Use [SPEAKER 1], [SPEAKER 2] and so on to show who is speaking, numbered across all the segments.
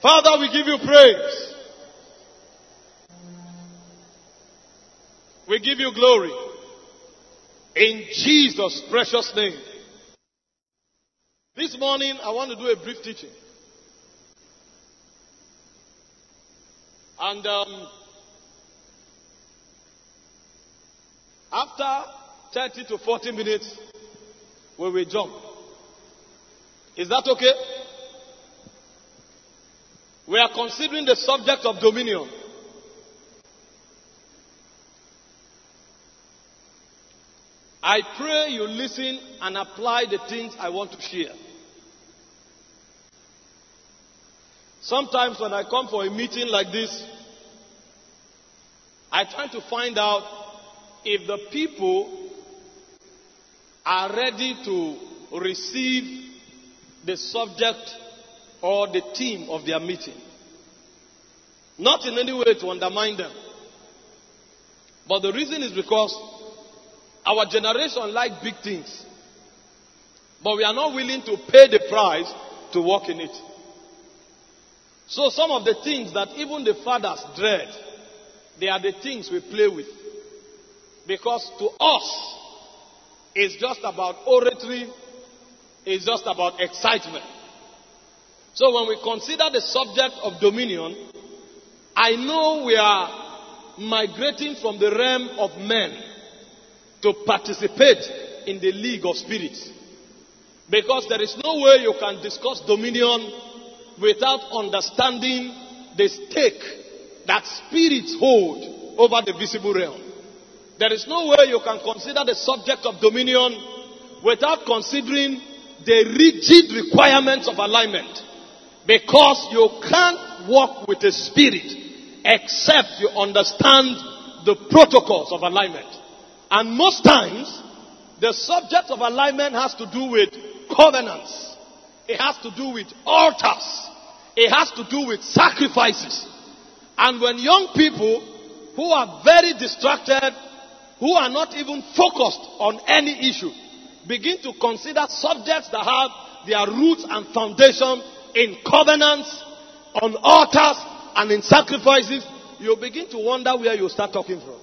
[SPEAKER 1] Father, we give you praise. We give you glory. In Jesus' precious name. This morning, I want to do a brief teaching. And after 30 to 40 minutes, we will jump. Is that okay? We are considering the subject of dominion. I pray you listen and apply the things I want to share. Sometimes when I come for a meeting like this, I try to find out if the people are ready to receive the subject or the theme of their meeting. Not in any way to undermine them. But the reason is because our generation like big things. But we are not willing to pay the price to walk in it. So some of the things that even the fathers dread, they are the things we play with. Because to us, it's just about oratory, it's just about excitement. So when we consider the subject of dominion, I know we are migrating from the realm of men to participate in the league of spirits. Because there is no way you can discuss dominion without understanding the stake that spirits hold over the visible realm. There is no way you can consider the subject of dominion without considering the rigid requirements of alignment. Because you can't walk with a spirit except you understand the protocols of alignment. And most times, the subject of alignment has to do with covenants. It has to do with altars. It has to do with sacrifices. And when young people who are very distracted, who are not even focused on any issue, begin to consider subjects that have their roots and foundation in covenants, on altars, and in sacrifices, you begin to wonder where you start talking from.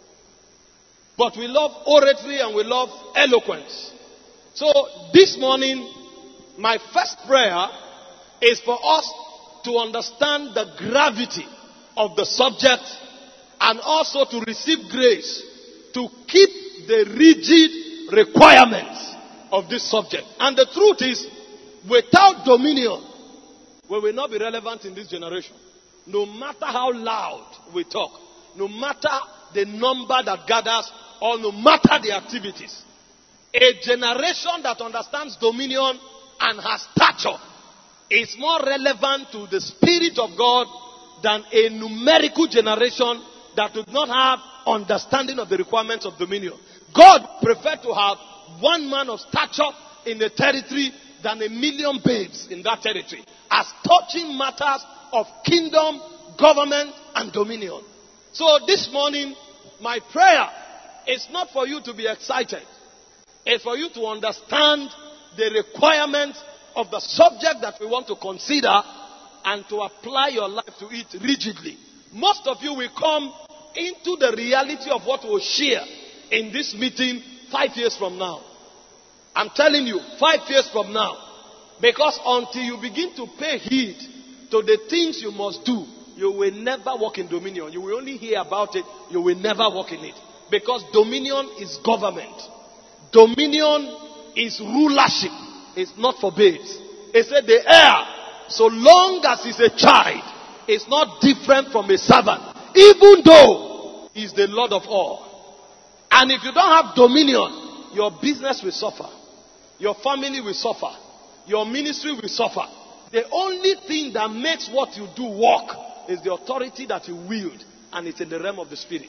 [SPEAKER 1] But we love oratory and we love eloquence. So this morning, my first prayer is for us to understand the gravity of the subject and also to receive grace to keep the rigid requirements of this subject. And the truth is, without dominion, we will not be relevant in this generation. No matter how loud we talk, no matter the number that gathers, or no matter the activities. A generation that understands dominion and has stature is more relevant to the Spirit of God than a numerical generation that does not have understanding of the requirements of dominion. God preferred to have one man of stature in the territory than 1,000,000 babes in that territory, as touching matters of kingdom, government, and dominion. So this morning, my prayer is not for you to be excited. It's for you to understand the requirements of the subject that we want to consider and to apply your life to it rigidly. Most of you will come into the reality of what we'll share in this meeting 5 years from now. I'm telling you, 5 years from now. Because until you begin to pay heed to the things you must do, you will never walk in dominion. You will only hear about it. You will never walk in it. Because dominion is government. Dominion is rulership. It's not for babes. It said the heir, so long as he's a child, is not different from a servant. Even though he's the Lord of all. And if you don't have dominion, your business will suffer. Your family will suffer. Your ministry will suffer. The only thing that makes what you do work is the authority that you wield. And it's in the realm of the spirit.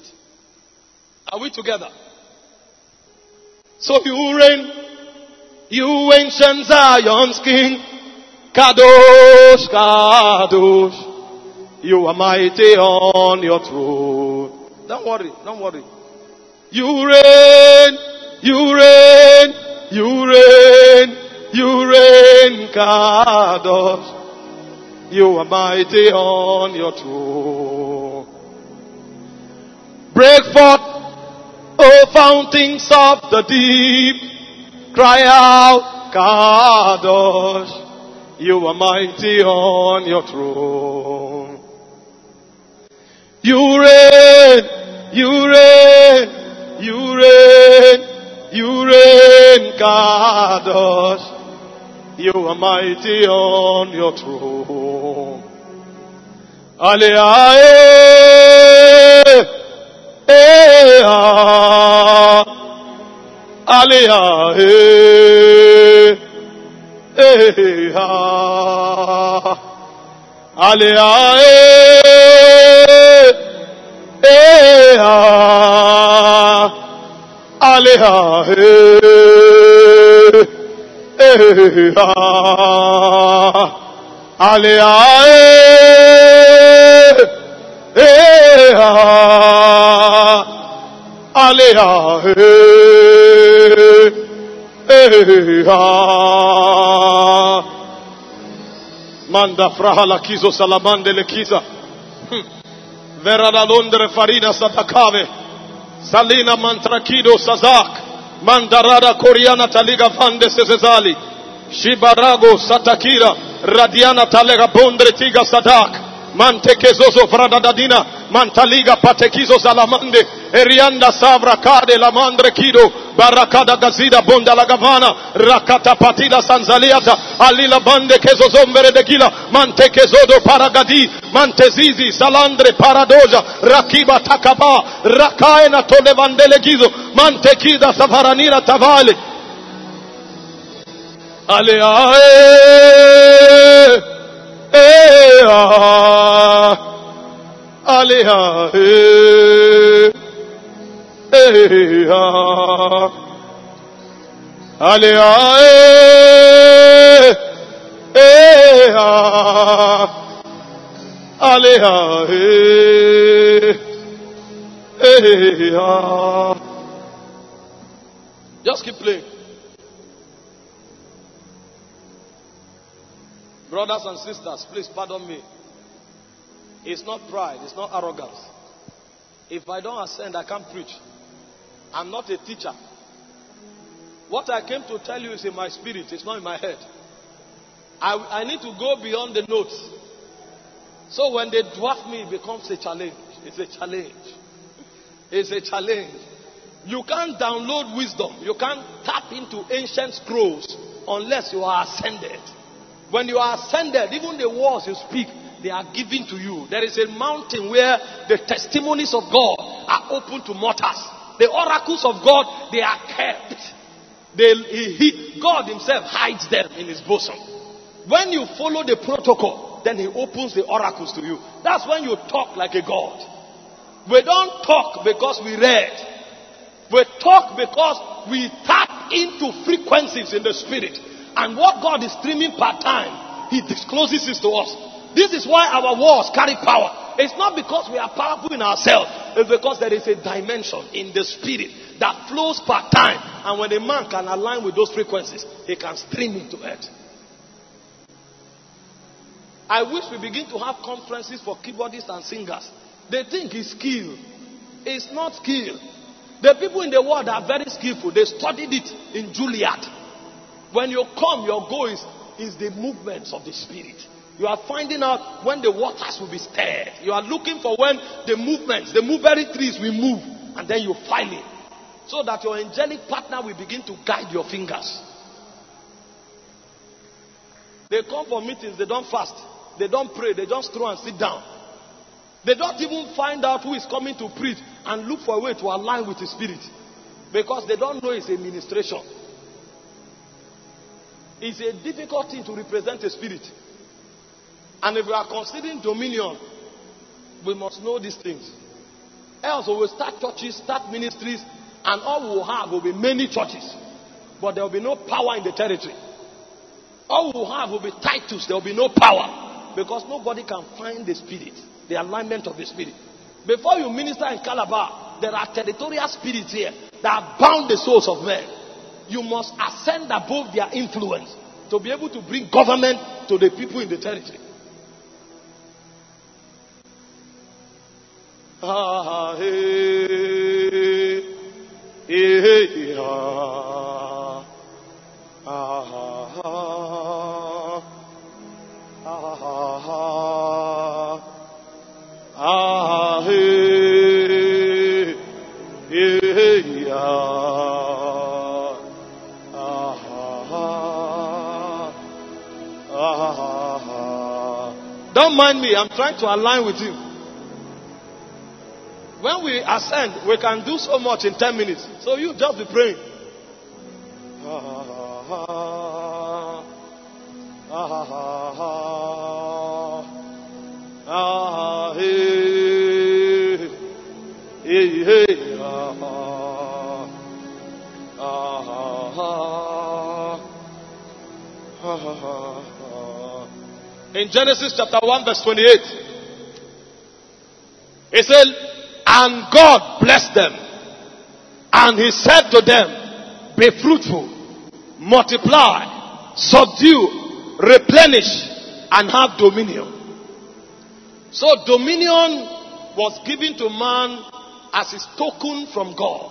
[SPEAKER 1] Are we together? So you reign, you ancient Zion's king, Kadosh, Kadosh, you are mighty on your throne. Don't worry, don't worry. You reign, you reign, you reign, you reign, Kadosh. You are mighty on your throne. Break forth, O fountains of the deep. Cry out, Kadosh. You are mighty on your throne. You reign, you reign, you reign, you reign, Kadosh. You are mighty on your throne. Aliyah, Aliyah, Aliyah, Aliyah, Manda frahala kizo salamande le kiza. Vera la Londre farina satakave. Salina mantrakido sazak. Mandarada Koreana taliga fande sezezali. Shibarago satakira. Radiana talega bondre tiga sadak. Mantekezozo fradadadina. Mantaliga patekizo salamande. Erianda savra kade la mandre kido. Barakada gazida bonda la gavana. Rakata patila sanzaliata. Alila bande kezo zombere de gila. Mantekezodo paragadi. Mantezizi salandre paradoja. Rakiba takaba. Rakaena tolevandele gizo. Mantekida savaranira tavale. Ale ae. Alea, Alea, Alea. Just keep playing. Brothers and sisters, please pardon me. It's not pride, it's not arrogance. If I don't ascend, I can't preach. I'm not a teacher. What I came to tell you is in my spirit, it's not in my head. I need to go beyond the notes. So when they dwarf me, it becomes a challenge. It's a challenge. It's a challenge. You can't download wisdom. You can't tap into ancient scrolls unless you are ascended. When you are ascended, even the words you speak, they are given to you. There is a mountain where the testimonies of God are open to mortals. The oracles of God, they are kept. God himself hides them in his bosom. When you follow the protocol, then he opens the oracles to you. That's when you talk like a God. We don't talk because we read. We talk because we tap into frequencies in the spirit. And what God is streaming per time, he discloses this to us. This is why our words carry power. It's not because we are powerful in ourselves. It's because there is a dimension in the spirit that flows per time. And when a man can align with those frequencies, he can stream into it. I wish we begin to have conferences for keyboardists and singers. They think it's skill. It's not skill. The people in the world are very skillful. They studied it in Juilliard. When you come, your goal is the movements of the spirit. You are finding out when the waters will be stirred. You are looking for when the movements, the mulberry trees will move. And then you file it. So that your angelic partner will begin to guide your fingers. They come for meetings, they don't fast. They don't pray, they just throw and sit down. They don't even find out who is coming to preach and look for a way to align with the spirit. Because they don't know it's a ministration. It's a difficult thing to represent a spirit. And if we are considering dominion, we must know these things. Else we will start churches, start ministries, and all we will have will be many churches. But there will be no power in the territory. All we will have will be titles, there will be no power. Because nobody can find the spirit, the alignment of the spirit. Before you minister in Calabar, there are territorial spirits here that bound the souls of men. You must ascend above their influence to be able to bring government to the people in the territory. Ah, hey, hey, ah, ah, ah, ah, hey, hey, ah. Don't mind me, I'm trying to align with you. When we ascend, we can do so much in 10 minutes. So you just be praying. In Genesis chapter 1 verse 28, it said, and God blessed them, and he said to them, be fruitful, multiply, subdue, replenish, and have dominion. So dominion was given to man as his token from God.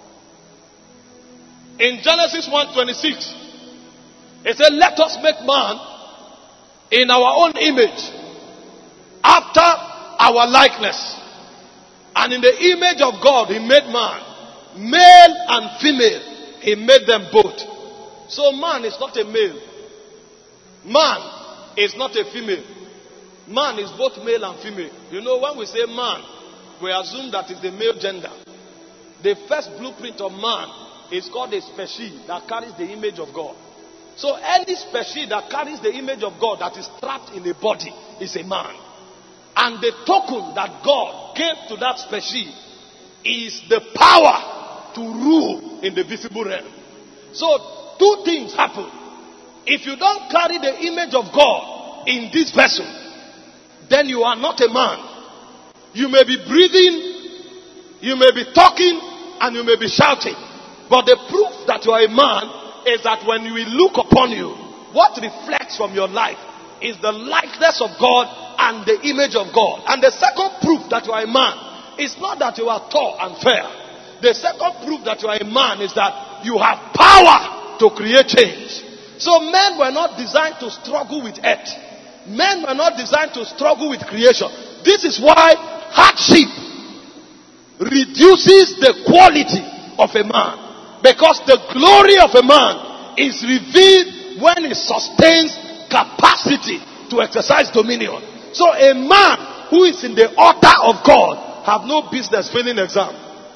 [SPEAKER 1] In Genesis 1:26, it said, let us make man in our own image, after our likeness. And in the image of God, he made man. Male and female, he made them both. So man is not a male. Man is not a female. Man is both male and female. You know, when we say man, we assume that is the male gender. The first blueprint of man is called a species that carries the image of God. So any species that carries the image of God that is trapped in a body is a man. And the token that God gave to that species is the power to rule in the visible realm. So two things happen. If you don't carry the image of God in this vessel, then you are not a man. You may be breathing, you may be talking, and you may be shouting. But the proof that you are a man is that when we look upon you, what reflects from your life is the likeness of God and the image of God. And the second proof that you are a man is not that you are tall and fair. The second proof that you are a man is that you have power to create change. So men were not designed to struggle with earth. Men were not designed to struggle with creation. This is why hardship reduces the quality of a man. Because the glory of a man is revealed when he sustains capacity to exercise dominion. So a man who is in the altar of God have no business failing exam.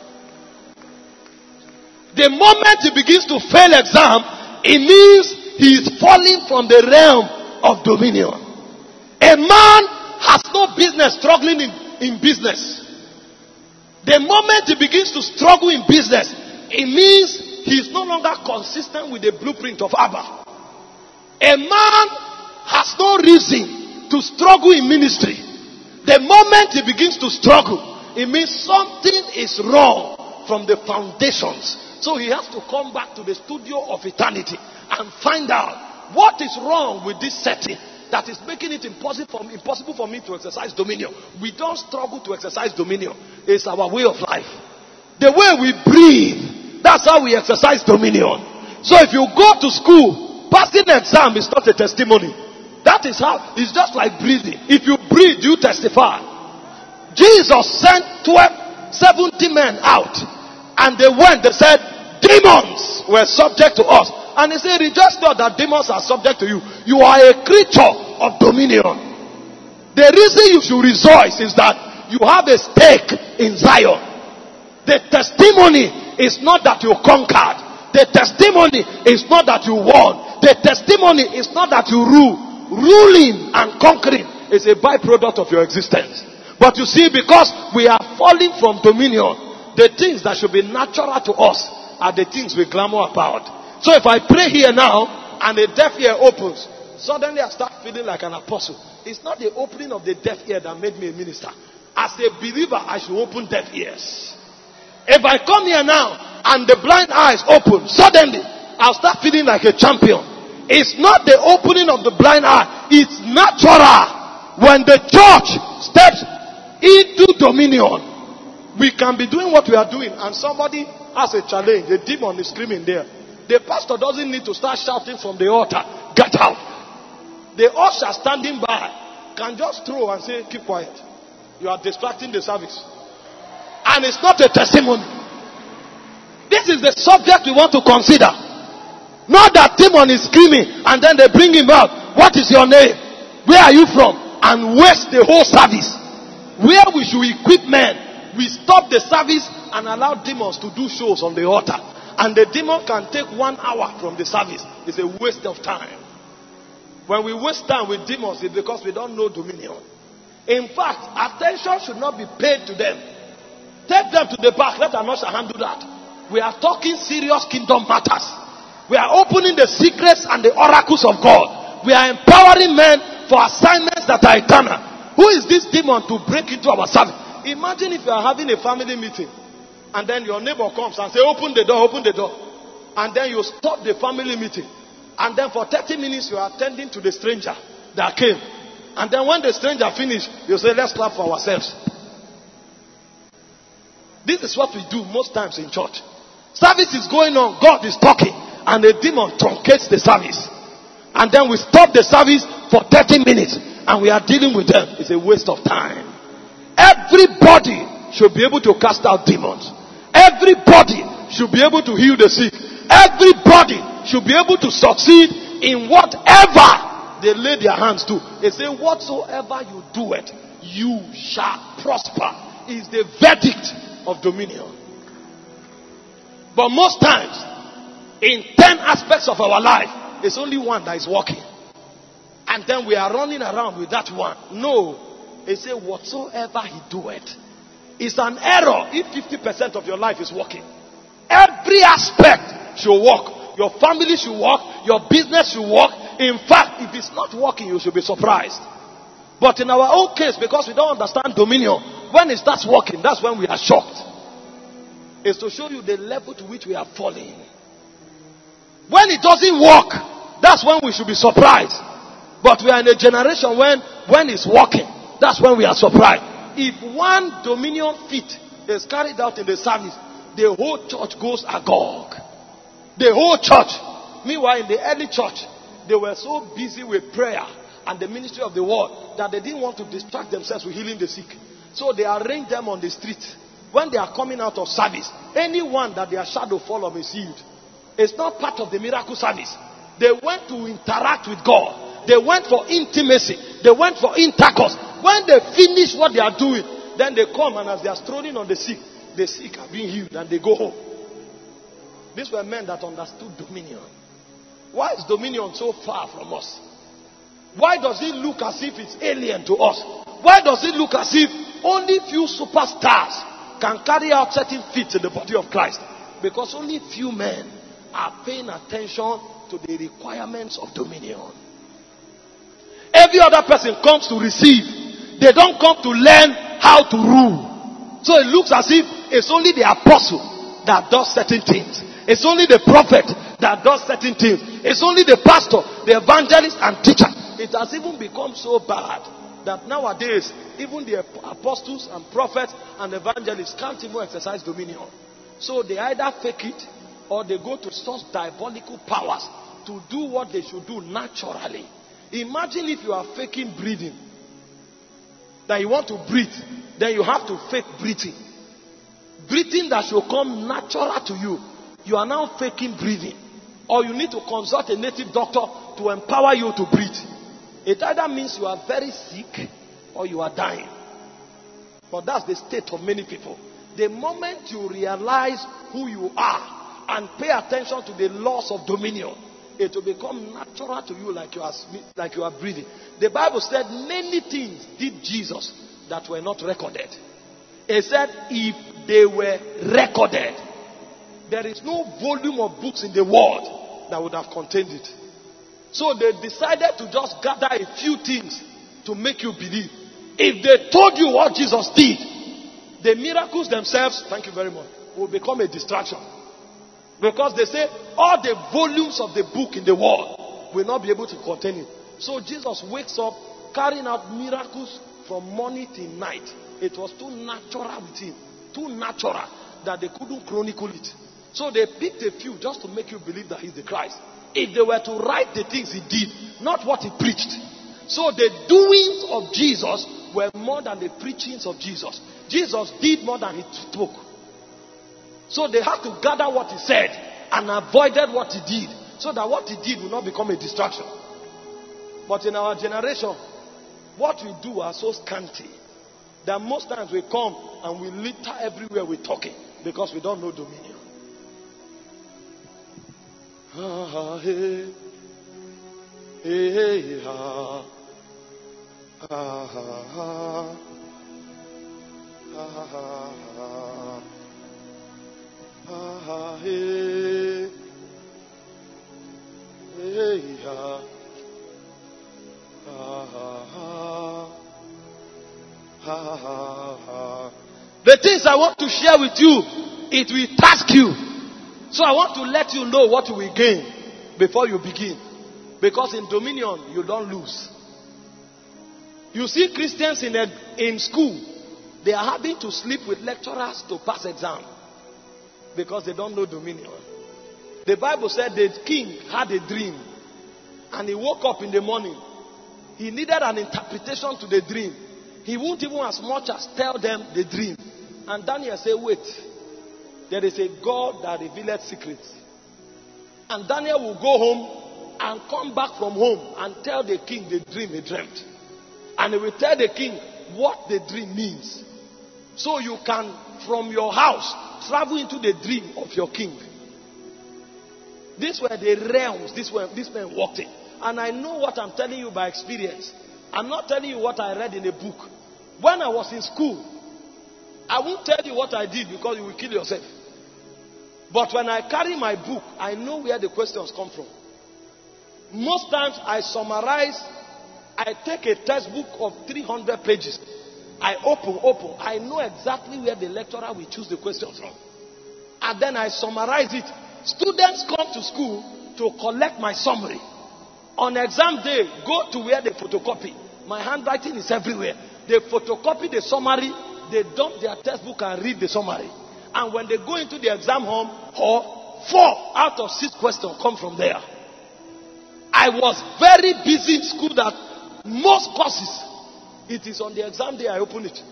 [SPEAKER 1] The moment he begins to fail exam, it means he is falling from the realm of dominion. A man has no business struggling in business. The moment he begins to struggle in business, it means he is no longer consistent with the blueprint of Abba. A man has no reason to struggle in ministry. The moment he begins to struggle, it means something is wrong from the foundations. So he has to come back to the studio of eternity and find out what is wrong with this setting that is making it impossible for me to exercise dominion. We don't struggle to exercise dominion. It's our way of life. The way we breathe, that's how we exercise dominion. So if you go to school, passing an exam is not a testimony. That is how, it's just like breathing. If you breathe, you testify. Jesus sent 70 men out. And they went, they said, demons were subject to us. And he said, rejoice not that demons are subject to you. You are a creature of dominion. The reason you should rejoice is that you have a stake in Zion. The testimony is not that you conquered. The testimony is not that you won. The testimony is not that you rule. Ruling and conquering is a byproduct of your existence. But you see, because we are falling from dominion, the things that should be natural to us are the things we clamor about. So if I pray here now and a deaf ear opens, suddenly I start feeling like an apostle. It's not the opening of the deaf ear that made me a minister. As a believer, I should open deaf ears. If I come here now and the blind eyes open, suddenly I'll start feeling like a champion. It's not the opening of the blind eye. It's natural. When the church steps into dominion, We can be doing what we are doing and somebody has a challenge. A demon is screaming there. The pastor doesn't need to start shouting from the altar, get out. The usher standing by can just throw and say, keep quiet. You are distracting the service. And it's not a testimony. This is the subject we want to consider. Not that demon is screaming and then they bring him out. What is your name? Where are you from? And waste the whole service. Where we should equip men, we stop the service and allow demons to do shows on the altar. And the demon can take 1 hour from the service. It's a waste of time. When we waste time with demons, it's because we don't know dominion. In fact, attention should not be paid to them. Take them to the back. Let an usher handle that. We are talking serious kingdom matters. We are opening the secrets and the oracles of God. We are empowering men for assignments that are eternal. Who is this demon to break into our service? Imagine if you are having a family meeting and then your neighbor comes and says, open the door, open the door. And then you stop the family meeting. And then for 30 minutes you are attending to the stranger that came. And then when the stranger finished, you say, let's clap for ourselves. This is what we do most times in church. Service is going on, God is talking, and the demon truncates the service. And then we stop the service for 30 minutes and we are dealing with them. It's a waste of time. Everybody should be able to cast out demons. Everybody should be able to heal the sick. Everybody should be able to succeed in whatever they lay their hands to. They say, whatsoever you do it, you shall prosper. Is the verdict of dominion. But most times, in 10 aspects of our life, there's only one that is working. And then we are running around with that one. No. They say, whatsoever he doeth. It's an error if 50% of your life is working. Every aspect should work. Your family should work. Your business should work. In fact, if it's not working, you should be surprised. But in our own case, because we don't understand dominion, when it starts working, that's when we are shocked. It's to show you the level to which we are falling. When it doesn't work, that's when we should be surprised. But we are in a generation when it's working, that's when we are surprised. If one dominion feat is carried out in the service, the whole church goes agog. The whole church. Meanwhile, in the early church, they were so busy with prayer and the ministry of the word that they didn't want to distract themselves with healing the sick. So they arranged them on the street. When they are coming out of service, anyone that their shadow fall on is healed. It's not part of the miracle service. They went to interact with God. They went for intimacy. They went for intercourse. When they finish what they are doing, then they come, and as they are strolling on the sick are being healed and they go home. These were men that understood dominion. Why is dominion so far from us? Why does it look as if it's alien to us? Why does it look as if only few superstars can carry out certain feats in the body of Christ? Because only few men are paying attention to the requirements of dominion. Every other person comes to receive. They don't come to learn how to rule. So it looks as if it's only the apostle that does certain things. It's only the prophet that does certain things. It's only the pastor, the evangelist and teacher. It has even become so bad that nowadays, even the apostles and prophets and evangelists can't even exercise dominion. So they either fake it or they go to such diabolical powers to do what they should do naturally. Imagine if you are faking breathing. That you want to breathe, then you have to fake breathing. Breathing that should come natural to you, you are now faking breathing. Or you need to consult a native doctor to empower you to breathe. It either means you are very sick or you are dying. But that's the state of many people. The moment you realize who you are and pay attention to the laws of dominion, it will become natural to you like you are breathing. The Bible said many things did Jesus that were not recorded. It said if they were recorded, there is no volume of books in the world that would have contained it. So they decided to just gather a few things to make you believe. If they told you what Jesus did, the miracles themselves, thank you very much, will become a distraction. Because they say all the volumes of the book in the world will not be able to contain it. So Jesus wakes up carrying out miracles from morning till night. It was too natural with him. too natural that they couldn't chronicle it. So they picked a few just to make you believe that he's the Christ. If they were to write the things he did, not what he preached. So the doings of Jesus were more than the preachings of Jesus. Jesus did more than he spoke. So they had to gather what he said and avoided what he did, so that what he did will not become a distraction. But in our generation, what we do are so scanty that most times we come and we litter everywhere we're talking because we don't know dominion. Ah, hey, hey, ah, ah, ah, ah, ah, hey, hey, ah, the things I want to share with you, it will task you. So I want to let you know what you will gain before you begin. Because in dominion, you don't lose. You see Christians in school, they are having to sleep with lecturers to pass exam. Because they don't know dominion. The Bible said the king had a dream. And he woke up in the morning. He needed an interpretation to the dream. He wouldn't even as much as tell them the dream. And Daniel said, wait. There is a God that revealed secrets. And Daniel will go home and come back from home and tell the king the dream he dreamt. And he will tell the king what the dream means. So you can, from your house, travel into the dream of your king. These were the realms this man walked in. And I know what I'm telling you by experience. I'm not telling you what I read in a book. When I was in school, I won't tell you what I did because you will kill yourself. But when I carry my book, I know where the questions come from. Most times I summarize. I take a textbook of 300 pages. I open. I know exactly where the lecturer will choose the questions from. And then I summarize it. Students come to school to collect my summary. On exam day, go to where they photocopy. My handwriting is everywhere. They photocopy the summary. They dump their textbook and read the summary. And when they go into the exam hall, 4 out of 6 questions come from there. I was very busy in school that most courses, it is on the exam day I open it.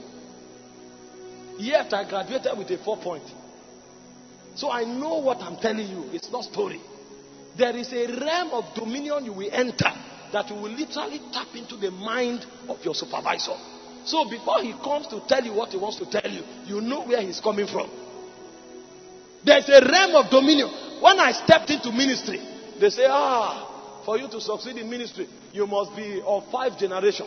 [SPEAKER 1] Yet I graduated with a 4 So I know what I'm telling you. It's not story. There is a realm of dominion you will enter that you will literally tap into the mind of your supervisor. So before he comes to tell you what he wants to tell you, you know where he's coming from. There's a realm of dominion. When I stepped into ministry, they say, for you to succeed in ministry, you must be of 5 generations.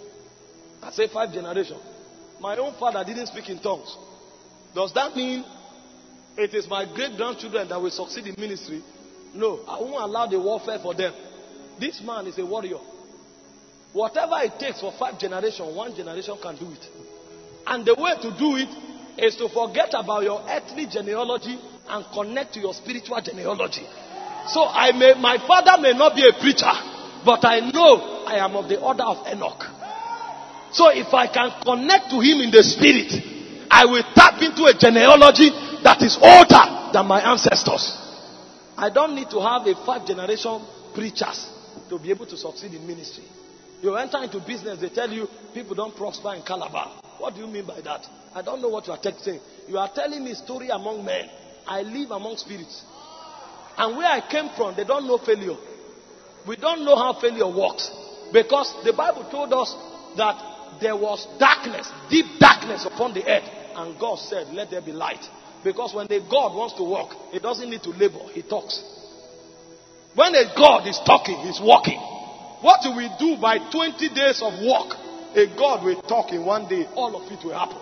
[SPEAKER 1] I say 5 generations. My own father didn't speak in tongues. Does that mean it is my great-grandchildren that will succeed in ministry? No, I won't allow the warfare for them. This man is a warrior. Whatever it takes for 5 generations, 1 generation can do it. And the way to do it is to forget about your earthly genealogy and connect to your spiritual genealogy. So my father may not be a preacher, but I know I am of the order of Enoch. So if I can connect to him in the spirit, I will tap into a genealogy that is older than my ancestors. I don't need to have a 5-generation preachers to be able to succeed in ministry. You enter into business, they tell you people don't prosper in Calabar. What do you mean by that? I don't know what you are saying. You are telling me story among men. I live among spirits. And where I came from, they don't know failure. We don't know how failure works. Because the Bible told us that there was darkness, deep darkness upon the earth. And God said, let there be light. Because when a God wants to walk, he doesn't need to labor, he talks. When a God is talking, he's walking. What do we do by 20 days of work? A God will talk in 1 day. All of it will happen.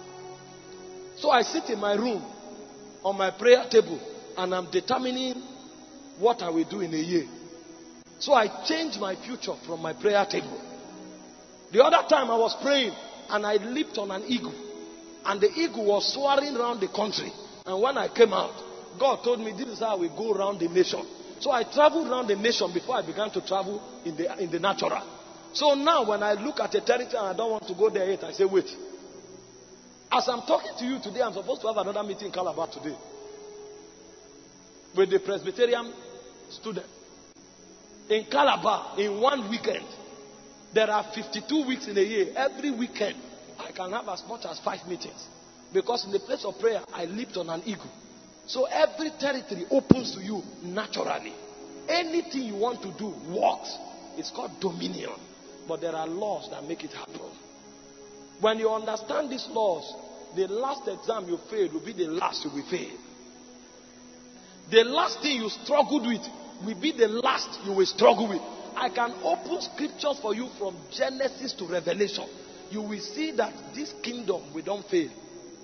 [SPEAKER 1] So I sit in my room on my prayer table and I'm determining what I will do in a year. So I changed my future from my prayer table. The other time I was praying and I leaped on an eagle. And the eagle was soaring around the country. And when I came out, God told me this is how we go around the nation. So I traveled around the nation before I began to travel in the natural. So now when I look at a territory and I don't want to go there yet, I say, wait. As I'm talking to you today, I'm supposed to have another meeting in Calabar today with the Presbyterian student. In Calabar, in one weekend, there are 52 weeks in a year. Every weekend, I can have as much as 5 meetings. Because in the place of prayer, I leaped on an eagle. So every territory opens to you naturally. Anything you want to do works. It's called dominion. But there are laws that make it happen. When you understand these laws, the last exam you failed will be the last you will fail. The last thing you struggled with will be the last you will struggle with. I can open scriptures for you from Genesis to Revelation. You will see that this kingdom we don't fail.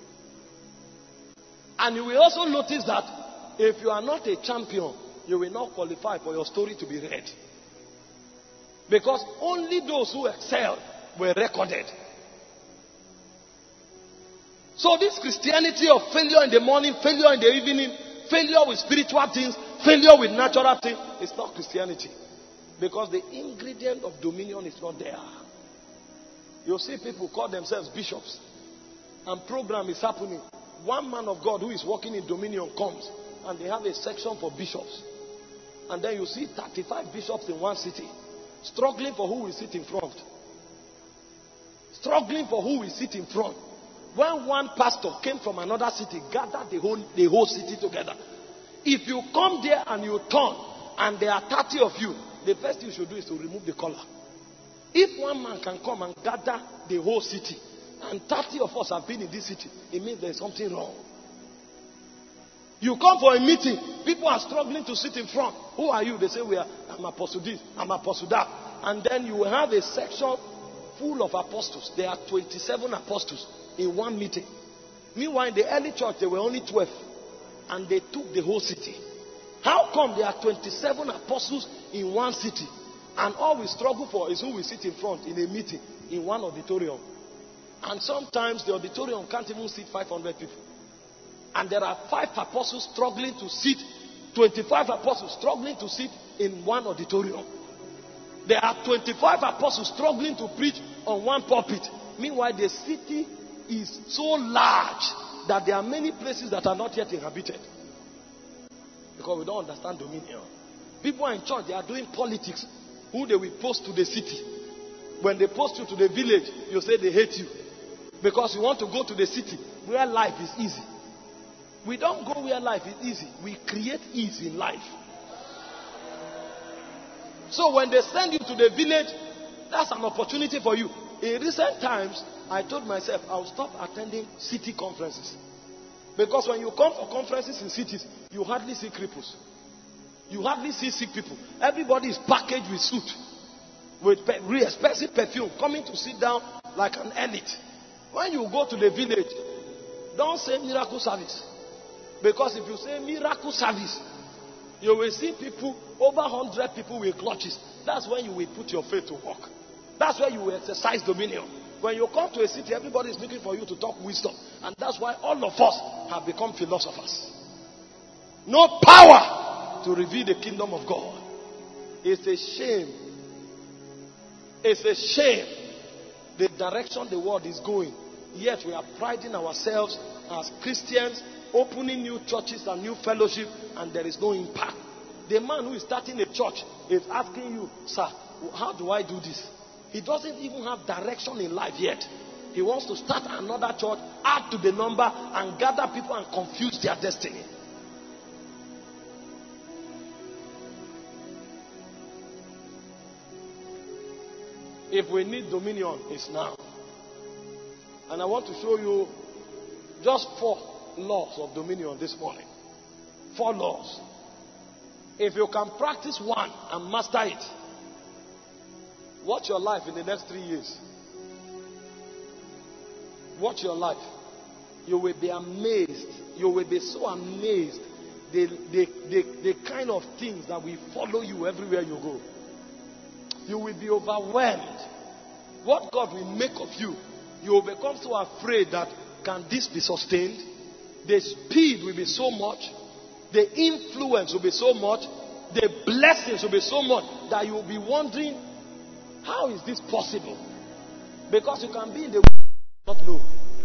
[SPEAKER 1] And you will also notice that if you are not a champion, you will not qualify for your story to be read. Because only those who excelled were recorded. So this Christianity of failure in the morning, failure in the evening, failure with spiritual things, failure with natural things, it's not Christianity. Because the ingredient of dominion is not there. You see people call themselves bishops. And program is happening. One man of God who is working in dominion comes. And they have a section for bishops. And then you see 35 bishops in one city. Struggling for who will sit in front. Struggling for who will sit in front. When one pastor came from another city, gathered the whole city together. If you come there and you turn, and there are 30 of you, the first thing you should do is to remove the collar. If one man can come and gather the whole city, and 30 of us have been in this city, it means there's something wrong. You come for a meeting, people are struggling to sit in front. Who are you? They say, I'm apostle this, I'm apostle that. And then you will have a section full of apostles. There are 27 apostles in one meeting. Meanwhile, in the early church, there were only 12. And they took the whole city. How come there are 27 apostles in one city? And all we struggle for is who will sit in front in a meeting in one auditorium. And sometimes the auditorium can't even seat 500 people. And there are 5 apostles struggling to sit, 25 apostles struggling to sit in one auditorium. There are 25 apostles struggling to preach on one pulpit. Meanwhile, the city is so large that there are many places that are not yet inhabited. Because we don't understand dominion. People are in church, they are doing politics. Who they will post to the city. When they post you to the village, you say they hate you. Because you want to go to the city where life is easy. We don't go where life is easy. We create ease in life. So when they send you to the village, that's an opportunity for you. In recent times, I told myself I'll stop attending city conferences. Because when you come for conferences in cities, you hardly see cripples. You hardly see sick people. Everybody is packaged with suit. With really expensive perfume. Coming to sit down like an elite. When you go to the village, don't say miracle service. Because if you say miracle service, you will see people, over 100 people with clutches. That's when you will put your faith to work. That's where you will exercise dominion. When you come to a city, everybody is looking for you to talk wisdom. And that's why all of us have become philosophers. No power to reveal the kingdom of God. It's a shame. It's a shame the direction the world is going. Yet we are priding ourselves as Christians, opening new churches and new fellowship, and there is no impact. The man who is starting a church is asking you, sir, how do I do this? He doesn't even have direction in life yet. He wants to start another church, add to the number, and gather people and confuse their destiny. If we need dominion, it's now. And I want to show you just 4 laws of dominion this morning. 4 laws. If you can practice one and master it, watch your life in the next 3 years. Watch your life. You will be amazed. You will be so amazed. The kind of things that will follow you everywhere you go. You will be overwhelmed. What God will make of you, you will become so afraid that, can this be sustained? The speed will be so much. The influence will be so much. The blessings will be so much that you will be wondering, how is this possible? Because you can be in the not know.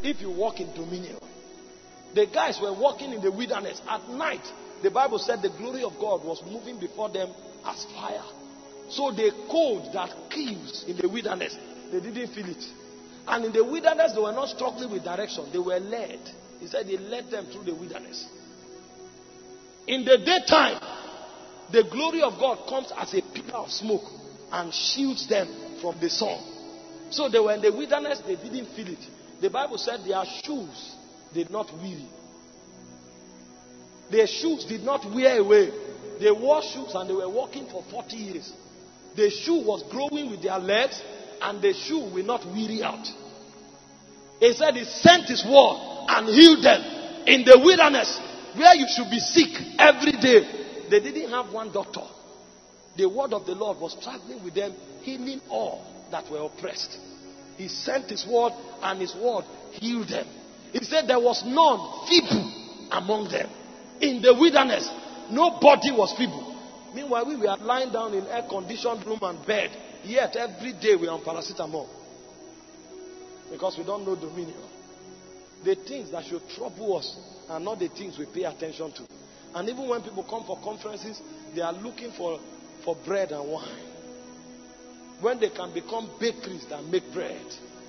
[SPEAKER 1] if you walk in dominion. The guys were walking in the wilderness at night. The Bible said the glory of God was moving before them as fire. So the cold that kills in the wilderness, they didn't feel it. And in the wilderness, they were not struggling with direction. They were led. He said he led them through the wilderness. In the daytime, the glory of God comes as a pillar of smoke and shields them from the sun. So they were in the wilderness, they didn't feel it. The Bible said their shoes did not weary. Their shoes did not wear away. They wore shoes and they were walking for 40 years. The shoe was growing with their legs and the shoe will not weary out. He said he sent his word and healed them. In the wilderness, where you should be sick every day, they didn't have one doctor. The word of the Lord was traveling with them, healing all that were oppressed. He sent his word and his word healed them. He said there was none feeble among them. In the wilderness, nobody was feeble. Meanwhile, we were lying down in air-conditioned room and bed. Yet every day we are on paracetamol. Because we don't know dominion. The things that should trouble us are not the things we pay attention to. And even when people come for conferences, they are looking for bread and wine. When they can become bakeries that make bread.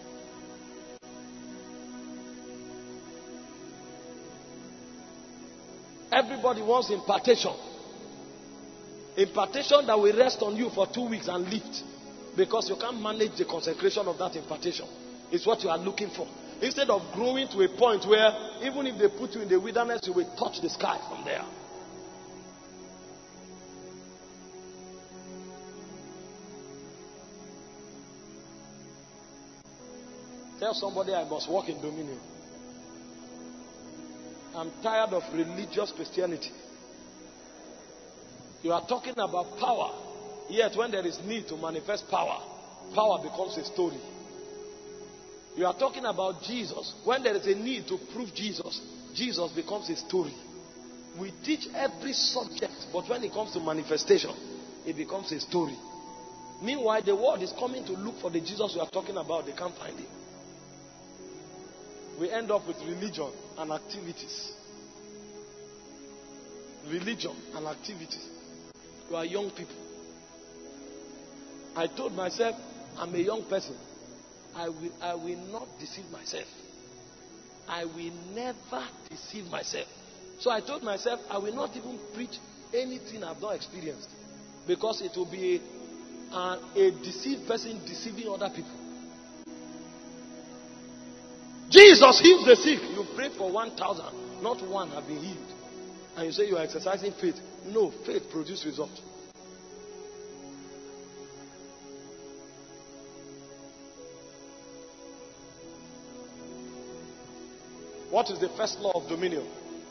[SPEAKER 1] Everybody wants impartation. Impartation that will rest on you for 2 weeks and lift. Because you can't manage the consecration of that impartation. It's what you are looking for. Instead of growing to a point where even if they put you in the wilderness, you will touch the sky from there. Tell somebody I must walk in dominion. I'm tired of religious Christianity. You are talking about power. Yet when there is need to manifest power, power becomes a story. You are talking about Jesus. When there is a need to prove Jesus, Jesus becomes a story. We teach every subject, but when it comes to manifestation, it becomes a story. Meanwhile, the world is coming to look for the Jesus we are talking about. They can't find him. We end up with religion and activities. Religion and activities. You are young people. I told myself, I'm a young person. I will not deceive myself. I will never deceive myself. So I told myself, I will not even preach anything I've not experienced. Because it will be a deceived person deceiving other people. Jesus heals the sick. You pray for 1,000. Not one have been healed. And you say you are exercising faith. No, faith produces result. What is the first law of dominion?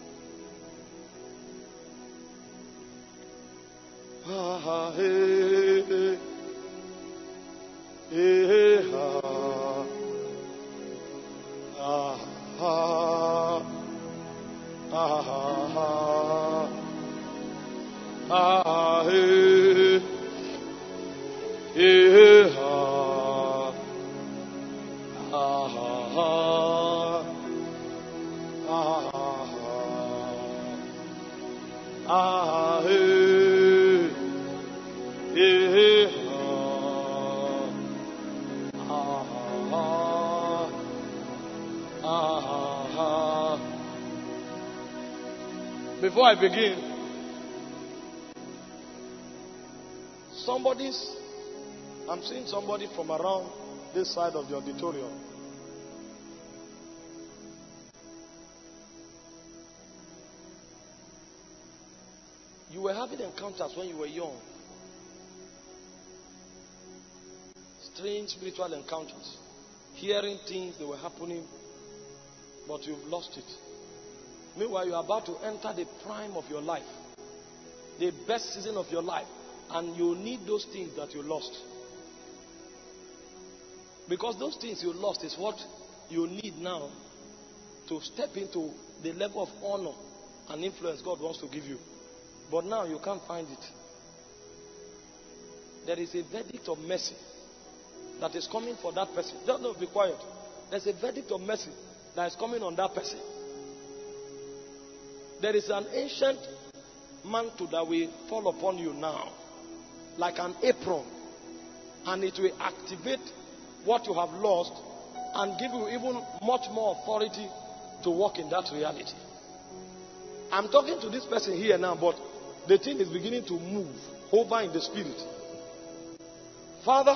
[SPEAKER 1] Before I begin, I'm seeing somebody from around this side of the auditorium. You were having encounters when you were young. Strange spiritual encounters. Hearing things that were happening, but you've lost it. Meanwhile, you are about to enter the prime of your life. The best season of your life. And you need those things that you lost. Because those things you lost is what you need now to step into the level of honor and influence God wants to give you. But now you can't find it. There is a verdict of mercy that is coming for that person. Don't be quiet. There's a verdict of mercy that is coming on that person. There is an ancient mantle that will fall upon you now, like an apron, and it will activate what you have lost and give you even much more authority to walk in that reality. I'm talking to this person here now, but the thing is beginning to move over in the spirit. Father,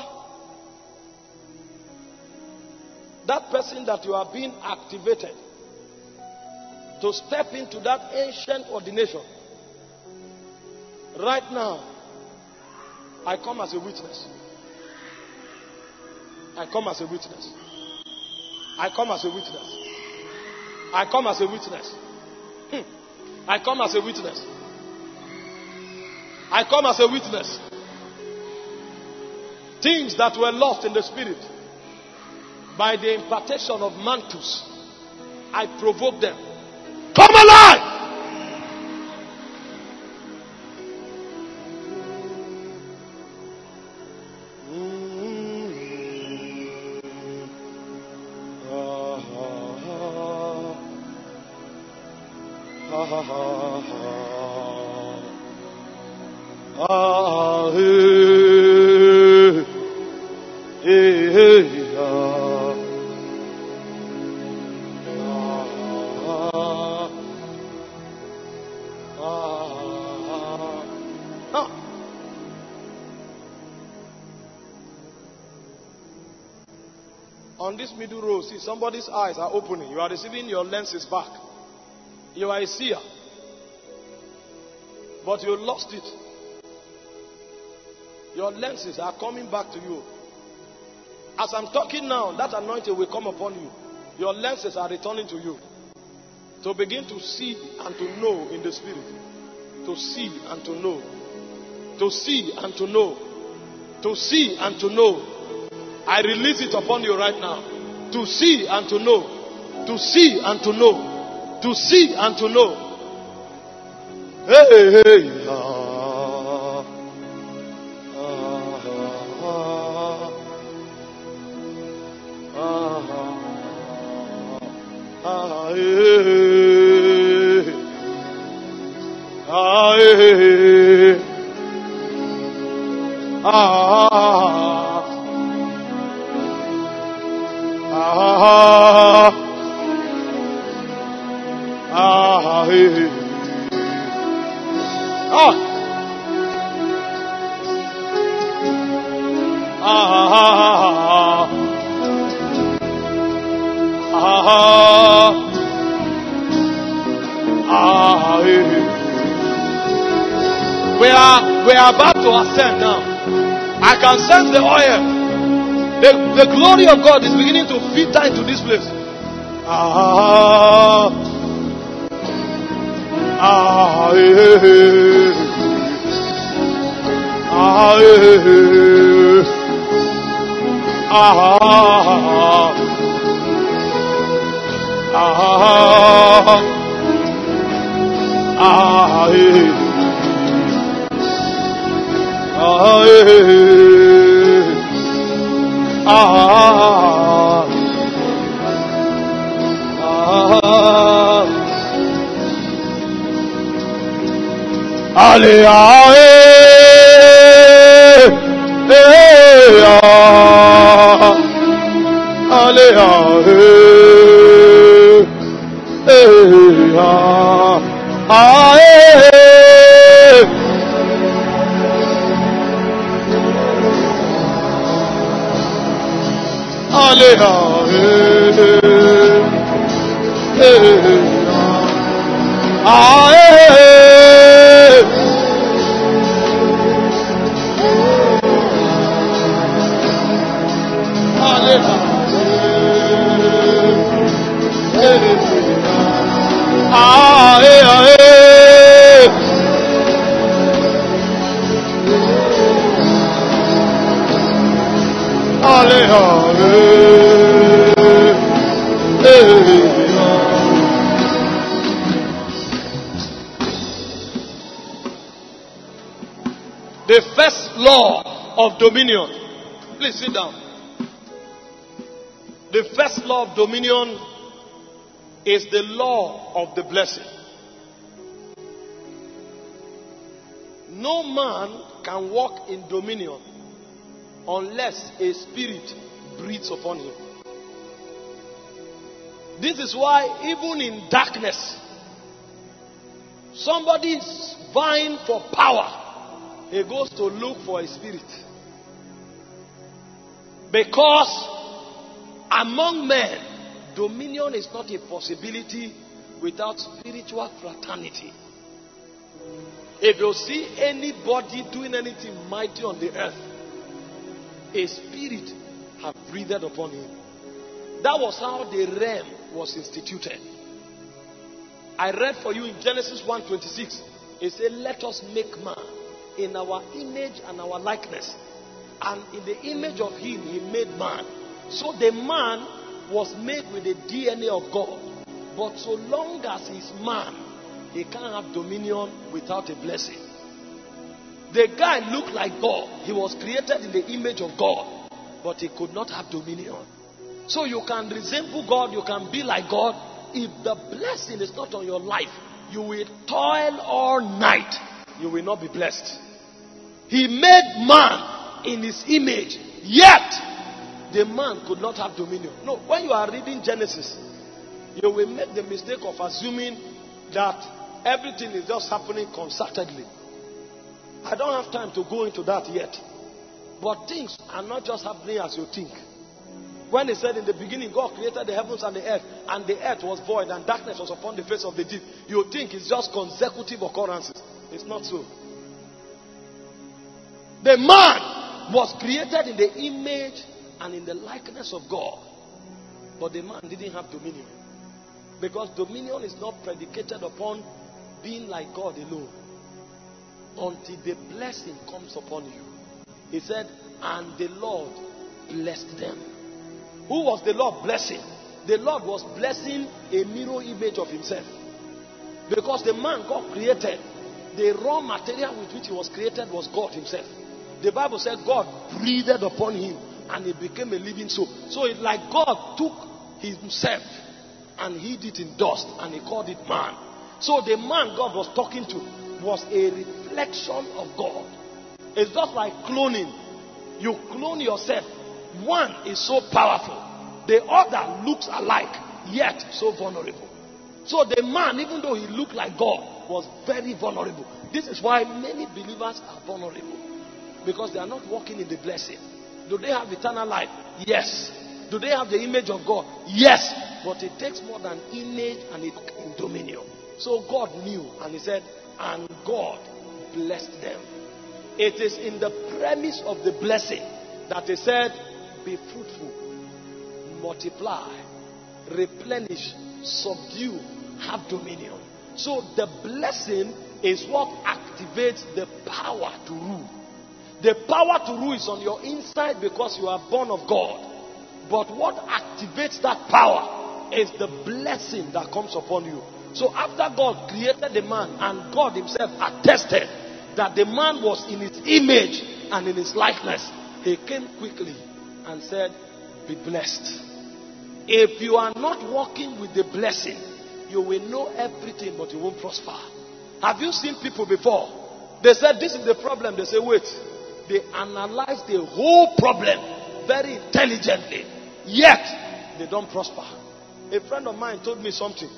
[SPEAKER 1] that person that you are being activated to step into that ancient ordination, right now, I come as a witness. I come as a witness. I come as a witness. I come as a witness. I come as a witness. I come as a witness. Things that were lost in the spirit, by the impartation of mantles, I provoke them. Come alive! On this middle row, see, somebody's eyes are opening. You are receiving your lenses back. You are a seer, but you lost it. Your lenses are coming back to you. As I'm talking now, that anointing will come upon you. Your lenses are returning to you, to begin to see and to know in the spirit. To see and to know. To see and to know. To see and to know. I release it upon you right now. To see and to know. To see and to know. To see and to know. Hey, hey, We are about to ascend now. I can sense the oil. The glory of God is beginning to filter into this place. The first law of dominion. Please sit down. The first law of dominion is the law of the blessing. No man can walk in dominion unless a spirit breathes upon him. This is why even in darkness, somebody is vying for power. He goes to look for a spirit. Because among men, dominion is not a possibility without spiritual fraternity. If you see anybody doing anything mighty on the earth, a spirit have breathed upon him. That was how the realm was instituted. I read for you in Genesis 1:26. It said, let us make man in our image and our likeness. And in the image of him, he made man. So the man was made with the DNA of God. But so long as he's man, he can't have dominion without a blessing. The guy looked like God. He was created in the image of God. But he could not have dominion. So you can resemble God, you can be like God. If the blessing is not on your life, you will toil all night. You will not be blessed. He made man in his image, yet the man could not have dominion. No, when you are reading Genesis, you will make the mistake of assuming that everything is just happening concertedly. I don't have time to go into that yet. But things are not just happening as you think. When he said in the beginning, God created the heavens and the earth was void and darkness was upon the face of the deep, you think it's just consecutive occurrences. It's not so. The man was created in the image and in the likeness of God. But the man didn't have dominion. Because dominion is not predicated upon being like God alone. Until the blessing comes upon you. He said, and the Lord blessed them. Who was the Lord blessing? The Lord was blessing a mirror image of himself. Because the man God created, the raw material with which he was created was God himself. The Bible said God breathed upon him and he became a living soul. So it's like God took himself and hid it in dust and he called it man. So the man God was talking to was a reflection of God. It's just like cloning. You clone yourself. One is so powerful. The other looks alike, yet so vulnerable. So the man, even though he looked like God, was very vulnerable. This is why many believers are vulnerable. Because they are not walking in the blessing. Do they have eternal life? Yes. Do they have the image of God? Yes. But it takes more than image and it in dominion. So God knew and he said, and God blessed them. It is in the premise of the blessing that he said, be fruitful, multiply, replenish, subdue, have dominion. So the blessing is what activates the power to rule. The power to rule is on your inside because you are born of God. But what activates that power is the blessing that comes upon you. So after God created the man and God himself attested that the man was in his image and in his likeness, he came quickly and said, be blessed. If you are not walking with the blessing, you will know everything but you won't prosper. Have you seen people before? They said this is the problem. They say wait. They analyze the whole problem very intelligently, yet they don't prosper. A friend of mine told me something.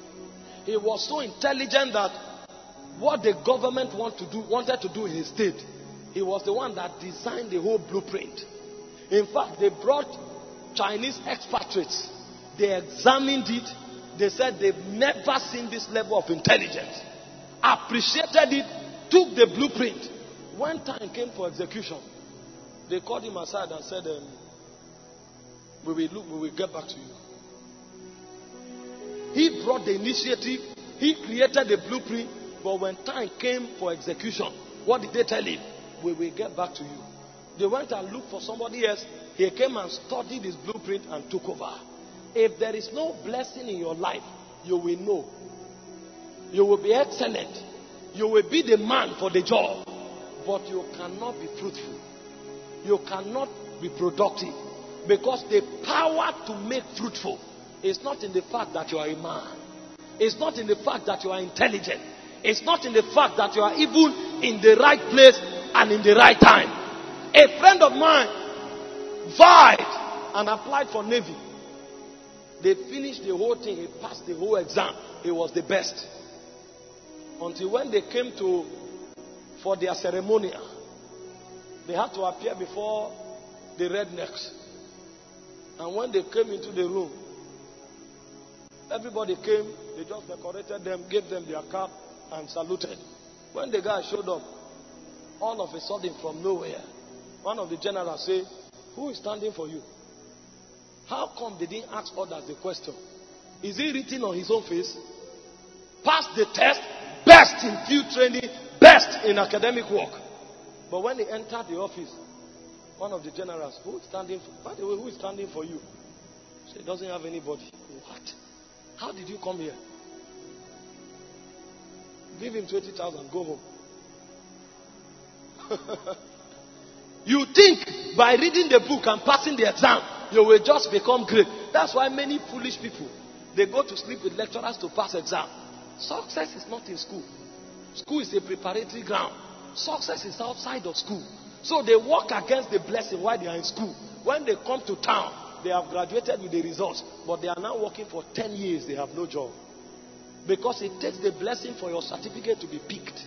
[SPEAKER 1] He was so intelligent that what the government wanted to do in his state, he was the one that designed the whole blueprint. In fact, they brought Chinese expatriates. They examined it. They said they've never seen this level of intelligence. Appreciated it, took the blueprint. When time came for execution, they called him aside and said, we will get back to you. He brought the initiative. He created the blueprint. But when time came for execution, what did they tell him? We will get back to you. They went and looked for somebody else. He came and studied his blueprint and took over. If there is no blessing in your life, you will know. You will be excellent. You will be the man for the job. But you cannot be fruitful. You cannot be productive. Because the power to make fruitful It's not in the fact that you are a man. It's not in the fact that you are intelligent. It's not in the fact that you are even in the right place and in the right time. A friend of mine vied and applied for Navy. They finished the whole thing. He passed the whole exam. He was the best. Until when they came for their ceremonial, they had to appear before the rednecks. And when they came into the room, everybody came. They just decorated them, gave them their cap, and saluted. When the guy showed up, all of a sudden from nowhere, one of the generals said, "Who is standing for you? How come they didn't ask others the question? Is it written on his own face? Passed the test, best in field training, best in academic work." But when he entered the office, one of the generals, "Who is standing for, by the way, who is standing for you?" He said, "Doesn't have anybody." "What? How did you come here?" "Give him 20,000, go home." You think by reading the book and passing the exam, you will just become great. That's why many foolish people, they go to sleep with lecturers to pass exam. Success is not in school. School is a preparatory ground. Success is outside of school. So they work against the blessing while they are in school. When they come to town, they have graduated with the results, but they are now working for 10 years. They have no job. Because it takes the blessing for your certificate to be picked.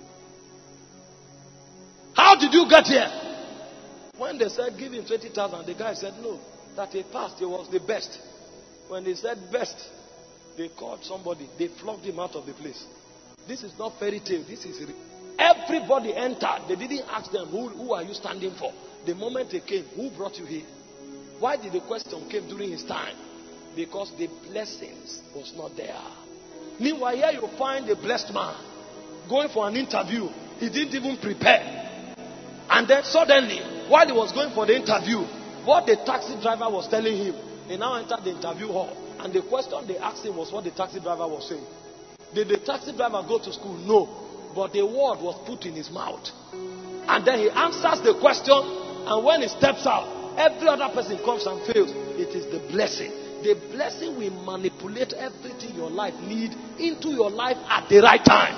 [SPEAKER 1] How did you get here? When they said, "Give him 20,000, the guy said no, that he passed, he was the best. When they said best, they called somebody, they flogged him out of the place. This is not fairy tale, this is real. Everybody entered. They didn't ask them, who are you standing for? The moment they came, who brought you here? Why did the question came during his time? Because the blessings was not there. Meanwhile, here you find a blessed man going for an interview. He didn't even prepare. And then suddenly, while he was going for the interview, what the taxi driver was telling him, he now entered the interview hall. And the question they asked him was what the taxi driver was saying. Did the taxi driver go to school? No. But the word was put in his mouth. And then he answers the question. And when he steps out, every other person comes and fails. It is the blessing. The blessing will manipulate everything your life needs into your life at the right time.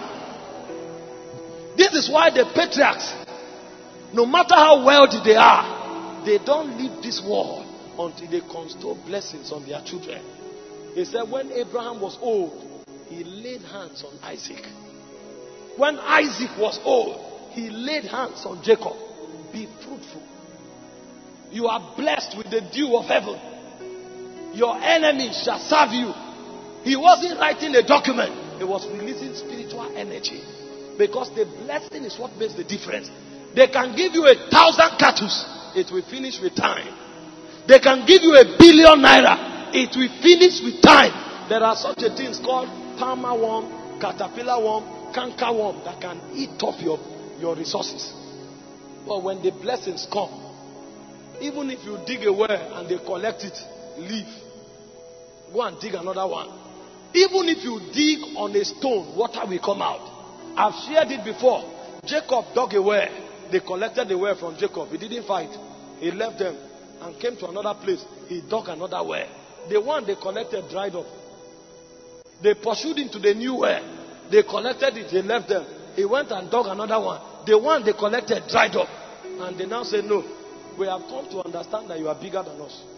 [SPEAKER 1] This is why the patriarchs, no matter how wealthy they are, they don't leave this world until they constow blessings on their children. He said when Abraham was old, he laid hands on Isaac. When Isaac was old, he laid hands on Jacob. Be fruitful. You are blessed with the dew of heaven. Your enemies shall serve you. He wasn't writing a document. He was releasing spiritual energy. Because the blessing is what makes the difference. They can give you 1,000 cattle. It will finish with time. They can give you 1 billion naira. It will finish with time. There are such a things called palmer worm, caterpillar worm, canker worm that can eat up your resources. But when the blessings come, even if you dig a well and they collect it, leave. Go and dig another one. Even if you dig on a stone, water will come out. I've shared it before. Jacob dug a well. They collected the well from Jacob. He didn't fight. He left them and came to another place. He dug another well. The one they collected dried up. They pursued him to the new well. They collected it. They left them. He went and dug another one. The one they collected dried up. And they now say, no, we have come to understand that you are bigger than us.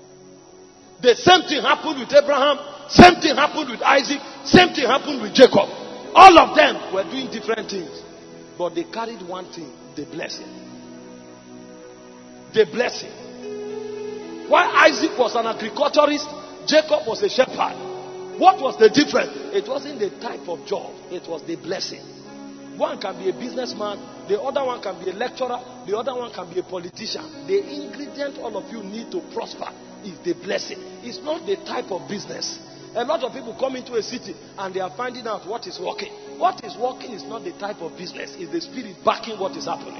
[SPEAKER 1] The same thing happened with Abraham. Same thing happened with Isaac. Same thing happened with Jacob. All of them were doing different things. But they carried one thing, the blessing. The blessing. While Isaac was an agriculturist, Jacob was a shepherd. What was the difference? It wasn't the type of job. It was the blessing. One can be a businessman. The other one can be a lecturer. The other one can be a politician. The ingredient all of you need to prosper is the blessing. It's not the type of business. A lot of people come into a city and they are finding out what is working. What is working is not the type of business. It's the spirit backing what is happening.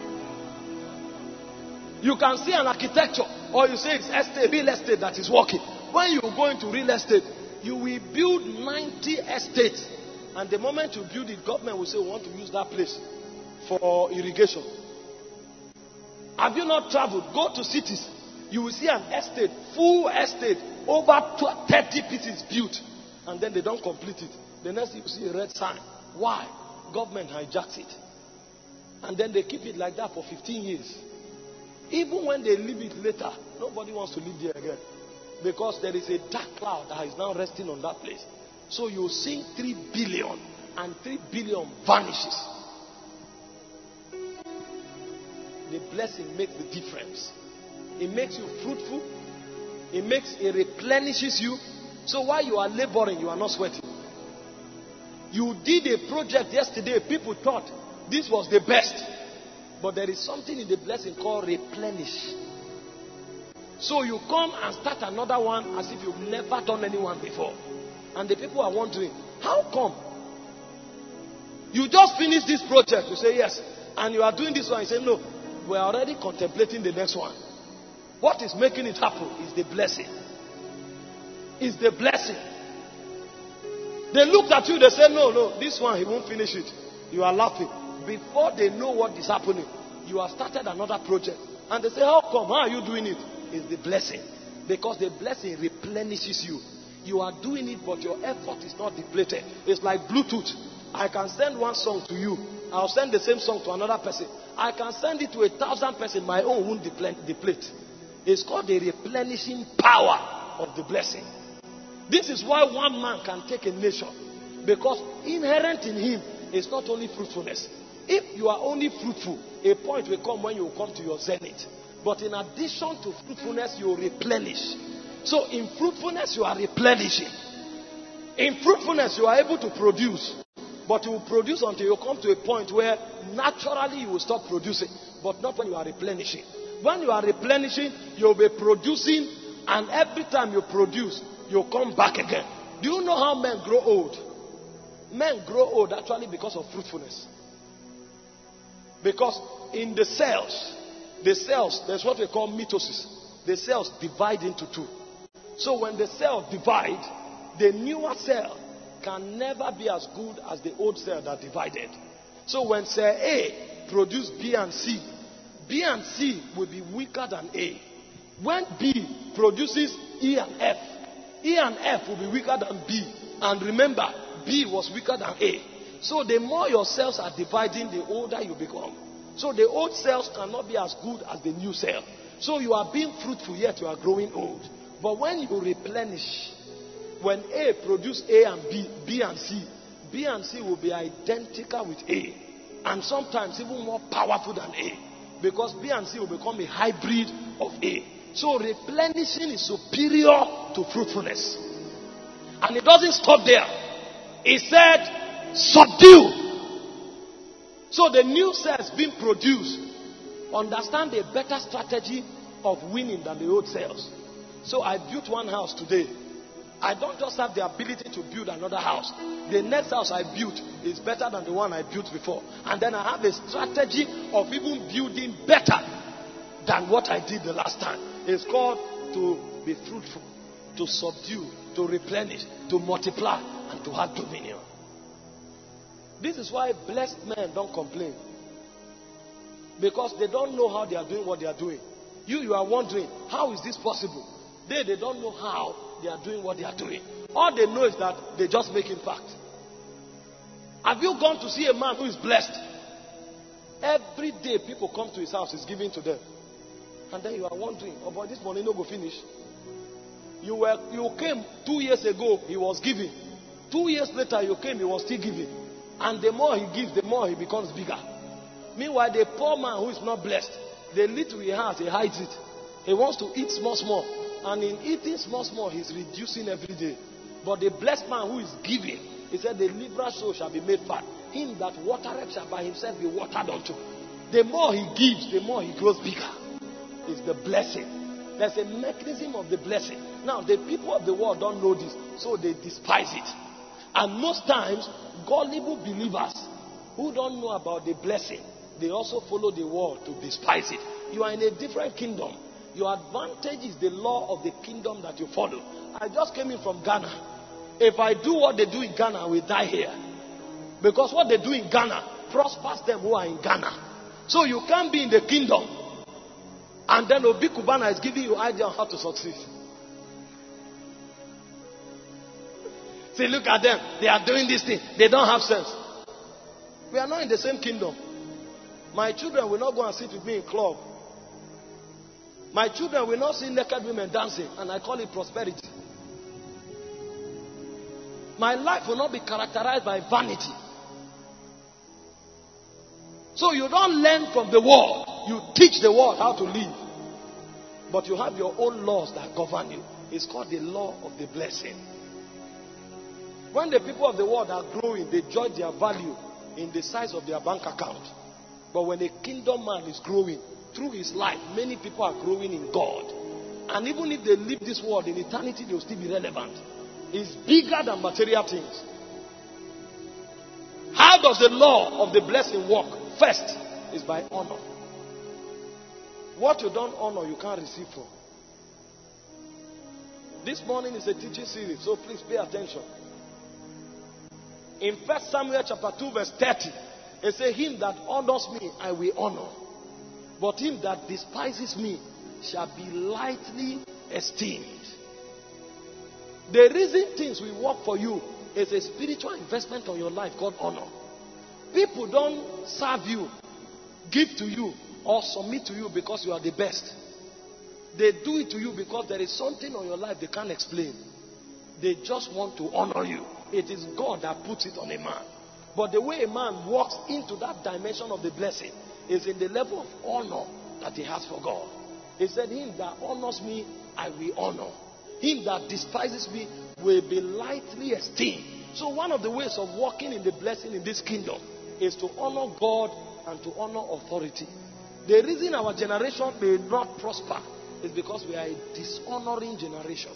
[SPEAKER 1] You can see an architecture or you say it's estate, real estate that is working. When you go into real estate, you will build 90 estates. And the moment you build it, government will say, we want to use that place for irrigation. Have you not traveled? Go to cities. You will see an estate, full estate, over 30 pieces built, and then they don't complete it. The next thing you see a red sign. Why? Government hijacks it. And then they keep it like that for 15 years. Even when they leave it later, nobody wants to live there again. Because there is a dark cloud that is now resting on that place. So you sink 3 billion and 3 billion vanishes. The blessing makes the difference. It makes you fruitful. It replenishes you. So while you are laboring, you are not sweating. You did a project yesterday. People thought this was the best. But there is something in the blessing called replenish. So you come and start another one as if you've never done anyone before. And the people are wondering, how come? You just finished this project. You say yes. And you are doing this one. You say no. We are already contemplating the next one. What is making it happen is the blessing. It's the blessing. They looked at you, they said, no, this one, he won't finish it. You are laughing. Before they know what is happening, you have started another project. And they say, how come? How are you doing it? It's the blessing. Because the blessing replenishes you. You are doing it, but your effort is not depleted. It's like Bluetooth. I can send one song to you. I'll send the same song to another person. I can send it to 1,000 persons. My own won't deplete. It's called the replenishing power of the blessing. This is why one man can take a nation. Because inherent in him is not only fruitfulness. If you are only fruitful, a point will come when you come to your zenith. But in addition to fruitfulness, you replenish. So in fruitfulness, you are replenishing. In fruitfulness, you are able to produce. But you will produce until you come to a point where naturally you will stop producing. But not when you are replenishing. When you are replenishing, you will be producing. And every time you produce, you come back again. Do you know how men grow old? Men grow old actually because of fruitfulness. Because in the cells, there's what we call mitosis. The cells divide into two. So when the cell divide, the newer cell can never be as good as the old cell that divided. So when cell A produces B and C, B and C will be weaker than A. When B produces E and F, E and F will be weaker than B. And remember, B was weaker than A. So the more your cells are dividing, the older you become. So the old cells cannot be as good as the new cell. So you are being fruitful, yet you are growing old. But when you replenish, when A produces A and B, B and C, B and C will be identical with A. And sometimes even more powerful than A. Because B and C will become a hybrid of A. So replenishing is superior to fruitfulness. And it doesn't stop there. It said, subdue. So the new cells being produced understand a better strategy of winning than the old cells. So I built one house today. I don't just have the ability to build another house. The next house I built is better than the one I built before. And then I have a strategy of even building better than what I did the last time. It's called to be fruitful, to subdue, to replenish, to multiply, and to have dominion. This is why blessed men don't complain. Because they don't know how they are doing what they are doing. You are wondering, how is this possible? They don't know how they are doing what they are doing. All they know is that they just make impact. Have you gone to see a man who is blessed? Every day people come to his house, he's giving to them. And then you are wondering, oh boy, this money no go finish. You came 2 years ago, he was giving. 2 years later, you came, he was still giving. And the more he gives, the more he becomes bigger. Meanwhile, the poor man who is not blessed, the little he has, he hides it. He wants to eat small. And in eating small, he's reducing every day. But the blessed man who is giving, he said, the liberal soul shall be made fat. Him that watereth shall by himself be watered unto. The more he gives, the more he grows bigger. It's the blessing. There's a mechanism of the blessing. Now, the people of the world don't know this, so they despise it. And most times, gullible believers who don't know about the blessing, they also follow the world to despise it. You are in a different kingdom. Your advantage is the law of the kingdom that you follow. I just came in from Ghana. If I do what they do in Ghana, I will die here. Because what they do in Ghana prospers them who are in Ghana. So you can't be in the kingdom And then Obi Kubana is giving you idea on how to succeed. See, look at them. They are doing this thing. They don't have sense. We are not in the same kingdom. My children will not go and sit with me in club. My children will not see naked women dancing, and I call it prosperity. My life will not be characterized by vanity. So you don't learn from the world. You teach the world how to live. But you have your own laws that govern you. It's called the law of the blessing. When the people of the world are growing, they judge their value in the size of their bank account. But when a kingdom man is growing, through his life, many people are growing in God. And even if they leave this world in eternity, they will still be relevant. It's bigger than material things. How does the law of the blessing work? First is by honor. What you don't honor, you can't receive from. This morning is a teaching series, so please pay attention. In 1 Samuel chapter 2 verse 30, it says, him that honors me, I will honor. But him that despises me shall be lightly esteemed. The reason things will work for you is a spiritual investment on your life called honor. People don't serve you, give to you, or submit to you because you are the best. They do it to you because there is something on your life they can't explain. They just want to honor you. It is God that puts it on a man. But the way a man walks into that dimension of the blessing is in the level of honor that he has for God. He said, him that honors me, I will honor. Him that despises me will be lightly esteemed. So one of the ways of walking in the blessing in this kingdom is to honor God and to honor authority. The reason our generation may not prosper is because we are a dishonoring generation.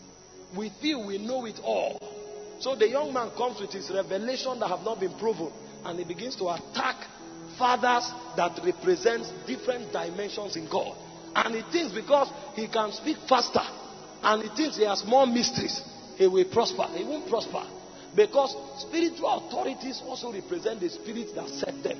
[SPEAKER 1] We feel we know it all. So the young man comes with his revelation that have not been proven, and he begins to attack fathers that represent different dimensions in God. And he thinks because he can speak faster and he thinks he has more mysteries, he will prosper. He won't prosper. Because spiritual authorities also represent the spirits that set them.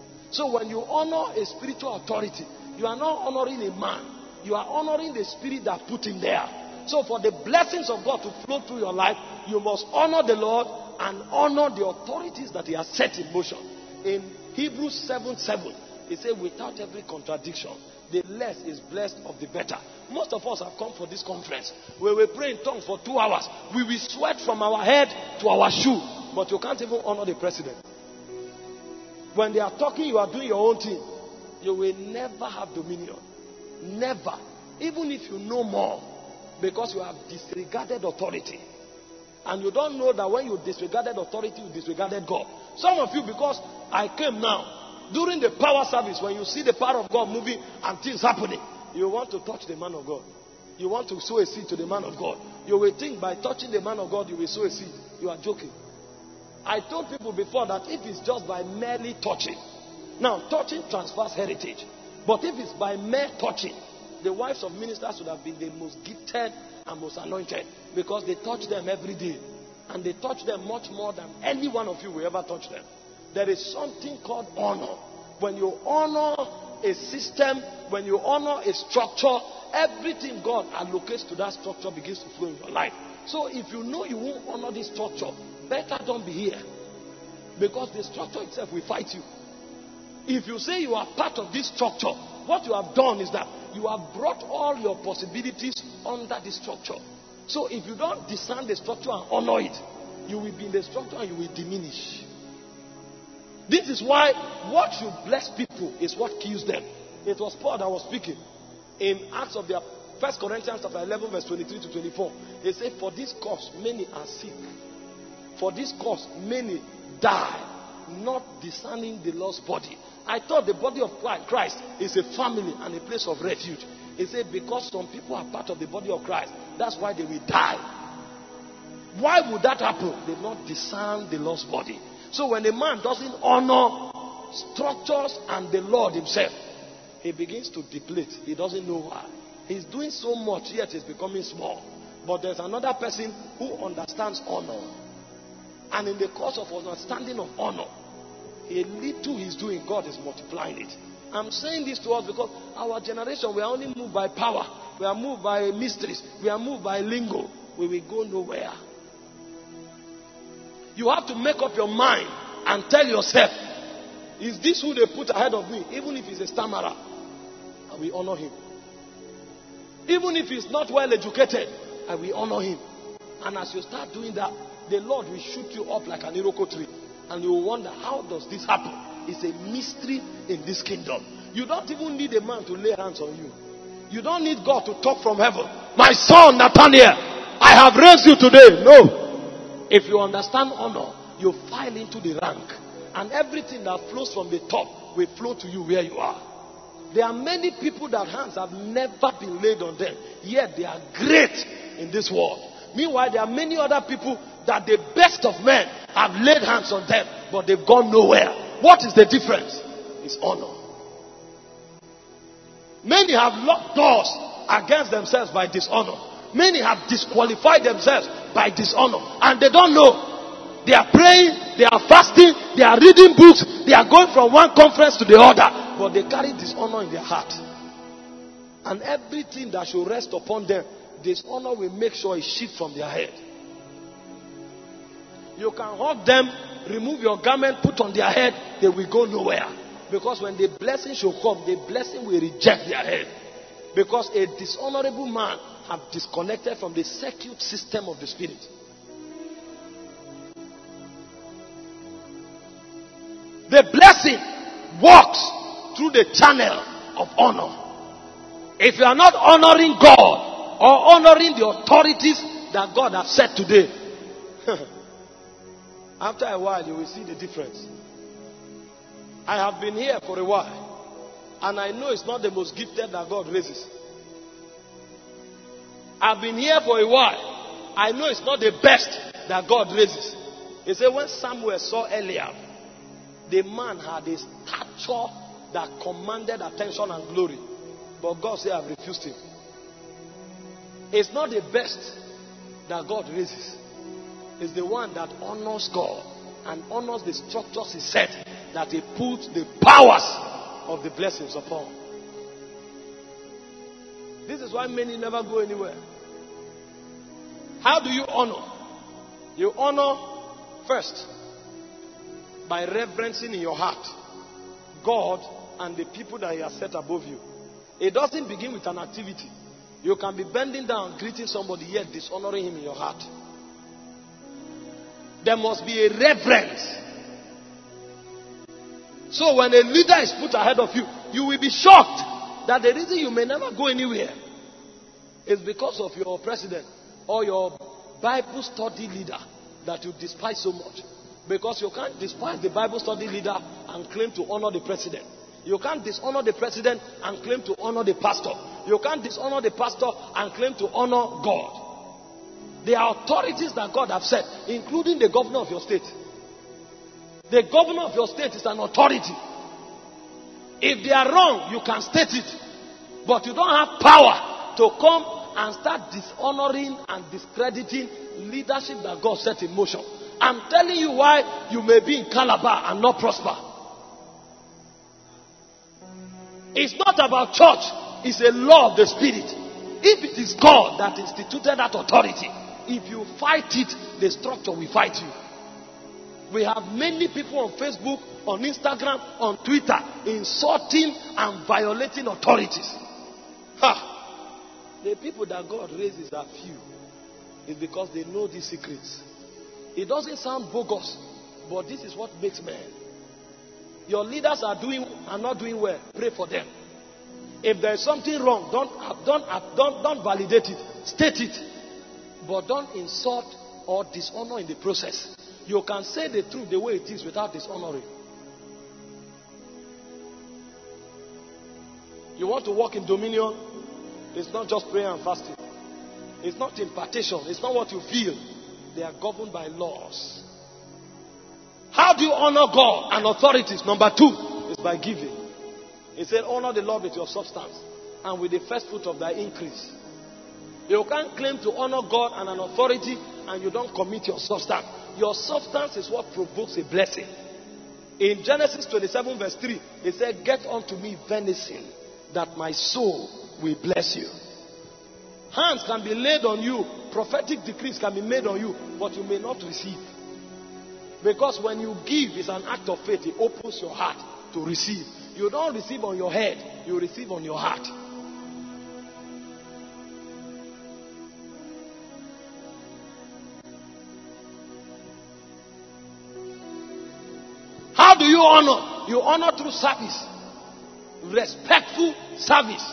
[SPEAKER 1] So when you honor a spiritual authority, you are not honoring a man. You are honoring the spirit that put him there. So for the blessings of God to flow through your life, you must honor the Lord and honor the authorities that he has set in motion. In Hebrews 7:7, he said, without every contradiction, the less is blessed of the better. Most of us have come for this conference where we pray in tongues for 2 hours. We will sweat from our head to our shoe, but you can't even honor the president. When they are talking, you are doing your own thing. You will never have dominion. Never. Even if you know more, because you have disregarded authority. And you don't know that when you disregarded authority, you disregarded God. Some of you, because I came now, during the power service, when you see the power of God moving and things happening, you want to touch the man of God. You want to sow a seed to the man of God. You will think by touching the man of God, you will sow a seed. You are joking. I told people before that if it's just by merely touching. Now, touching transfers heritage. But if it's by mere touching, the wives of ministers would have been the most gifted and most anointed, because they touch them every day. And they touch them much more than any one of you will ever touch them. There is something called honor. When you honor a system, when you honor a structure, everything God allocates to that structure begins to flow in your life. So if you know you won't honor this structure, better don't be here. Because the structure itself will fight you. If you say you are part of this structure, what you have done is that you have brought all your possibilities under this structure. So if you don't discern the structure and honor it, you will be in the structure and you will diminish. This is why what you bless people is what kills them. It was Paul that was speaking in Acts of the 1 Corinthians chapter 11 verse 23 to 24. They say, for this cause many are sick. For this cause many die, not discerning the Lord's body. I thought the body of Christ is a family and a place of refuge. He said because some people are part of the body of Christ, that's why they will die. Why would that happen? They not discern the Lord's body. So when a man doesn't honor structures and the Lord himself, he begins to deplete. He doesn't know why. He's doing so much, yet he's becoming small. But there's another person who understands honor. And in the course of understanding of honor, a little he's doing, God is multiplying it. I'm saying this to us because our generation, we are only moved by power. We are moved by mysteries. We are moved by lingo. We will go nowhere. You have to make up your mind and tell yourself, is this who they put ahead of me? Even if he's a stammerer, I will honor him. Even if he's not well educated, I will honor him. And as you start doing that, the Lord will shoot you up like an iroko tree. And you will wonder, how does this happen? It's a mystery in this kingdom. You don't even need a man to lay hands on you. You don't need God to talk from heaven. My son Nathaniel, I have raised you today. No. If you understand honor, you file into the rank. And everything that flows from the top will flow to you where you are. There are many people that hands have never been laid on them. Yet they are great in this world. Meanwhile, there are many other people that the best of men have laid hands on them, but they've gone nowhere. What is the difference? It's honor. Many have locked doors against themselves by dishonor. Many have disqualified themselves by dishonor. And they don't know. They are praying, they are fasting, they are reading books, they are going from one conference to the other. But they carry dishonor in their heart. And everything that should rest upon them, dishonor will make sure it shifts from their head. You can hug them, remove your garment, put on their head, they will go nowhere. Because when the blessing shall come, the blessing will reject their head. Because a dishonorable man have disconnected from the circuit system of the spirit. The blessing walks through the channel of honor. If you are not honoring God or honoring the authorities that God has set today, after a while you will see the difference. I have been here for a while, and I know it's not the most gifted that God raises. I've been here for a while. I know it's not the best that God raises. He said when Samuel saw Eliab, the man had a stature that commanded attention and glory. But God said, I've refused him. It's not the best that God raises. It's the one that honors God and honors the structures he set, that he puts the powers of the blessings upon. This is why many never go anywhere. How do you honor? You honor first by reverencing in your heart God and the people that he has set above you. It doesn't begin with an activity. You can be bending down, greeting somebody, yet dishonoring him in your heart. There must be a reverence. So when a leader is put ahead of you, you will be shocked that the reason you may never go anywhere is because of your president or your Bible study leader that you despise so much. Because you can't despise the Bible study leader and claim to honor the president. You can't dishonor the president and claim to honor the pastor. You can't dishonor the pastor and claim to honor God. There are authorities that God has set, including the governor of your state. The governor of your state is an authority. If they are wrong, you can state it. But you don't have power to come and start dishonoring and discrediting leadership that God set in motion. I'm telling you why you may be in Calabar and not prosper. It's not about church. It's a law of the spirit. If it is God that instituted that authority, if you fight it, the structure will fight you. We have many people on Facebook, on Instagram, on Twitter, insulting and violating authorities. The people that God raises are few. It's because they know these secrets. It doesn't sound bogus, but this is what makes men. Your leaders are not doing well. Pray for them. If there is something wrong, don't validate it. State it. But don't insult or dishonor in the process. You can say the truth the way it is without dishonoring. You want to walk in dominion? It's not just prayer and fasting. It's not impartation. It's not what you feel. They are governed by laws. How do you honor God and authorities? Number 2 is by giving. He said, honor the Lord with your substance and with the first fruit of thy increase. You can't claim to honor God and an authority and you don't commit your substance. Your substance is what provokes a blessing. In Genesis 27 verse 3, it said, get unto me venison, that my soul will bless you. Hands can be laid on you, prophetic decrees can be made on you, but you may not receive. Because when you give, it's an act of faith. It opens your heart to receive. You don't receive on your head, you receive on your heart. How do you honor? You honor through service. Respectful service.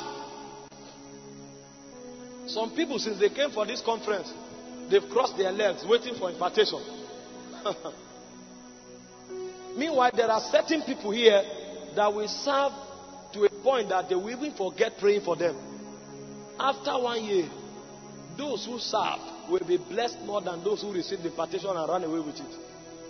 [SPEAKER 1] Some people, since they came for this conference, they've crossed their legs waiting for impartation. Meanwhile, there are certain people here that will serve to a point that they will even forget praying for them. After 1 year, those who serve will be blessed more than those who received the impartation and ran away with it.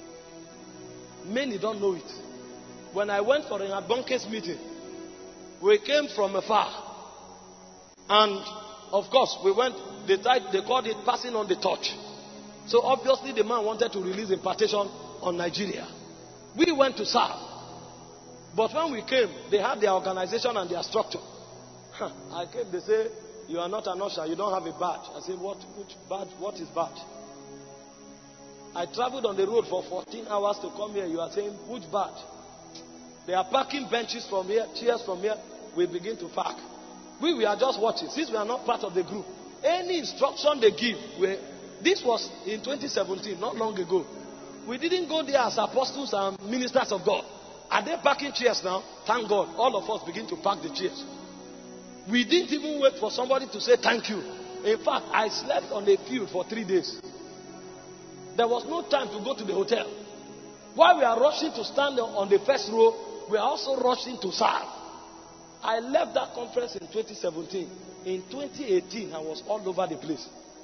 [SPEAKER 1] Many don't know it. When I went for an Abonkes meeting, we came from afar. And of course, we went, they called it passing on the torch. So obviously the man wanted to release impartation on Nigeria. We went to serve. But when we came, they had their organization and their structure. I came, they say, you are not an usher, you don't have a badge. I said, which badge? What is badge? I traveled on the road for 14 hours to come here. You are saying, which badge? They are parking benches from here, chairs from here. We begin to park. We are just watching. Since we are not part of the group, any instruction they give, this was in 2017, not long ago. We didn't go there as apostles and ministers of God. Are they parking chairs now? Thank God. All of us begin to park the chairs. We didn't even wait for somebody to say thank you. In fact, I slept on the field for 3 days. There was no time to go to the hotel. While we are rushing to stand on the first row, we are also rushing to serve. I left that conference in 2017. In 2018, I was all over the place.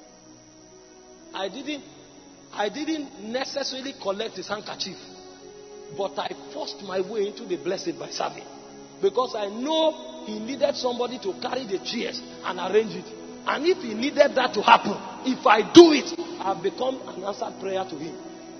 [SPEAKER 1] I didn't necessarily collect his handkerchief, but I forced my way into the blessing by serving. Because I know he needed somebody to carry the chairs and arrange it. And if he needed that to happen, if I do it, I've become an answered prayer to him.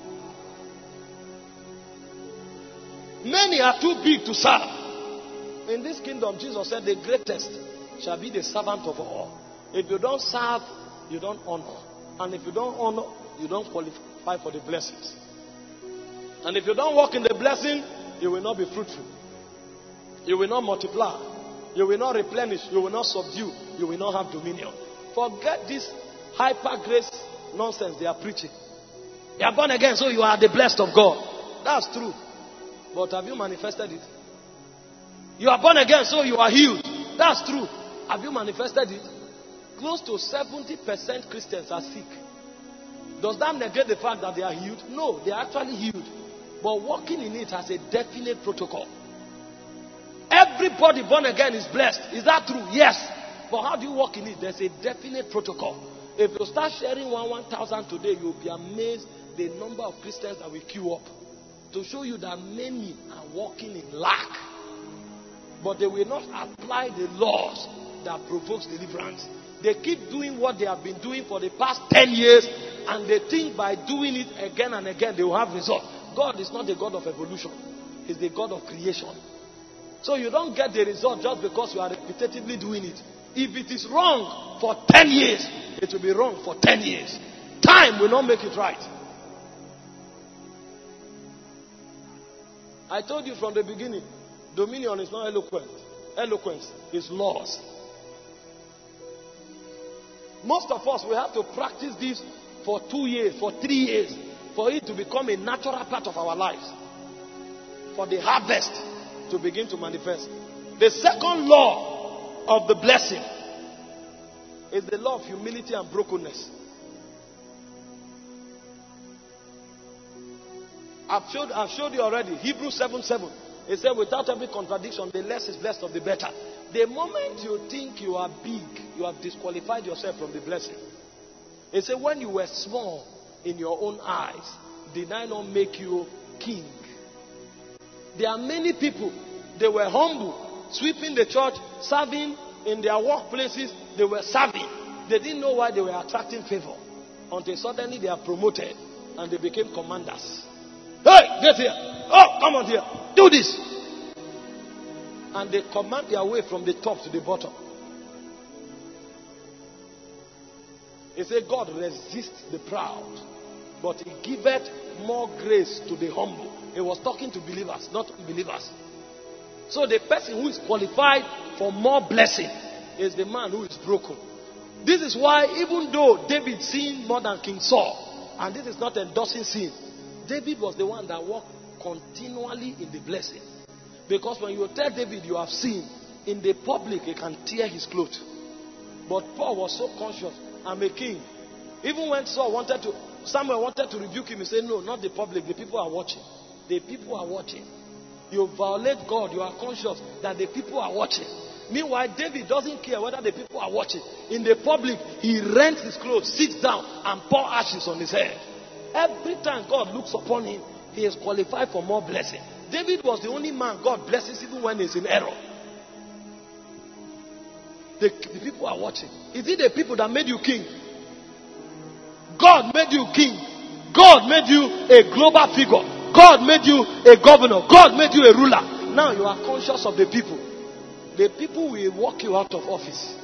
[SPEAKER 1] Many are too big to serve. In this kingdom, Jesus said the greatest shall be the servant of all. If you don't serve, you don't honor. And if you don't honor, you don't qualify for the blessings. And if you don't walk in the blessing, you will not be fruitful. You will not multiply. You will not replenish. You will not subdue. You will not have dominion. Forget this hyper grace nonsense they are preaching. You are born again, so you are the blessed of God. That's true. But have you manifested it? You are born again, so you are healed. That's true. Have you manifested it? Close to 70% Christians are sick. Does that negate the fact that they are healed? No, they are actually healed. But walking in it has a definite protocol. Everybody born again is blessed. Is that true? Yes. But how do you walk in it? There's a definite protocol. If you start sharing 1,000 today, you'll be amazed the number of Christians that will queue up. To show you that many are walking in lack. But they will not apply the laws that provokes deliverance. They keep doing what they have been doing for the past 10 years, and they think by doing it again and again they will have results. God is not the God of evolution. He's the God of creation. So you don't get the result just because you are repetitively doing it. If it is wrong for 10 years, it will be wrong for 10 years. Time will not make it right. I told you from the beginning, dominion is not eloquent. Eloquence is laws. Most of us, we have to practice this for 2 years, for 3 years, for it to become a natural part of our lives. For the harvest to begin to manifest. The second law of the blessing is the law of humility and brokenness. I've showed you already. Hebrews 7:7. It said, without every contradiction, the less is blessed of the better. The moment you think you are big, you have disqualified yourself from the blessing. It said, when you were small in your own eyes, did I not make you king? There are many people, they were humble, sweeping the church, serving in their workplaces, they were serving. They didn't know why they were attracting favor. Until suddenly they are promoted and they became commanders. Hey, get here. Oh, come on here. Do this. And they command their way from the top to the bottom. He said, God resists the proud, but he giveth more grace to the humble. He was talking to believers, not unbelievers. So the person who is qualified for more blessing is the man who is broken. This is why even though David sinned more than King Saul, and this is not endorsing sin, David was the one that walked continually in the blessing. Because when you tell David you have sinned, in the public he can tear his clothes. But Paul was so conscious, I'm a king. Even when Samuel wanted to rebuke him, he said, no, not the public, the people are watching. The people are watching. You violate God, you are conscious that the people are watching. Meanwhile, David doesn't care whether the people are watching. In the public, he rents his clothes, sits down, and pours ashes on his head. Every time God looks upon him, he is qualified for more blessing. David was the only man God blesses even when he's in error. The people are watching. Is it the people that made you king? God made you king. God made you a global figure. God made you a governor. God made you a ruler. Now you are conscious of the people. The people will walk you out of office.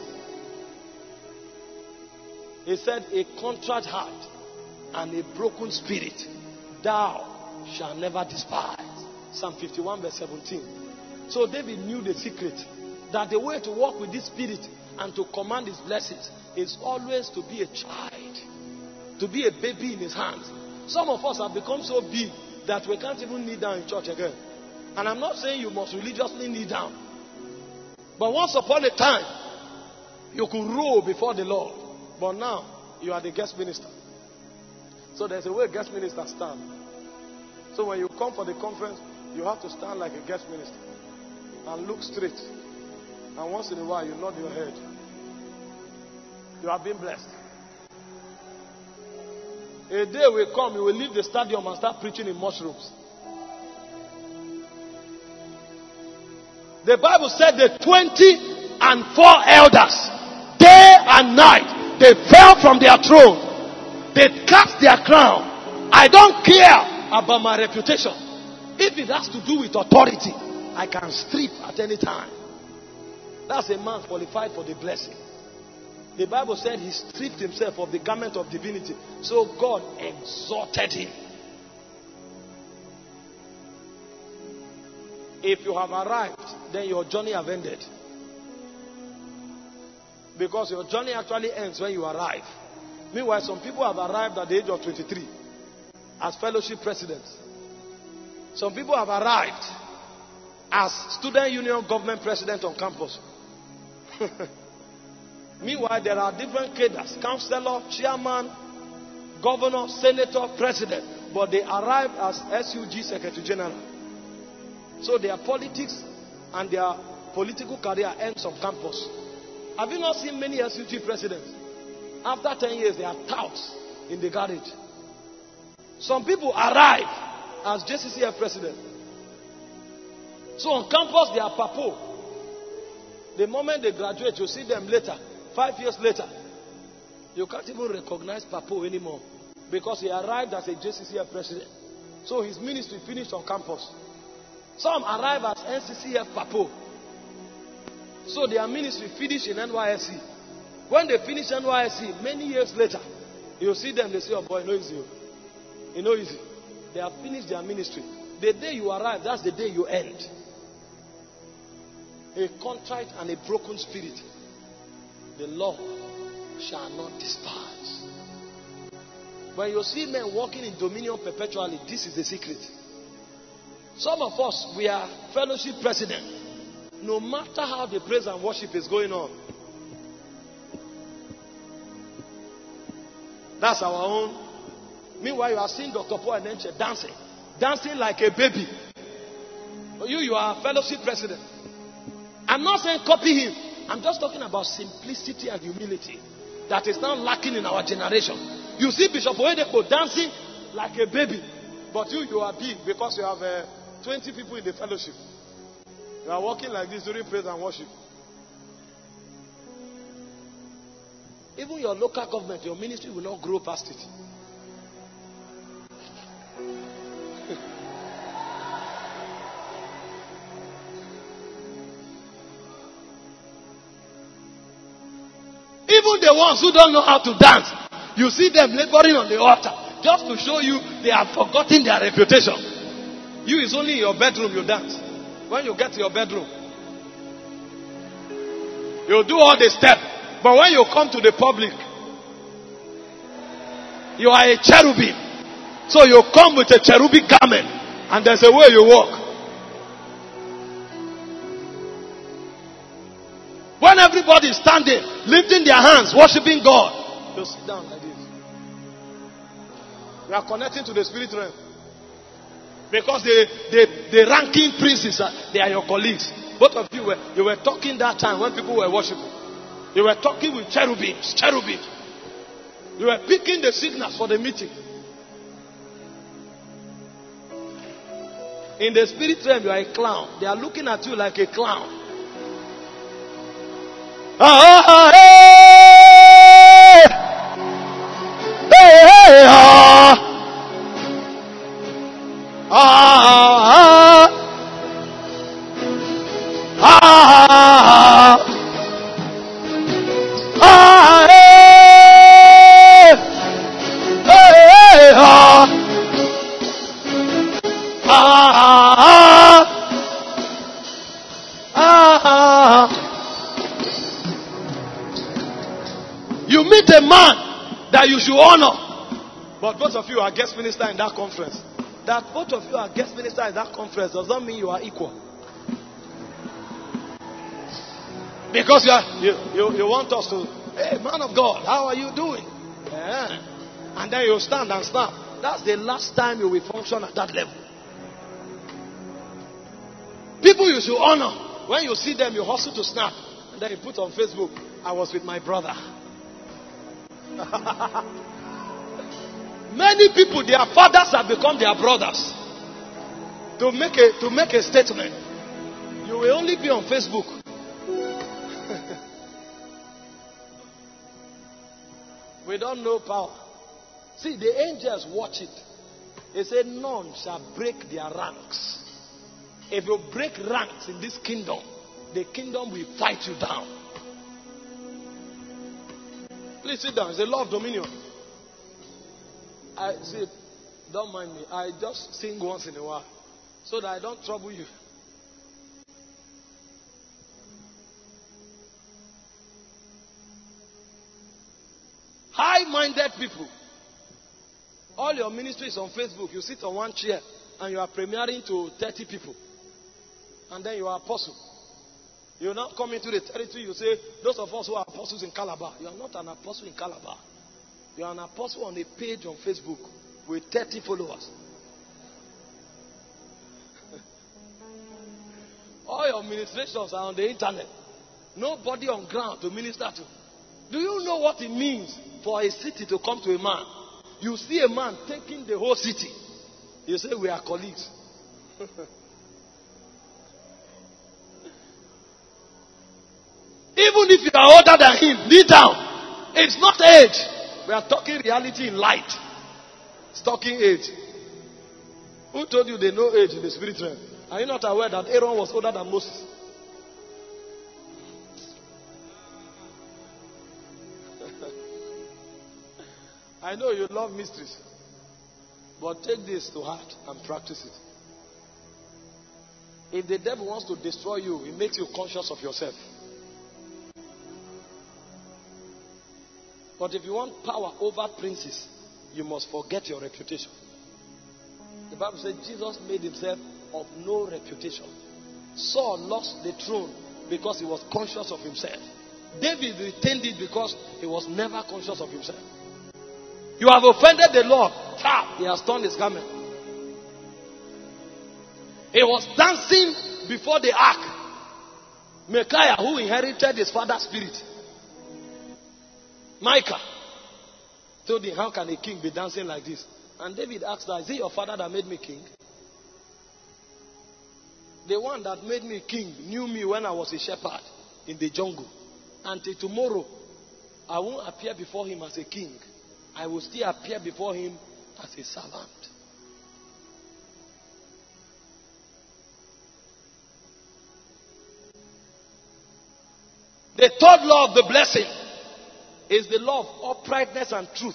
[SPEAKER 1] He said, a contrite heart and a broken spirit thou shalt never despise. Psalm 51 verse 17. So David knew the secret, that the way to walk with this spirit and to command his blessings is always to be a child, to be a baby in his hands. Some of us have become so big that we can't even kneel down in church again. And I'm not saying you must religiously kneel down, but once upon a time you could roll before the Lord, but now you are the guest minister. So there's a way guest ministers stand. So when you come for the conference, you have to stand like a guest minister and look straight. And once in a while, you nod your head. You have been blessed. A day will come, you will leave the stadium and start preaching in mushrooms. The Bible said the 24 elders, day and night, they fell from their throne. They cast their crown. I don't care about my reputation. If it has to do with authority, I can strip at any time. That's a man qualified for the blessing. The Bible said he stripped himself of the garment of divinity. So God exalted him. If you have arrived, then your journey has ended. Because your journey actually ends when you arrive. Meanwhile, some people have arrived at the age of 23 as fellowship presidents. Some people have arrived as student union government president on campus. Meanwhile, there are different cadres: councillor, chairman, governor, senator, president. But they arrived as SUG secretary general. So their politics and their political career ends on campus. Have you not seen many SUG presidents? After 10 years, they are touts in the garage. Some people arrive as JCCF president. So on campus, they are papo. The moment they graduate, you see them later, 5 years later. You can't even recognize papo anymore because he arrived as a JCCF president. So his ministry finished on campus. Some arrive as NCCF papo. So their ministry finished in NYSC. When they finish NYSC, many years later, you see them, they say, oh boy, no easy. You know easy. They have finished their ministry. The day you arrive, that's the day you end. A contrite and a broken spirit, the Lord shall not despise. When you see men walking in dominion perpetually, this is the secret. Some of us, we are fellowship president. No matter how the praise and worship is going on, that's our own. Meanwhile, you are seeing Dr. Paul and Enche dancing like a baby. You are a fellowship president. I'm not saying copy him. I'm just talking about simplicity and humility that is now lacking in our generation. You see Bishop Oyedepo dancing like a baby, but you are big because you have 20 people in the fellowship. You are walking like this during praise and worship. Even your local government, your ministry will not grow past it. Even the ones who don't know how to dance, you see them laboring on the altar just to show you they have forgotten their reputation. You is only in your bedroom you dance. When you get to your bedroom, you do all the steps. But when you come to the public, you are a cherubim. So you come with a cherubic garment, and there's a way you walk. When everybody is standing, lifting their hands, worshiping God, you sit down like this. We are connecting to the spirit realm. Because the ranking princes, they are your colleagues. Both of you were talking that time when people were worshiping. You were talking with cherubims. You were picking the signals for the meeting. In the spirit realm, you are a clown. They are looking at you like a clown. You meet a man that you should honor, but both of you are guest minister in that conference. That both of you are guest minister in that conference does not mean you are equal. Because you want us to, hey, man of God, how are you doing? Yeah. And then you stand and snap. That's the last time you will function at that level. People you should honor. When you see them, you hustle to snap. And then you put on Facebook, I was with my brother. Many people, their fathers have become their brothers. To make a statement, you will only be on Facebook. We don't know power. See, the angels watch it. They say none shall break their ranks. If you break ranks in this kingdom, the kingdom will fight you down. Please sit down. It's a law of dominion. I see, don't mind me. I just sing once in a while so that I don't trouble you. High-minded people. All your ministry is on Facebook. You sit on one chair and you are premiering to 30 people. And then you are apostle. You now come into the territory, you say, those of us who are apostles in Calabar. You are not an apostle in Calabar. You are an apostle on a page on Facebook with 30 followers. All your ministrations are on the internet. Nobody on ground to minister to. Do you know what it means for a city to come to a man? You see a man taking the whole city. You say, we are colleagues. Even if you are older than him, kneel down. It's not age. We are talking reality in light. It's talking age. Who told you they know age in the spirit realm? Are you not aware that Aaron was older than Moses? I know you love mysteries. But take this to heart and practice it. If the devil wants to destroy you, it makes you conscious of yourself. But if you want power over princes, you must forget your reputation. The Bible says Jesus made himself of no reputation. Saul lost the throne because he was conscious of himself. David retained it because he was never conscious of himself. You have offended the Lord. He has torn his garment. He was dancing before the ark. Micaiah, who inherited his father's spirit. Micah told him, how can a king be dancing like this? And David asked her, is it your father that made me king? The one that made me king knew me when I was a shepherd in the jungle. Until tomorrow, I won't appear before him as a king. I will still appear before him as a servant. The third law of the blessing is the law of uprightness and truth.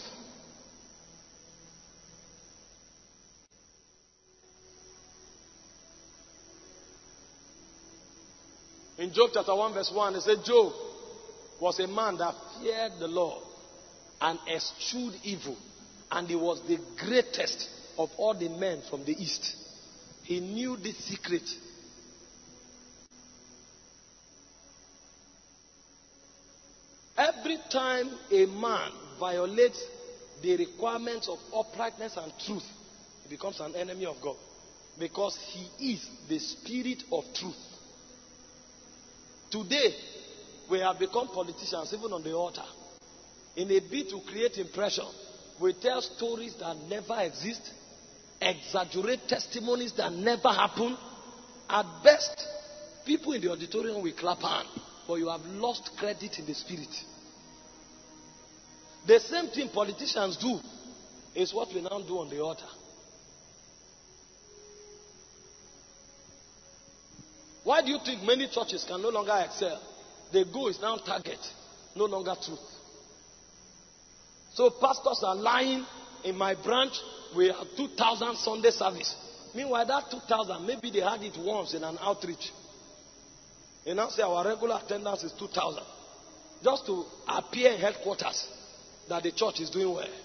[SPEAKER 1] In Job chapter 1 verse 1, it said Job was a man that feared the Lord and eschewed evil. And he was the greatest of all the men from the east. He knew this secret. Every time a man violates the requirements of uprightness and truth, he becomes an enemy of God. Because he is the spirit of truth. Today, we have become politicians even on the altar. In a bid to create impression, we tell stories that never exist, exaggerate testimonies that never happen. At best, people in the auditorium will clap hands, but you have lost credit in the spirit. The same thing politicians do is what we now do on the altar. Why do you think many churches can no longer excel? The goal is now target, no longer truth. So pastors are lying. In my branch, we have 2,000 Sunday service. Meanwhile, that 2,000, maybe they had it once in an outreach. They now say our regular attendance is 2,000. Just to appear in headquarters that the church is doing well.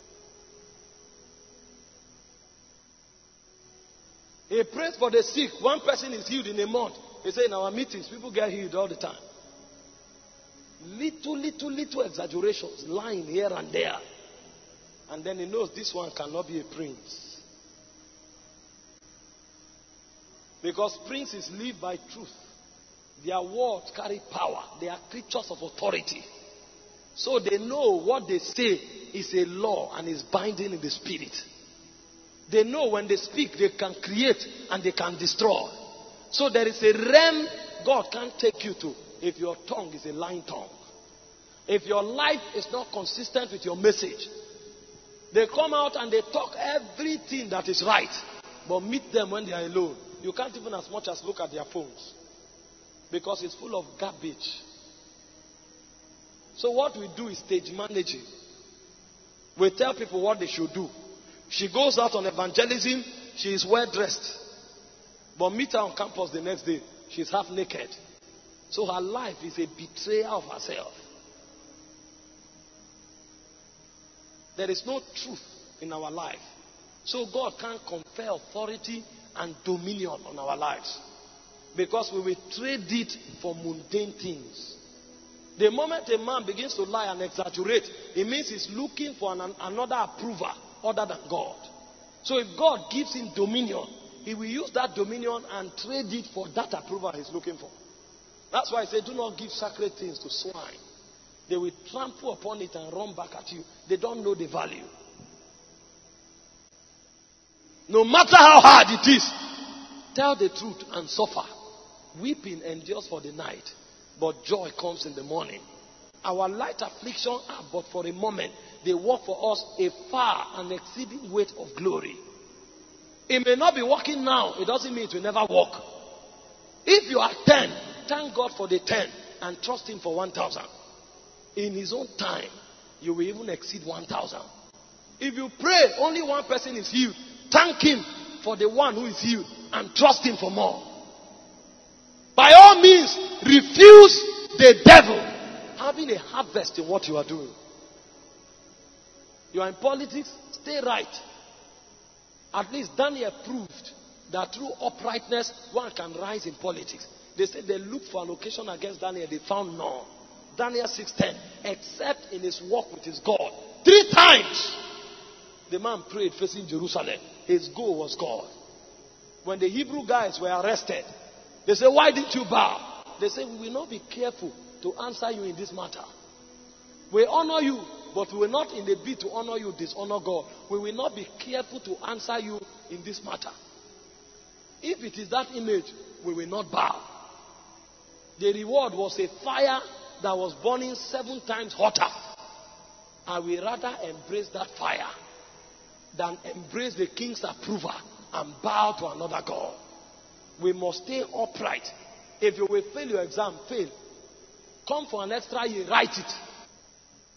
[SPEAKER 1] He prays for the sick. One person is healed in a month. He said in our meetings, people get healed all the time. Little exaggerations, lying here and there. And then he knows this one cannot be a prince. Because princes live by truth. Their words carry power. They are creatures of authority. So they know what they say is a law and is binding in the spirit. They know when they speak, they can create and they can destroy. So there is a realm God can't take you to if your tongue is a lying tongue. If your life is not consistent with your message. They come out and they talk everything that is right. But meet them when they are alone. You can't even as much as look at their phones. Because it's full of garbage. So what we do is stage managing. We tell people what they should do. She goes out on evangelism. She is well dressed. But meet her on campus the next day. She's half naked. So her life is a betrayal of herself. There is no truth in our life. So God can't confer authority and dominion on our lives. Because we will trade it for mundane things. The moment a man begins to lie and exaggerate, it means he's looking for another approver other than God. So if God gives him dominion, he will use that dominion and trade it for that approval he's looking for. That's why I say do not give sacred things to swine. They will trample upon it and run back at you. They don't know the value. No matter how hard it is, tell the truth and suffer. Weeping endures for the night, but joy comes in the morning. Our light affliction are but for a moment. They work for us a far and exceeding weight of glory. It may not be working now. It doesn't mean it will never work. If you are 10, thank God for the 10 and trust Him for 1,000. In His own time, you will even exceed 1,000. If you pray, only one person is healed. Thank Him for the one who is healed and trust Him for more. By all means, refuse the devil having a harvest in what you are doing. You are in politics, stay right. At least Daniel proved that through uprightness, one can rise in politics. They said they looked for an occasion against Daniel, they found none. Daniel 6:10, except in his walk with his God. 3 times the man prayed facing Jerusalem. His goal was God. When the Hebrew guys were arrested, they said, why didn't you bow? They said, we will not be careful to answer you in this matter. We honor you, but we will not in the bid to honor you dishonor God. We will not be careful to answer you in this matter. If it is that image, we will not bow. The reward was a fire that was burning 7 times hotter. I will rather embrace that fire than embrace the king's approval and bow to another God. We must stay upright. If you will fail your exam, fail. Come for an extra year, write it.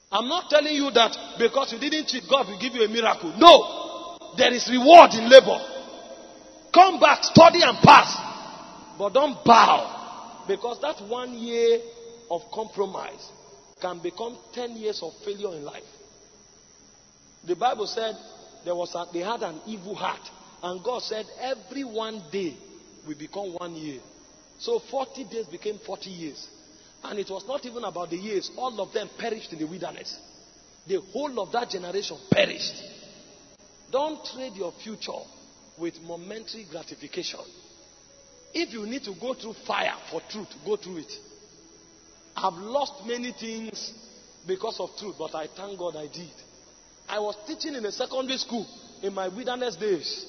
[SPEAKER 1] I'm not telling you that because you didn't cheat, God will give you a miracle. No. There is reward in labor. Come back, study and pass. But don't bow. Because that 1 year of compromise can become 10 years of failure in life. The Bible said they had an evil heart. And God said every 1 day will become 1 year. So 40 days became 40 years. And it was not even about the years. All of them perished in the wilderness. The whole of that generation perished. Don't trade your future with momentary gratification. If you need to go through fire for truth, go through it. I've lost many things because of truth, but I thank God I did. I was teaching in a secondary school in my wilderness days.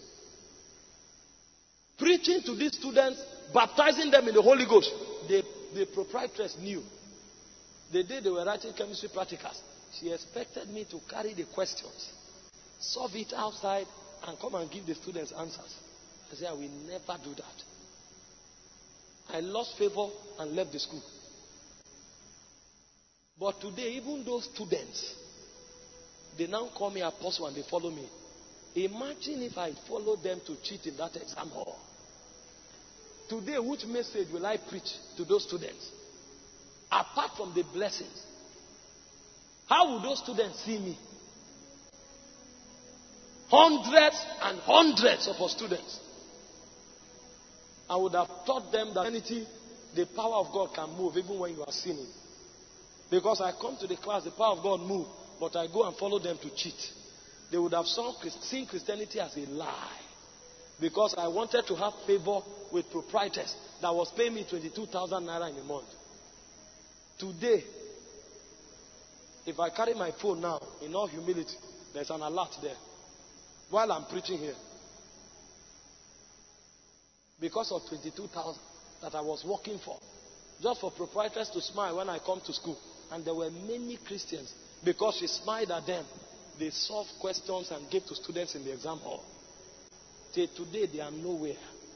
[SPEAKER 1] Preaching to these students, baptizing them in the Holy Ghost. The proprietress knew. The day they were writing chemistry practicals, she expected me to carry the questions, solve it outside, and come and give the students answers. I said, I will never do that. I lost favor and left the school. But today, even those students, they now call me apostle and they follow me. Imagine if I follow them to cheat in that exam hall. Today, which message will I preach to those students? Apart from the blessings, how will those students see me? Hundreds and hundreds of our students. I would have taught them that the power of God can move even when you are sinning. Because I come to the class, the power of God move, but I go and follow them to cheat. They would have seen Christianity as a lie. Because I wanted to have favor with proprietors that was paying me 22,000 naira in a month. Today, if I carry my phone now, in all humility, there's an alert there. While I'm preaching here. Because of 22,000 that I was working for. Just for proprietors to smile when I come to school. And there were many Christians. Because she smiled at them, they solved questions and gave to students in the exam hall. Till today, they are nowhere.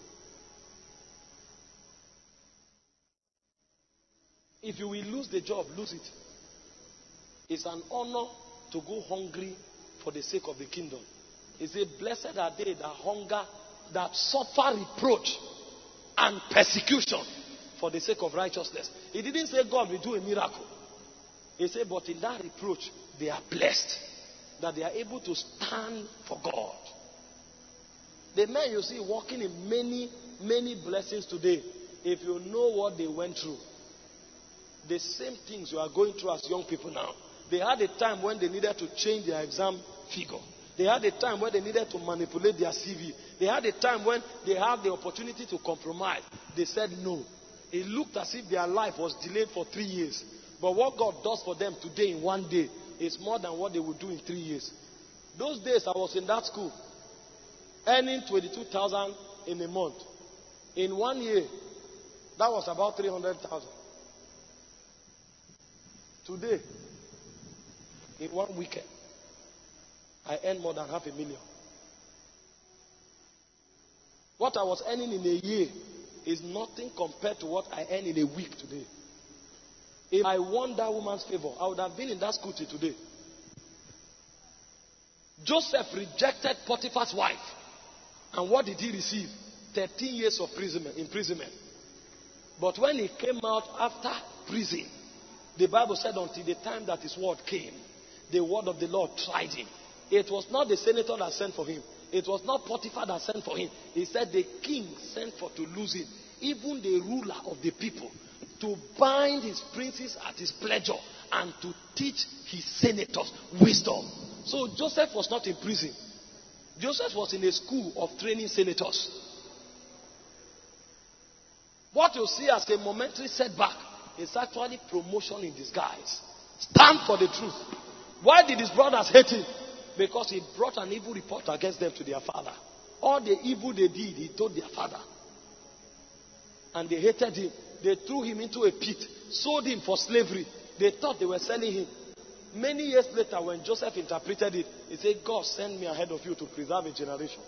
[SPEAKER 1] If you will lose the job, lose it. It's an honor to go hungry for the sake of the kingdom. He said, blessed are they that hunger, that suffer reproach and persecution for the sake of righteousness. He didn't say God will do a miracle. He said, but in that reproach, they are blessed. That they are able to stand for God. The men you see walking in many, many blessings today, if you know what they went through, the same things you are going through as young people now. They had a time when they needed to change their exam figure. They had a time when they needed to manipulate their CV. They had a time when they had the opportunity to compromise. They said no. It looked as if their life was delayed for 3 years. But what God does for them today in 1 day is more than what they would do in 3 years. Those days I was in that school, earning 22,000 in a month. In 1 year, that was about 300,000. Today, in 1 weekend, I earn more than 500,000. What I was earning in a year is nothing compared to what I earn in a week today. If I won that woman's favor, I would have been in that school till today. Joseph rejected Potiphar's wife. And what did he receive? 13 years of imprisonment. But when he came out after prison, the Bible said until the time that his word came, the word of the Lord tried him. It was not the senator that sent for him. It was not Potiphar that sent for him. He said the king sent for to lose him. Even the ruler of the people. To bind his princes at his pleasure. And to teach his senators wisdom. So Joseph was not in prison. Joseph was in a school of training senators. What you see as a momentary setback is actually promotion in disguise. Stand for the truth. Why did his brothers hate him? Because he brought an evil report against them to their father. All the evil they did, he told their father. And they hated him. They threw him into a pit, sold him for slavery. They thought they were selling him. Many years later, when Joseph interpreted it, he said, God sent me ahead of you to preserve a generation.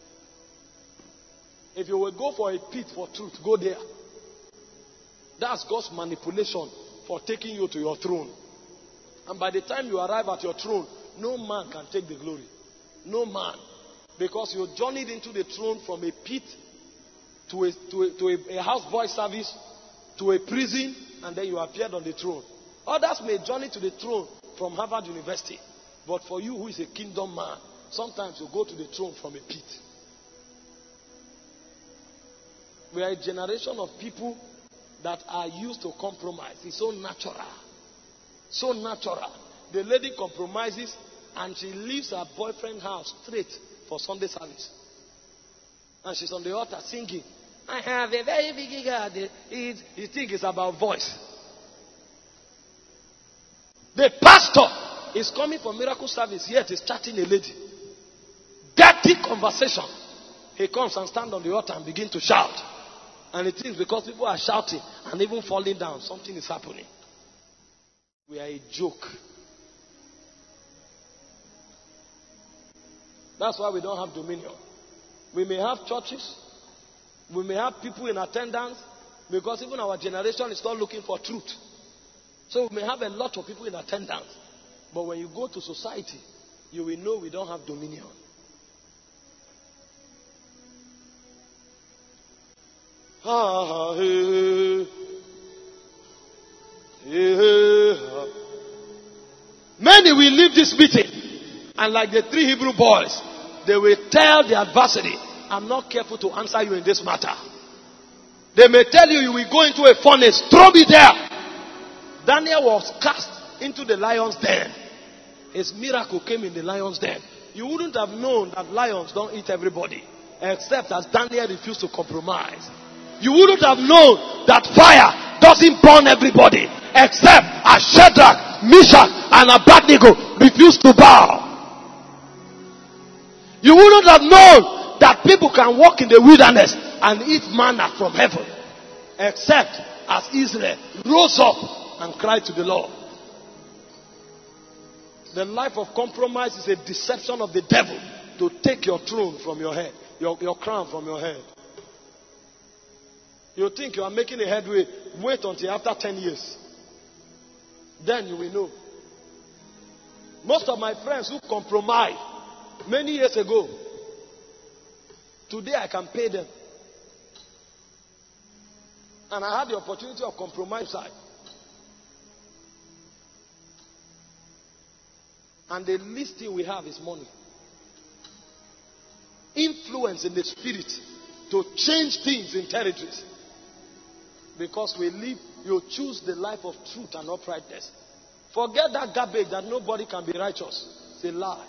[SPEAKER 1] If you will go for a pit for truth, go there. That's God's manipulation for taking you to your throne. And by the time you arrive at your throne, no man can take the glory. No man. Because you journeyed into the throne from a pit to a houseboy service to a prison, and then you appeared on the throne. Others may journey to the throne from Harvard University. But for you who is a kingdom man, sometimes you go to the throne from a pit. We are a generation of people that are used to compromise. It's so natural. So natural. The lady compromises and she leaves her boyfriend's house straight for Sunday service. And she's on the altar singing. I have a very big garden. You think it's about voice. The pastor is coming for miracle service, yet he's chatting a lady. Dirty conversation. He comes and stands on the altar and begins to shout. And he thinks because people are shouting and even falling down, something is happening. We are a joke. That's why we don't have dominion. We may have churches. We may have people in attendance. Because even our generation is not looking for truth. So we may have a lot of people in attendance. But when you go to society, you will know we don't have dominion. Many will leave this meeting, and like the 3 Hebrew boys, they will tell the adversary, I'm not careful to answer you in this matter. They may tell you, you will go into a furnace, throw me there. Daniel was cast into the lion's den. His miracle came in the lion's den. You wouldn't have known that lions don't eat everybody, except as Daniel refused to compromise. You wouldn't have known that fire doesn't burn everybody, except as Shadrach, Meshach, and Abednego refused to bow. You wouldn't have known that people can walk in the wilderness and eat manna from heaven, except as Israel rose up and cried to the Lord. The life of compromise is a deception of the devil to take your throne from your head, your crown from your head. You think you are making a headway, wait until after 10 years. Then you will know. Most of my friends who compromised many years ago, today I can pay them. And I had the opportunity of compromise. And the least thing we have is money. Influence in the spirit to change things in territories. Because we live, you choose the life of truth and uprightness. Forget that garbage that nobody can be righteous. It's a lie.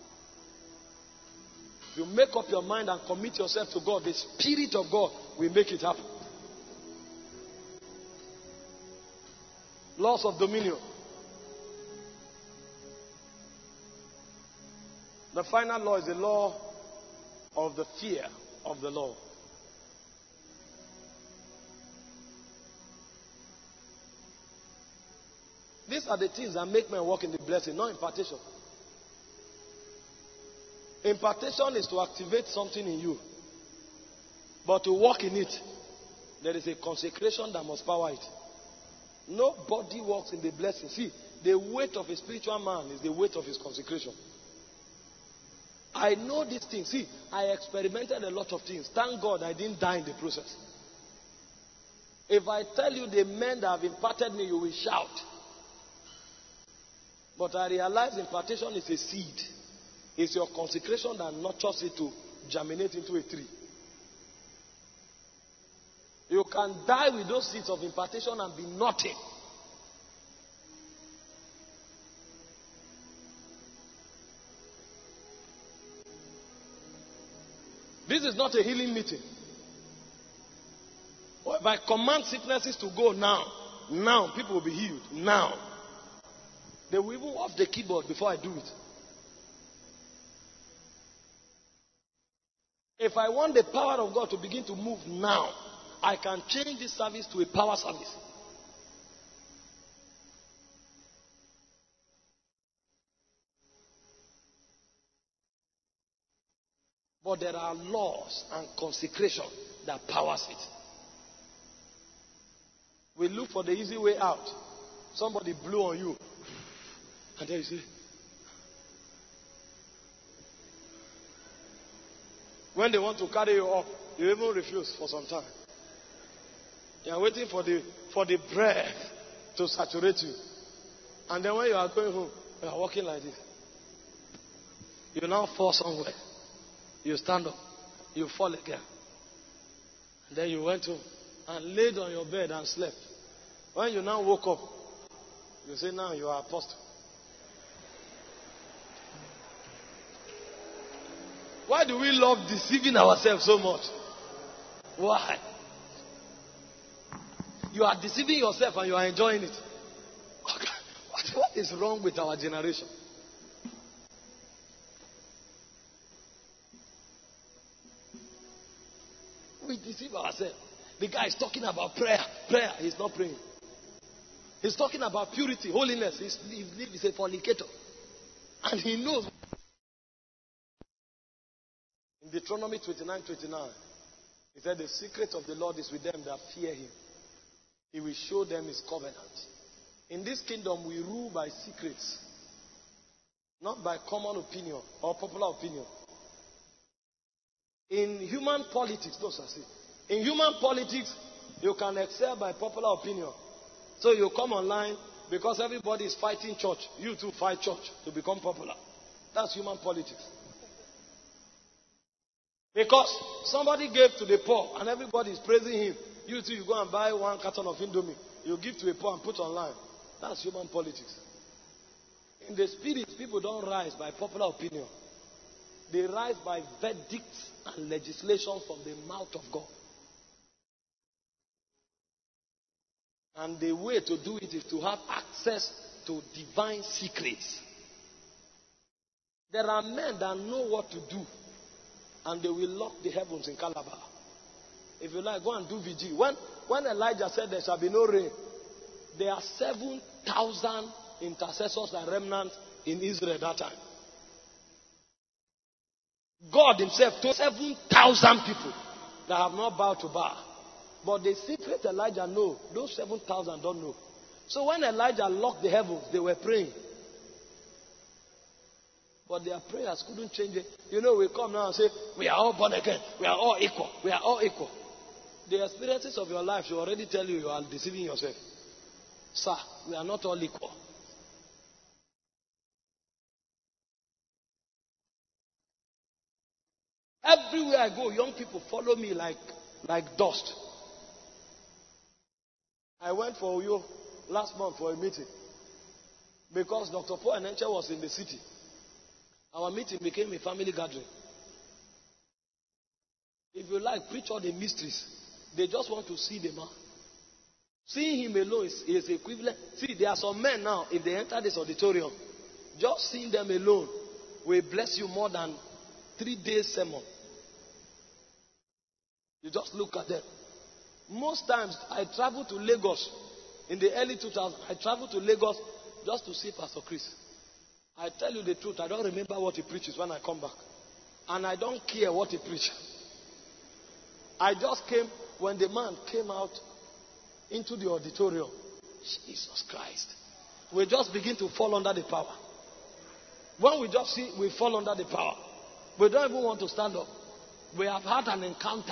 [SPEAKER 1] You make up your mind and commit yourself to God. The Spirit of God will make it happen. Laws of dominion. The final law is the law of the fear of the Lord. These are the things that make men walk in the blessing, not impartation. Impartation is to activate something in you. But to walk in it, there is a consecration that must power it. Nobody walks in the blessing. See, the weight of a spiritual man is the weight of his consecration. I know these things. See, I experimented a lot of things. Thank God I didn't die in the process. If I tell you the men that have imparted me, you will shout. But I realize impartation is a seed. It's your consecration that nurtures it to germinate into a tree. You can die with those seeds of impartation and be nothing. This is not a healing meeting. If I command sicknesses to go now people will be healed. Now. They will even off the keyboard before I do it. If I want the power of God to begin to move now, I can change this service to a power service. But there are laws and consecration that powers it. We look for the easy way out. Somebody blew on you. And then you say, when they want to carry you up, you even refuse for some time. You are waiting for the breath to saturate you. And then when you are going home, you are walking like this. You now fall somewhere. You stand up. You fall again. And then you went home and laid on your bed and slept. When you now woke up, you say, now you are apostle. Why do we love deceiving ourselves so much? Why? You are deceiving yourself and you are enjoying it. What is wrong with our generation? We deceive ourselves. The guy is talking about prayer. Prayer, he's not praying. He's talking about purity, holiness. He's a fornicator. And he knows. In Deuteronomy 29:29, he said, the secret of the Lord is with them that fear him. He will show them his covenant. In this kingdom, we rule by secrets, not by common opinion or popular opinion. In human politics, no, sir, see. In human politics, you can excel by popular opinion. So you come online because everybody is fighting church. You too fight church to become popular. That's human politics. Because somebody gave to the poor and everybody is praising him. You too, you go and buy 1 carton of Indomie. You give to a poor and put online. That's human politics. In the spirit, people don't rise by popular opinion. They rise by verdicts and legislation from the mouth of God. And the way to do it is to have access to divine secrets. There are men that know what to do. And they will lock the heavens in Calabar. If you like, go and do VG. When Elijah said there shall be no rain, there are 7,000 intercessors and remnants in Israel that time. God himself told 7,000 people that have not bowed to Baal. But the secret Elijah knows, those 7,000 don't know. So when Elijah locked the heavens, they were praying. But their prayers couldn't change it. You know, we come now and say, we are all born again. We are all equal. We are all equal. The experiences of your life should already tell you you are deceiving yourself. Sir, we are not all equal. Everywhere I go, young people follow me like dust. I went for Uyo last month for a meeting. Because Dr. Paul Enenche was in the city. Our meeting became a family gathering. If you like, preach all the mysteries. They just want to see the man. Seeing him alone is equivalent. See, there are some men now, if they enter this auditorium, just seeing them alone will bless you more than 3 days sermon. You just look at them. Most times, I travel to Lagos in the early 2000s. I travel to Lagos just to see Pastor Chris. I tell you the truth, I don't remember what he preaches when I come back. And I don't care what he preaches. I just came, when the man came out into the auditorium, Jesus Christ. We just begin to fall under the power. When we just see, we fall under the power. We don't even want to stand up. We have had an encounter.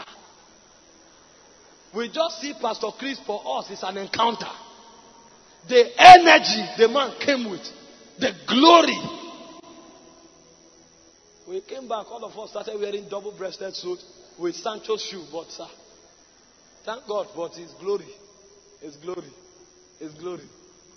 [SPEAKER 1] We just see Pastor Chris for us is an encounter. The energy the man came with. The glory. We came back, all of us started wearing double-breasted suits with Sancho's shoe. But sir, thank God, but his glory. His glory. His glory.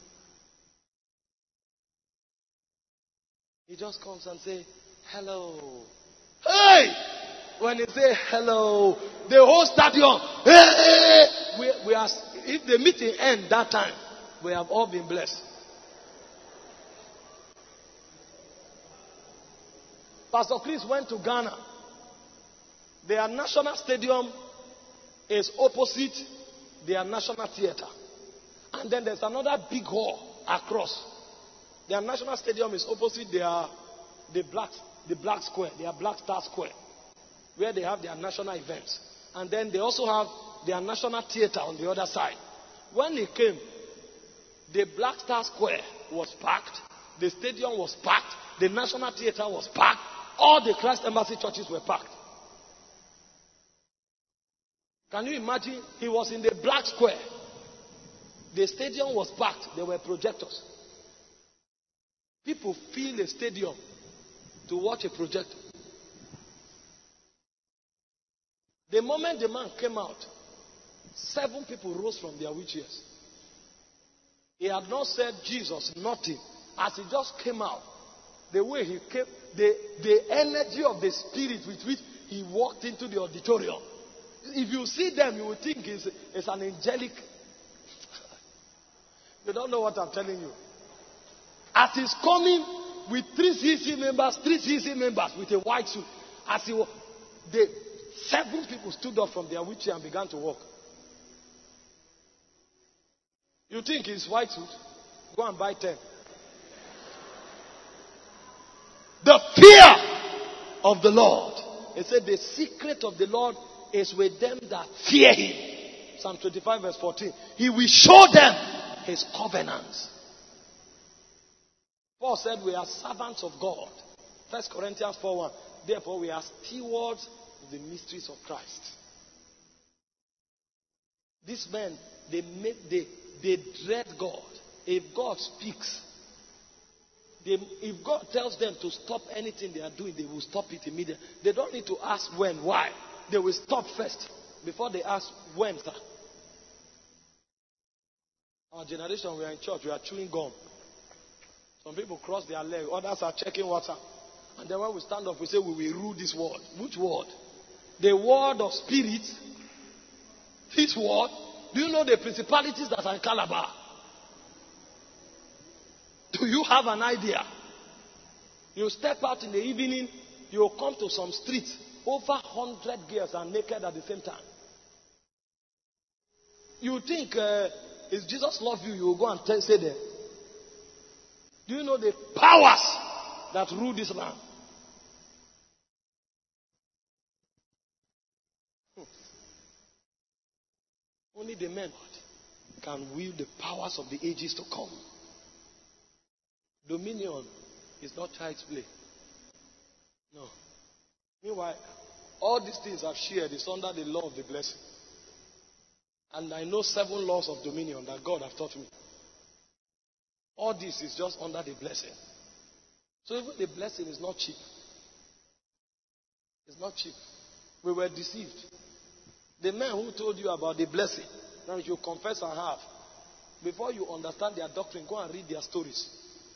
[SPEAKER 1] He just comes and say, hello. Hey! When he say hello, the whole stadium, hey! We are, if the meeting ends that time, we have all been blessed. Pastor Chris went to Ghana. Their national stadium is opposite their national theater. And then there's another big hall across. Their national stadium is opposite the black square, their Black Star Square, where they have their national events. And then they also have their national theater on the other side. When he came, the Black Star Square was packed. The stadium was packed. The National Theatre was packed. All the Christ Embassy churches were packed. Can you imagine? He was in the black square. The stadium was packed. There were projectors. People fill a stadium to watch a projector. The moment the man came out, 7 people rose from their wheelchairs. He had not said Jesus, nothing. As he just came out, the way he came, the energy of the spirit with which he walked into the auditorium. If you see them, you will think it's an angelic. You don't know what I'm telling you. As he's coming with 3 CC members with a white suit, as he was, the 7 people stood up from their wheelchair and began to walk. You think it's white suit? Go and buy 10. The fear of the Lord. It said the secret of the Lord is with them that fear him. Psalm 25 verse 14. He will show them his covenants. Paul said we are servants of God. 1 Corinthians 4:1. Therefore we are stewards of the mysteries of Christ. These men, they dread God. If God speaks, if God tells them to stop anything they are doing, they will stop it immediately. They don't need to ask when, why. They will stop first before they ask when, sir. Our generation, we are in church, we are chewing gum. Some people cross their leg, others are checking water. And then when we stand up, we say we will rule this word. Which word? The word of spirit. This word. Do you know the principalities that are in Calabar? Do you have an idea? You step out in the evening, you will come to some streets. Over 100 girls are naked at the same time. You think, if Jesus loves you, you will go and say there. Do you know the powers that rule this land? Only the men can wield the powers of the ages to come. Dominion is not child's play. No. Meanwhile, all these things I've shared is under the law of the blessing. And I know 7 laws of dominion that God has taught me. All this is just under the blessing. So even the blessing is not cheap. It's not cheap. We were deceived. The men who told you about the blessing, now you confess and have. Before you understand their doctrine, go and read their stories.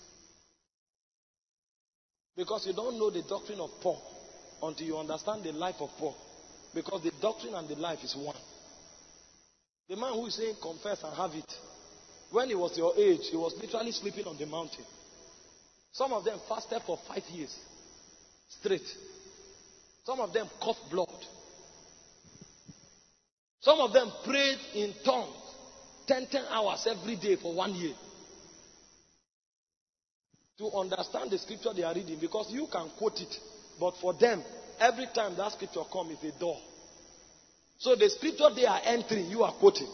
[SPEAKER 1] Because you don't know the doctrine of Paul until you understand the life of Paul. Because the doctrine and the life is one. The man who is saying confess and have it, when he was your age, he was literally sleeping on the mountain. Some of them fasted for 5 years straight. Some of them coughed blood. Some of them prayed in tongues 10 hours every day for 1 year. To understand the scripture they are reading, because you can quote it, but for them, every time that scripture comes, it's a door. So the scripture they are entering, you are quoting.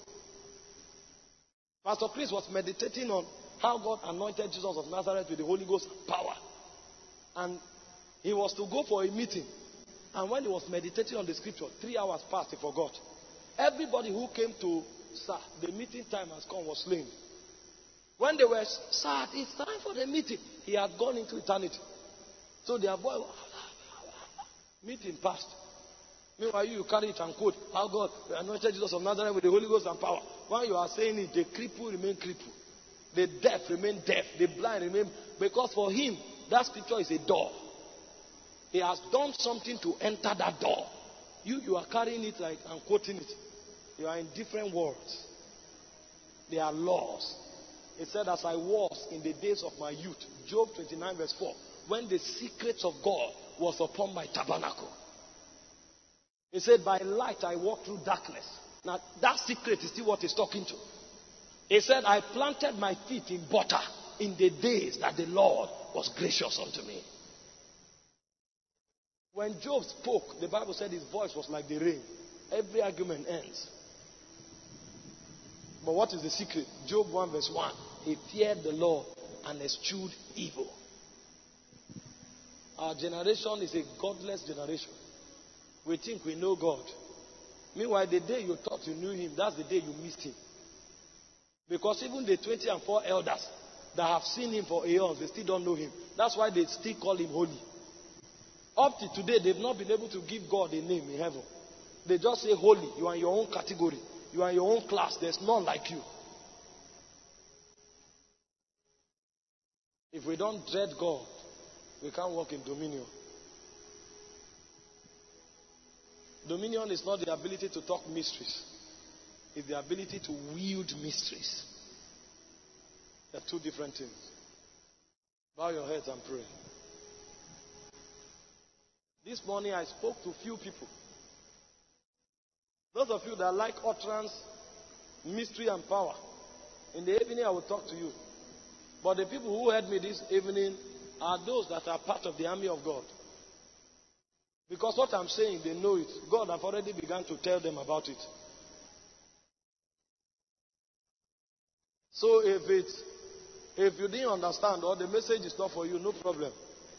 [SPEAKER 1] Pastor Chris was meditating on how God anointed Jesus of Nazareth with the Holy Ghost and power. And he was to go for a meeting. And when he was meditating on the scripture, 3 hours passed, he forgot. Everybody who came to, sir, the meeting time has come, was slain. When they were, sir, it's time for the meeting, he had gone into eternity. So their boy, meeting passed. Meanwhile, you carry it and quote, how God anointed Jesus of Nazareth with the Holy Ghost and power. While you are saying it, the cripple remain cripple. The deaf remain deaf. The blind remain, because for him, that scripture is a door. He has done something to enter that door. You are carrying it like and quoting it. You are in different worlds. They are laws. It said, as I was in the days of my youth, Job 29 verse 4, when the secrets of God was upon my tabernacle. He said, by light I walk through darkness. Now that secret is still what he's talking to. He said, I planted my feet in butter in the days that the Lord was gracious unto me. When Job spoke, the Bible said his voice was like the rain. Every argument ends. But what is the secret? Job 1 verse 1. He feared the Lord and eschewed evil. Our generation is a godless generation. We think we know God. Meanwhile, the day you thought you knew him, that's the day you missed him. Because even the 24 elders that have seen him for aeons, they still don't know him. That's why they still call him holy. Up to today, they've not been able to give God a name in heaven. They just say holy. You are in your own category. You are in your own class. There's none like you. If we don't dread God, we can't walk in dominion. Dominion is not the ability to talk mysteries. It's the ability to wield mysteries. They're two different things. Bow your heads and pray. This morning I spoke to few people. Those of you that like utterance, mystery and power, in the evening I will talk to you. But the people who heard me this evening are those that are part of the army of God. Because what I'm saying, they know it. God have already begun to tell them about it. So if you didn't understand or the message is not for you, no problem.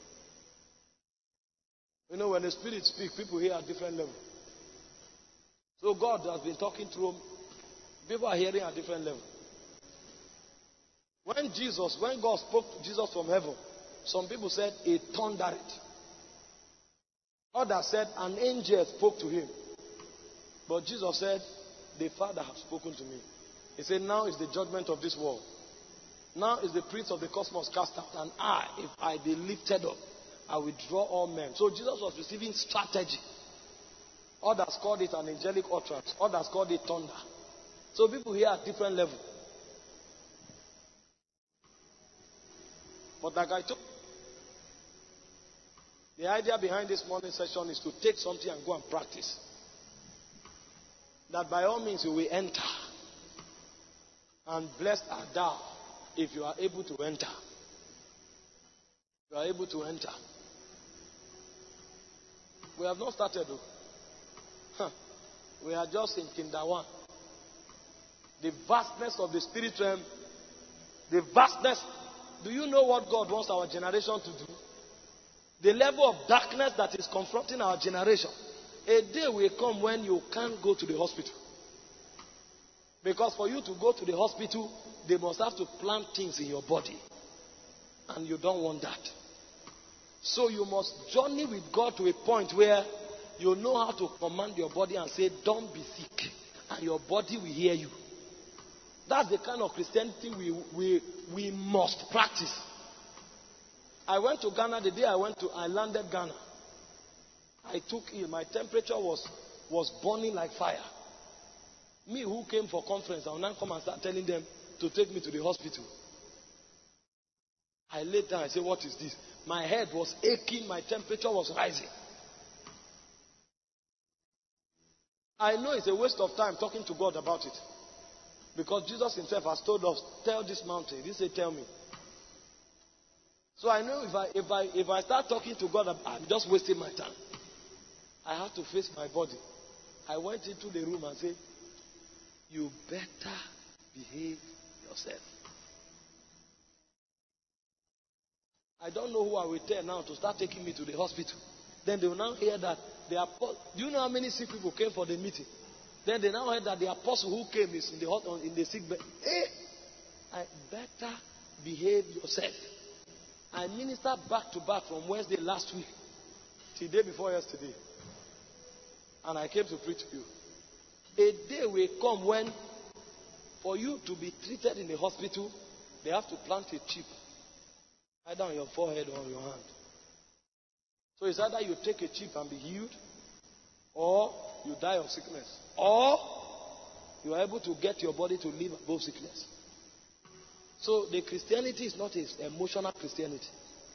[SPEAKER 1] You know, when the Spirit speaks, people hear at different levels. So God has been talking through them. People are hearing at different levels. When God spoke to Jesus from heaven, some people said he thundered it. Others said an angel spoke to him. But Jesus said, the Father has spoken to me. He said, now is the judgment of this world. Now is the prince of the cosmos cast out. And if I be lifted up, I will draw all men. So Jesus was receiving strategy. Others called it an angelic utterance. Others called it thunder. So people here at different levels. But like I told you, the idea behind this morning session is to take something and go and practice. That by all means you will enter. And blessed art thou if you are able to enter. You are able to enter. We have not started though. We are just in Kinder 1. The vastness of the spirit realm. The vastness. Do you know what God wants our generation to do? The level of darkness that is confronting our generation. A day will come when you can't go to the hospital. Because for you to go to the hospital, they must have to plant things in your body. And you don't want that. So you must journey with God to a point where you know how to command your body and say, don't be sick. And your body will hear you. That's the kind of Christianity we must practice. I went to Ghana the day I landed Ghana. I took ill. My temperature was burning like fire. Me who came for conference, I will now come and start telling them to take me to the hospital. I laid down, I said, what is this? My head was aching, my temperature was rising. I know it's a waste of time talking to God about it. Because Jesus himself has told us, tell this mountain. He didn't say, tell me. So I know if I start talking to God, I'm just wasting my time. I have to face my body. I went into the room and said, you better behave yourself. I don't know who I will tell now to start taking me to the hospital. Then they will now hear that do you know how many sick people came for the meeting? Then they now heard that the apostle who came is in the sick bed. I better behave yourself. I ministered back to back from Wednesday last week till day before yesterday. And I came to preach to you. A day will come when for you to be treated in the hospital, they have to plant a chip either on your forehead or on your hand. So it's either you take a chip and be healed, or you die of sickness, or you are able to get your body to live above sickness. So the Christianity is not an emotional Christianity.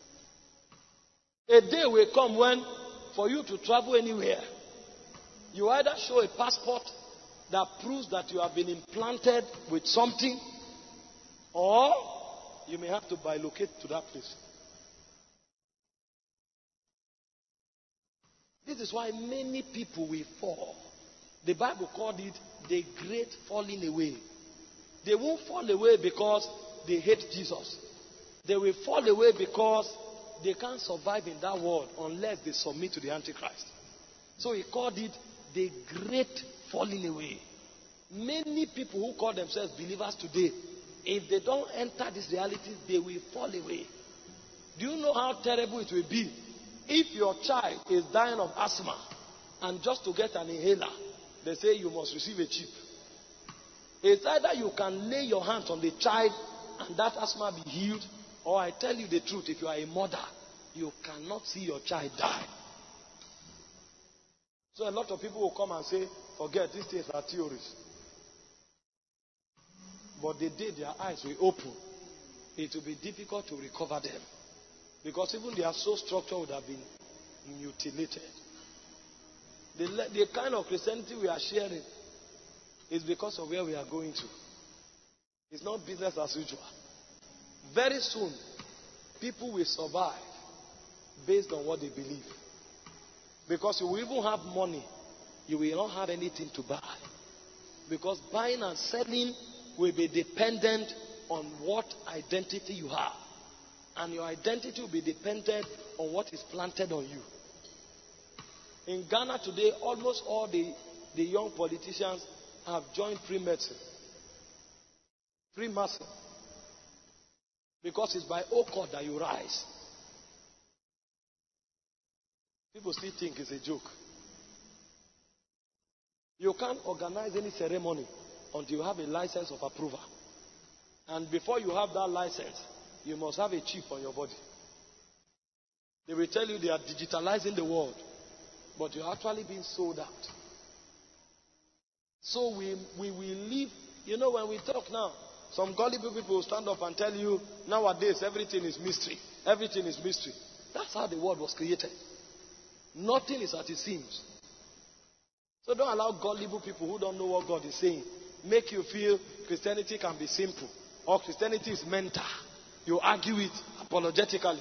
[SPEAKER 1] A day will come when for you to travel anywhere, you either show a passport that proves that you have been implanted with something, or you may have to bilocate to that place. This is why many people will fall. The Bible called it the great falling away. They won't fall away because they hate Jesus. They will fall away because they can't survive in that world unless they submit to the Antichrist. So he called it the great falling away. Many people who call themselves believers today, if they don't enter this reality, they will fall away. Do you know how terrible it will be if your child is dying of asthma and just to get an inhaler, they say you must receive a chip? It's either you can lay your hands on the child and that asthma be healed, or I tell you the truth, if you are a mother, you cannot see your child die. So a lot of people will come and say, forget, these things are theories. But the day their eyes will open, it will be difficult to recover them. Because even their soul structure would have been mutilated. The kind of Christianity we are sharing is because of where we are going to. It's not business as usual. Very soon, people will survive based on what they believe. Because you will even have money, you will not have anything to buy. Because buying and selling will be dependent on what identity you have. And your identity will be dependent on what is planted on you. In Ghana today, almost all the young politicians have joined pre-medicine. Freemason. Because it's by occult that you rise. People still think it's a joke. You can't organize any ceremony until you have a license of approval. And before you have that license, you must have a chip on your body. They will tell you they are digitalizing the world, but you're actually being sold out. So we will live, when we talk now, some gullible people will stand up and tell you, nowadays everything is mystery. Everything is mystery. That's how the world was created. Nothing is as it seems. So don't allow gullible people who don't know what God is saying make you feel Christianity can be simple or Christianity is mental. You argue it apologetically.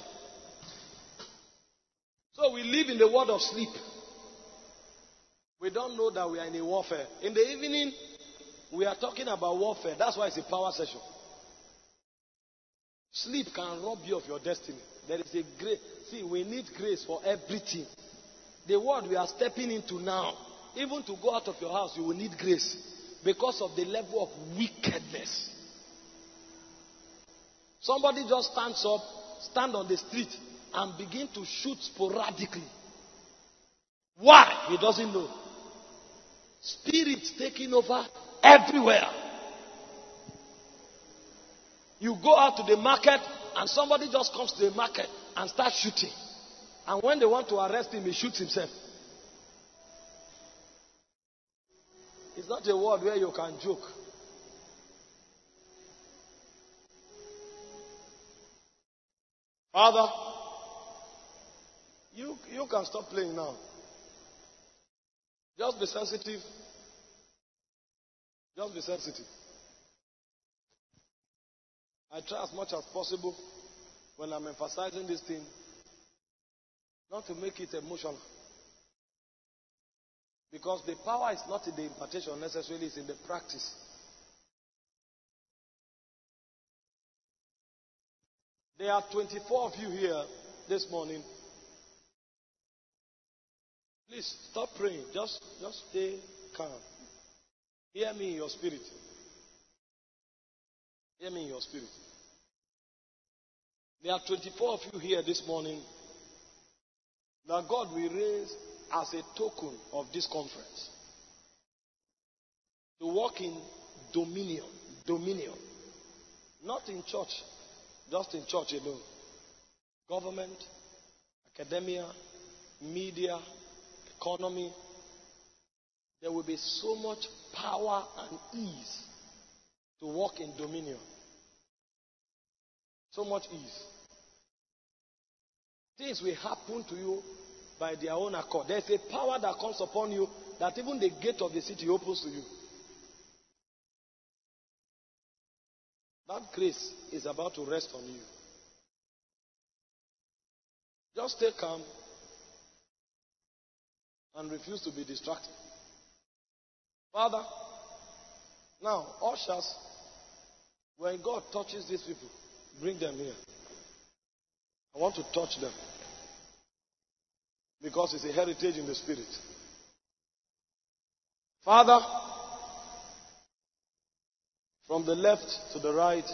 [SPEAKER 1] So we live in the world of sleep. We don't know that we are in a warfare. In the evening, we are talking about warfare. That's why it's a power session. Sleep can rob you of your destiny. There is a grace. See, we need grace for everything. The world we are stepping into now, even to go out of your house, you will need grace because of the level of wickedness. Somebody just stand on the street and begin to shoot sporadically. Why? He doesn't know. Spirits taking over everywhere. You go out to the market and somebody just comes to the market and starts shooting. And when they want to arrest him, he shoots himself. It's not a world where you can joke. Father, you can stop playing now. Just be sensitive. Just be sensitive. I try as much as possible when I'm emphasizing this thing not to make it emotional. Because the power is not in the impartation necessarily, it's in the practice. There are 24 of you here this morning. Please stop praying. Just stay calm. Hear me in your spirit. Hear me in your spirit. There are 24 of you here this morning that God will raise as a token of this conference to walk in dominion. Dominion. Not in church, just in church alone. Government, academia, media, economy. There will be so much power and ease to walk in dominion. So much ease. Things will happen to you by their own accord. There's a power that comes upon you that even the gate of the city opens to you. That grace is about to rest on you. Just stay calm and refuse to be distracted. Father, now, ushers, when God touches these people, bring them here. I want to touch them. Because it's a heritage in the spirit. Father, from the left to the right,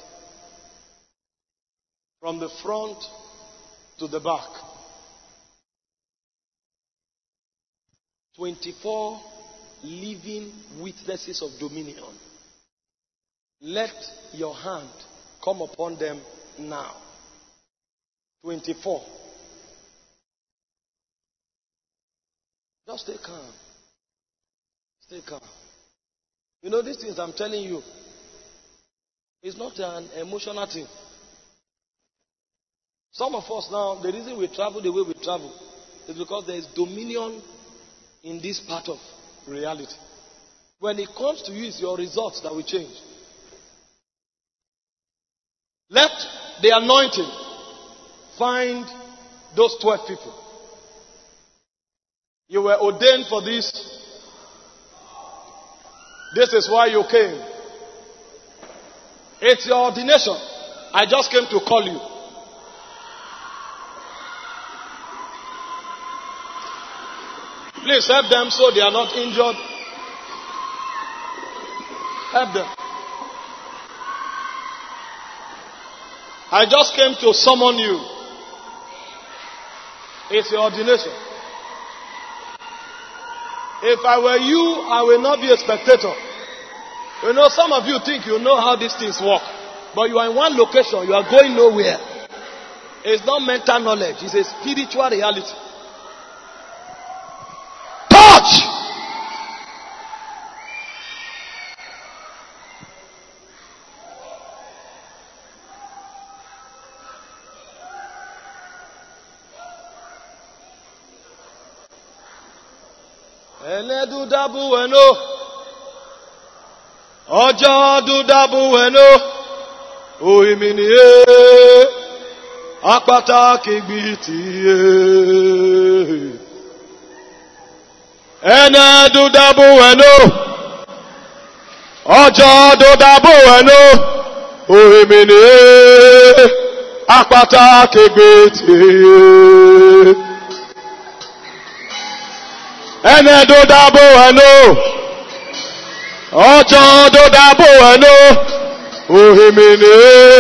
[SPEAKER 1] from the front to the back, 24 living witnesses of dominion. Let your hand come upon them now. 24. Just stay calm. Stay calm. You know, these things I'm telling you, it's not an emotional thing. Some of us now, the reason we travel the way we travel is because there is dominion in this part of reality. When it comes to you, it's your results that will change. Let the anointing find those 12 people. You were ordained for this. This is why you came. It's your ordination. I just came to call you. Please help them so they are not injured. Help them. I just came to summon you. It's your ordination. If I were you, I will not be a spectator. You know, some of you think you know how these things work. But you are in one location, you are going nowhere. It's not mental knowledge, it's a spiritual reality. Touch! Enedu dabu weno, ojo du dabu weno, oiminiye, akpata kigbitiye. Enedu dabu weno, ojo du dabu weno, oiminiye, akpata kigbitiye. Ene do dabo eno, ojo do dabo eno, ohimini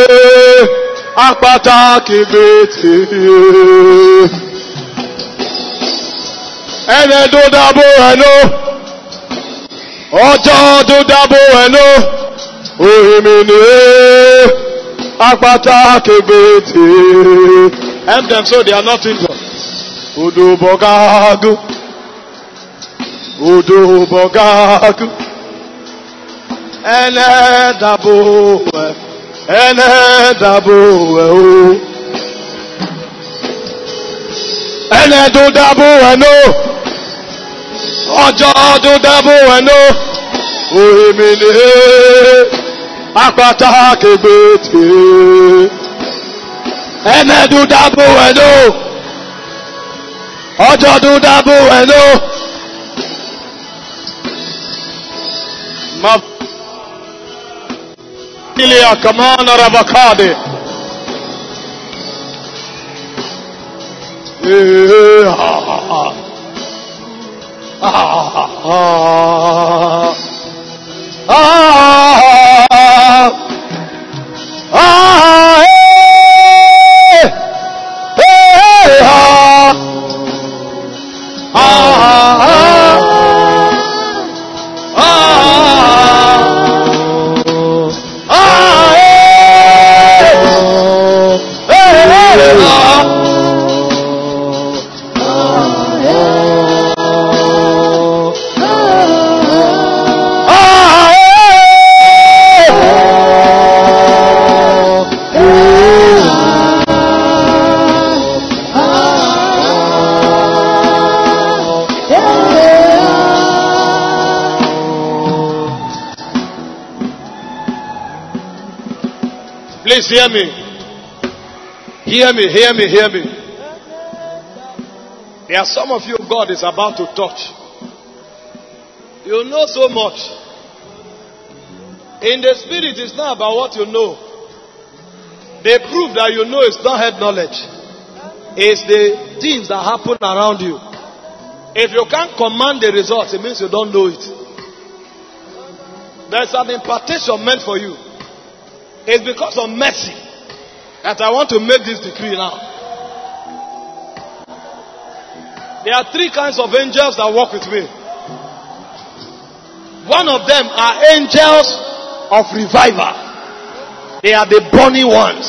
[SPEAKER 1] apata kibiti. Ene do dabo eno, ojo do dabo eno, ohimini apata kibiti. Help them so they are not injured. Udu bogagu. Udu bogaku, ene dabuwe, ene do dabuwe no, ojo do dabuwe no, ohimini akpata kebete, ene do dabuwe no, ojo do dabuwe no. Ilia kamana ravakade. Please hear me. Hear me, hear me, hear me. There are some of you God is about to touch. You know so much. In the spirit, it's not about what you know. They prove that you know it's not head knowledge. It's the things that happen around you. If you can't command the results, it means you don't know it. There's an impartation meant for you. It's because of mercy that I want to make this decree now. There are 3 kinds of angels that walk with me. One of them are angels of revival. They are the burning ones.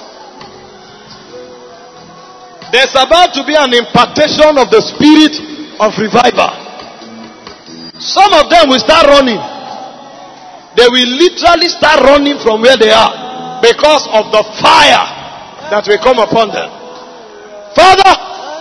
[SPEAKER 1] There's about to be an impartation of the spirit of revival. Some of them will start running. They will literally start running from where they are because of the fire that will come upon them. Father,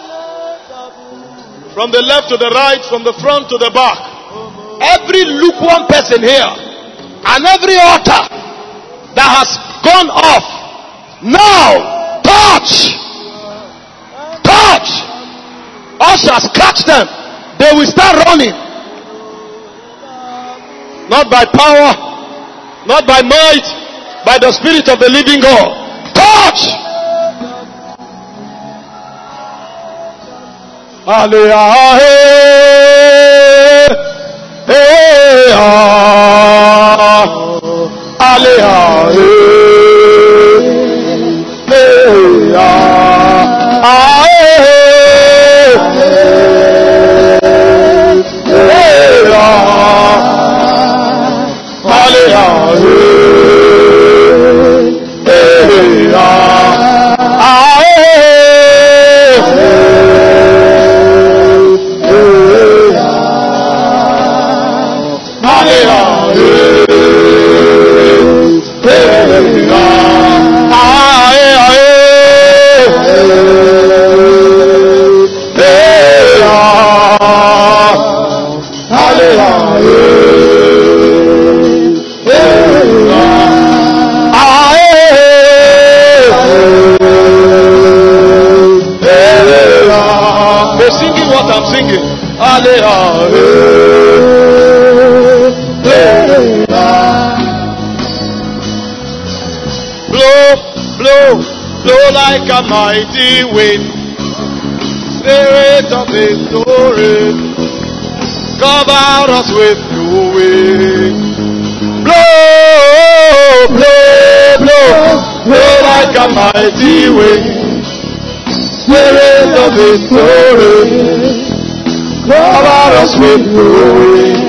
[SPEAKER 1] from the left to the right, from the front to the back, every lukewarm person here and every altar that has gone off, now touch. Ushers, catch them. They will start running. Not by power, not by might, by the Spirit of the living God. Touch! Hallelujah. They're singing what I'm singing. Blow, blow, blow like a mighty wind. Spirit of victory, cover us with your wings. Blow, blow, blow, blow like a mighty wind. Spirit of victory, cover us with your wings.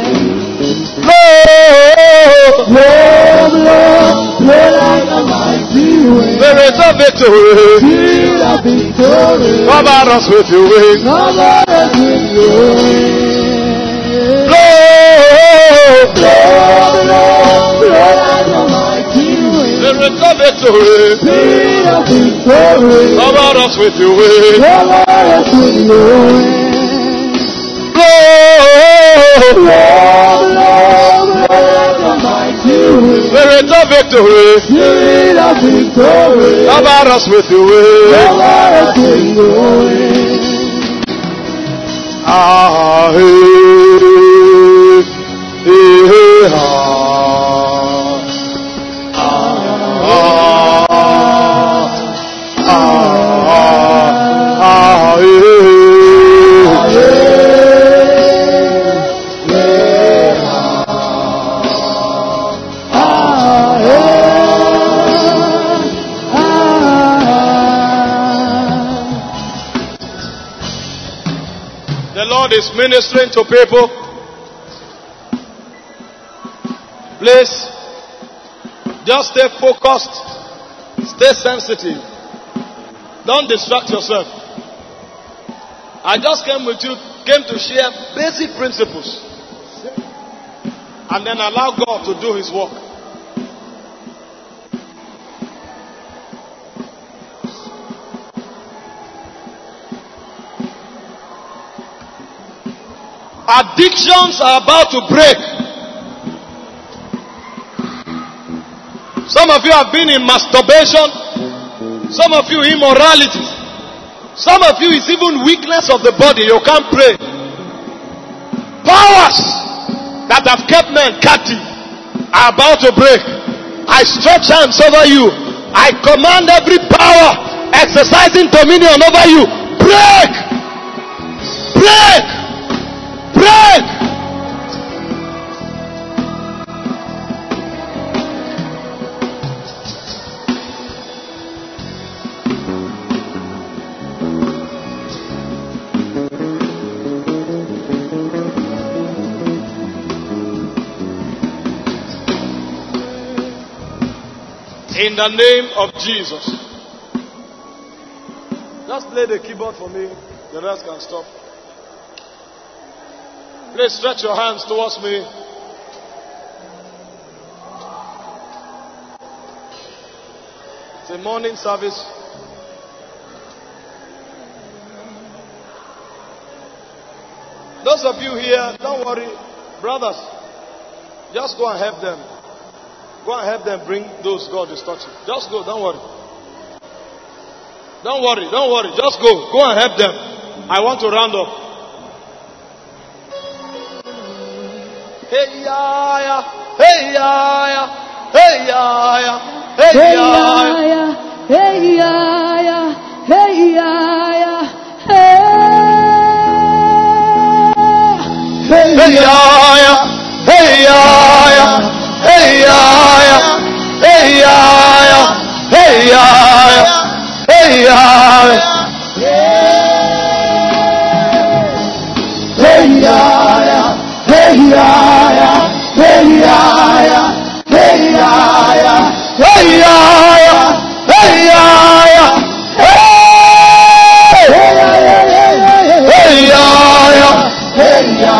[SPEAKER 1] Blow, blow, blow, blow like a mighty wind. Spirit of victory, Spirit of victory, cover us with your wings. Cover us with your wings. Blow, blow, blow, blow like a mighty wind. Spirit of victory, Spirit of victory, cover us with your wings. Cover us with your wings. Blow, blow, blow, blow like a mighty wind. Spirit of victory, Spirit of victory, cover us with your wings. Cover us with your wings. Ah, hey, hey, The Lord is ministering to people. Please, just stay focused. Stay sensitive. Don't distract yourself. I just came to share basic principles. And then allow God to do His work. Addictions are about to break. Some of you have been in masturbation. Some of you immorality. Some of you is even weakness of the body. You can't pray. Powers that have kept men captive are about to break. I stretch hands over you. I command every power exercising dominion over you, break! Break! Break! In the name of Jesus. Just play the keyboard for me. The rest can stop. Please stretch your hands towards me. It's a morning service. Those of you here, don't worry. Brothers, just go and help them. Go and help them bring those God is touching. Just go, don't worry. Don't worry, don't worry. Just go. Go and help them. I want to round up. Hey ya ya, hey ya ya, hey ya ya, hey ya ya, hey ya ya, hey ya ya, hey ya ya, hey ya ya. Hey ya ya, hey ya ya, hey ya ya, hey ya ya, hey ya ya, hey ya ya, hey ya ya, hey ya ya, hey ya ya, hey ya ya, hey ya ya, hey ya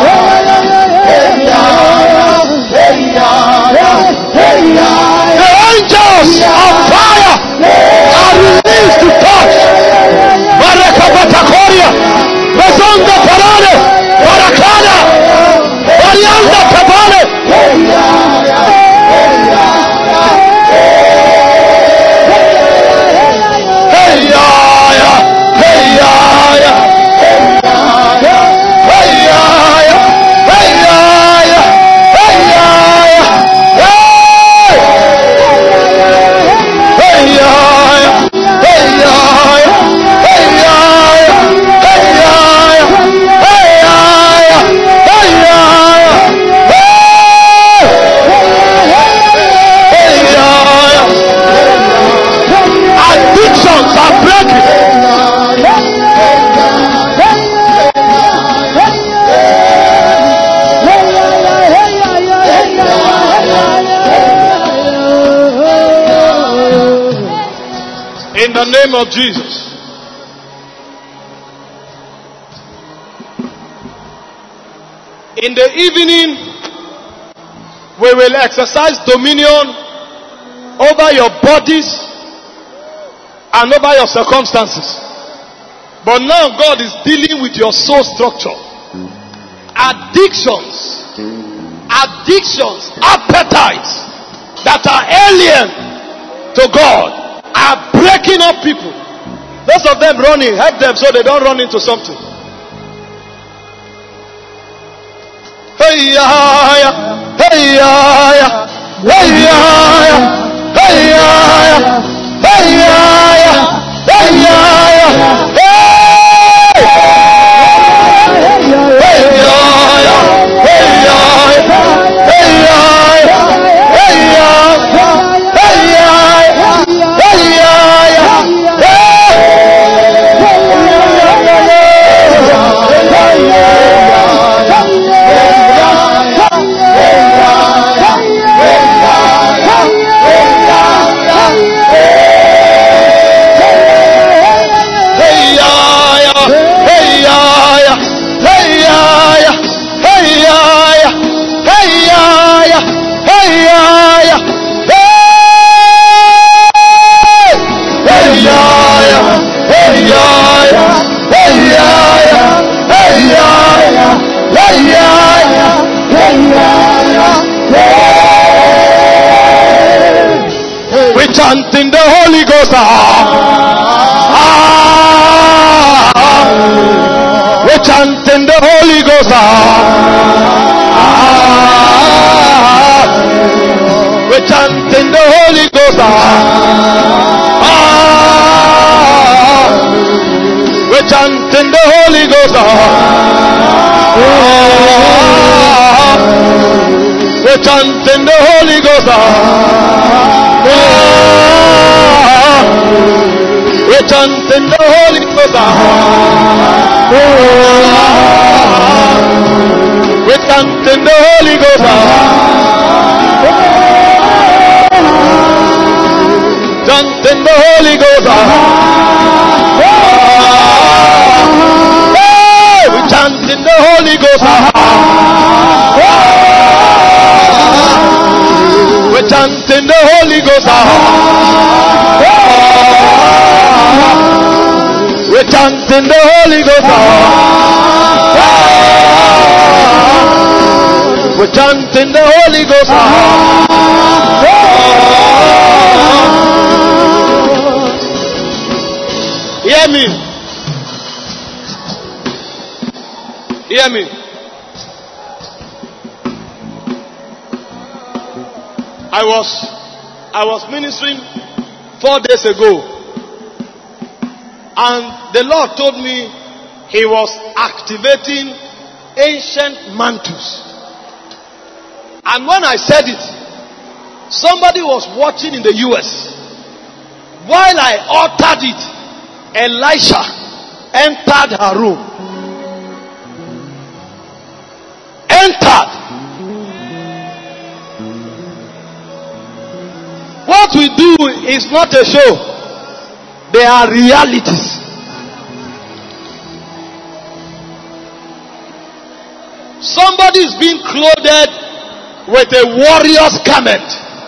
[SPEAKER 1] the angels of fire are released to touch. Barakabatakoria, Bazonga Parade, Barakada, Barianda Kabale. Hey ya ya, hey ya ya, hey ya ya, hey ya ya, hey ya ya, hey ya ya, hey ya ya. Addictions are breaking. In the name of Jesus. In the evening, we will exercise dominion over your bodies and over your circumstances. But now God is dealing with your soul structure. Addictions, appetites that are alien to God are breaking up people. Those of them running, help them so they don't run into something. Hey ya ya, hey ya ya, hey ya ya, hey ya ya, hey ya ya, hey ya ya, hey ya ya, hey ya ya, hey ya ya, hey ya ya, hey ya ya, hey ya ya, we chanting the Holy Ghost. We chanting the Holy Ghost. We chanting the Holy Ghost. We're chanting the Holy Ghost. We're chanting the Holy Ghost. We're chanting the Holy Ghost. We're chanting the Holy Ghost. Chanting the Holy Ghost. We're chanting the Holy Ghost. We're chanting the Holy Ghost. We're chanting the Holy Ghost. We're chanting the Holy Ghost. Hear me. Hear me. I was ministering 4 days ago, and the Lord told me He was activating ancient mantles. And when I said it, somebody was watching in the US. While I uttered it, Elisha entered her room. Entered. What we do is not a show. They are realities. Somebody is being clothed with a warrior's garment.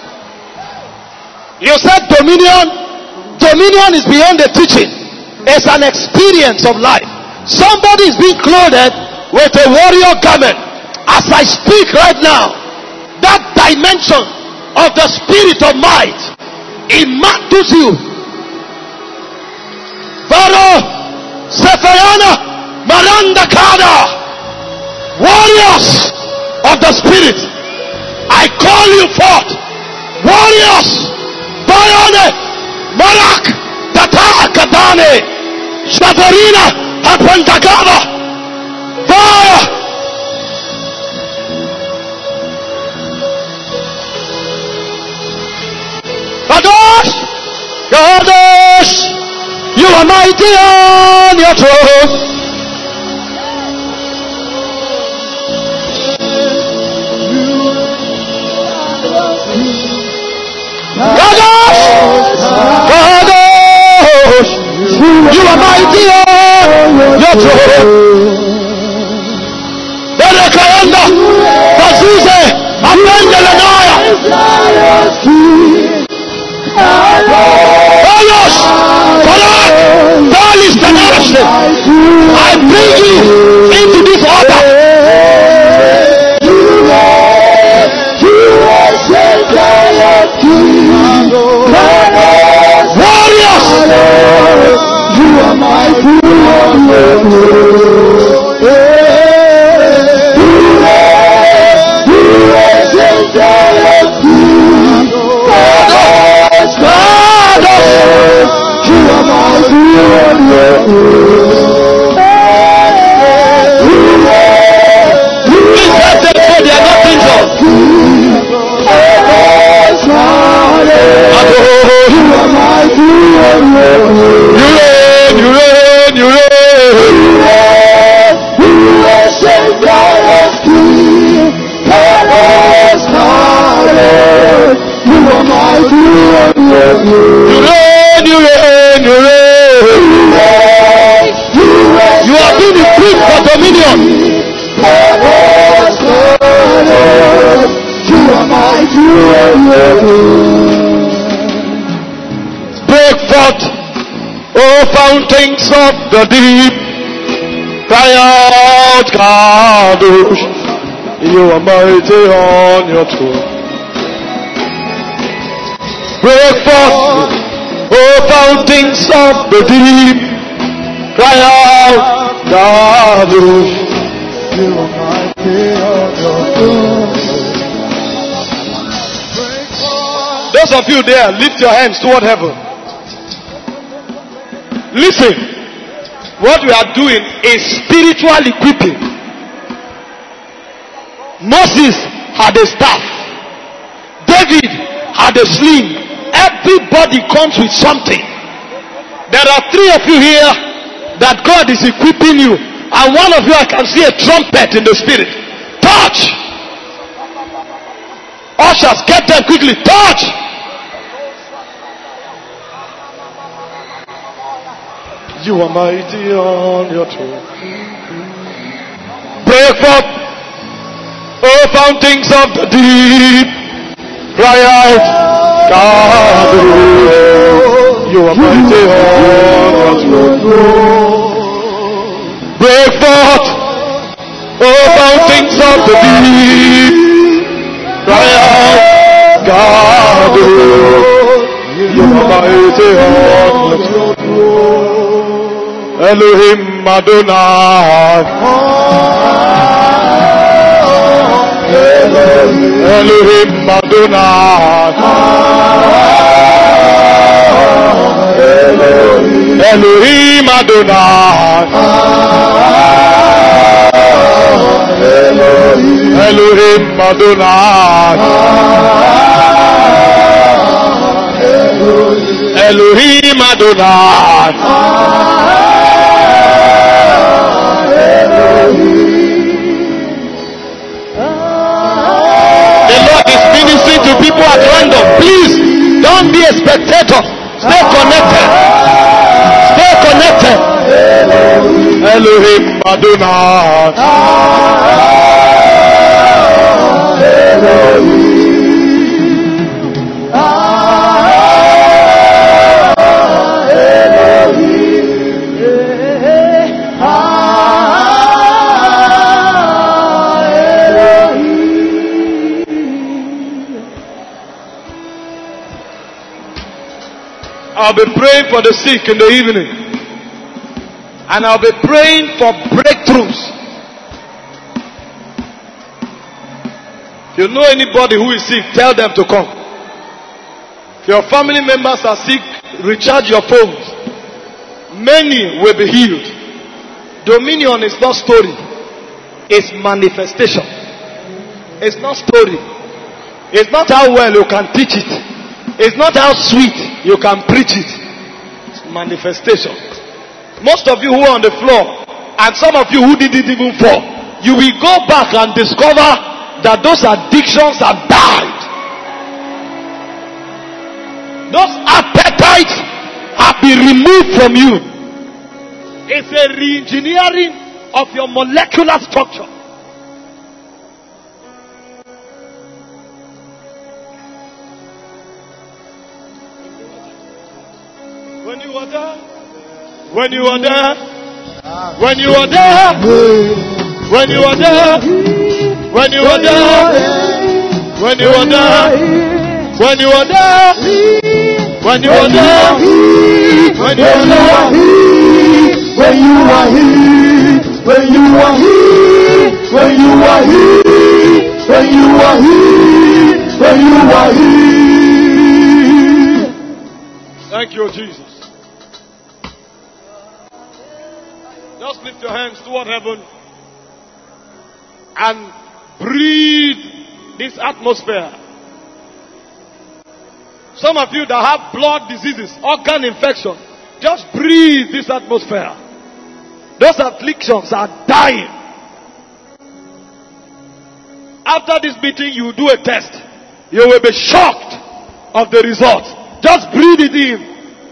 [SPEAKER 1] You said dominion. Dominion is beyond the teaching. It's an experience of life. Somebody is being clothed with a warrior garment. As I speak right now, that dimension of the spirit of might, it mantles you. Pharaoh, Sephayana, Maranda Kada, warriors of the spirit, I call you forth. Warriors, Bayane, Marak, Tata Kadane, Shavarina, Apantagava, fire. Kadosh, Kadosh, you are mighty on your throne. Kadosh, Kadosh, you are mighty on your throne. Berekayanda, Bazuze, Apendelenaya. Kadosh, Kadosh, Dalis Tanash. I bring you into this order. Warriors, you are my You have been equipped for dominion. Break forth, oh fountains of the deep. Cry out, Kadosh, you are mighty on your throne. Break forth, oh fountains of the deep. Cry out, Kadosh, you are mighty on your throne. Those of you there, lift your hands toward heaven. Listen, What we are doing is spiritual equipping. Moses had a staff. David had a sling. Everybody comes with something. There are 3 of you here that God is equipping you. And one of you, I can see a trumpet in the spirit. Touch. Ushers, get them quickly. Touch. You are mighty on your throne. Break forth, O fountains of the deep. Cry out, God. You are mighty on your throne. Break forth, O fountains of the deep. Cry out, God. You are mighty on your throne. Elohim Adonai. Elohim Adonai. Elohim Adonai. Elohim Adonai. Elohim Adonai. The Lord is ministering to people at random. Please don't be a spectator. Stay connected. Stay connected. Elohim Adonai. I'll be praying for the sick in the evening. And I'll be praying for breakthroughs. If you know anybody who is sick, tell them to come. If your family members are sick, recharge your phones. Many will be healed. Dominion is not story. It's manifestation. It's not story. It's not how well you can teach it. It's not how sweet you can preach it. It's manifestation. Most of you who are on the floor, and some of you who didn't even fall, you will go back and discover that those addictions have died. Those appetites have been removed from you. It's a re-engineering of your molecular structure. When you are there, when you are there, when you are there, when you are there, when you are there, when you are there, when you are there, when you are there, when you are there, when you are here, when you are here, when you are here, when you are here, when you are here. Thank you, Jesus. Just lift your hands toward heaven and breathe this atmosphere. Some of you that have blood diseases, organ infection, just breathe this atmosphere. Those afflictions are dying. After this meeting, you do a test. You will be shocked of the results. Just breathe it in.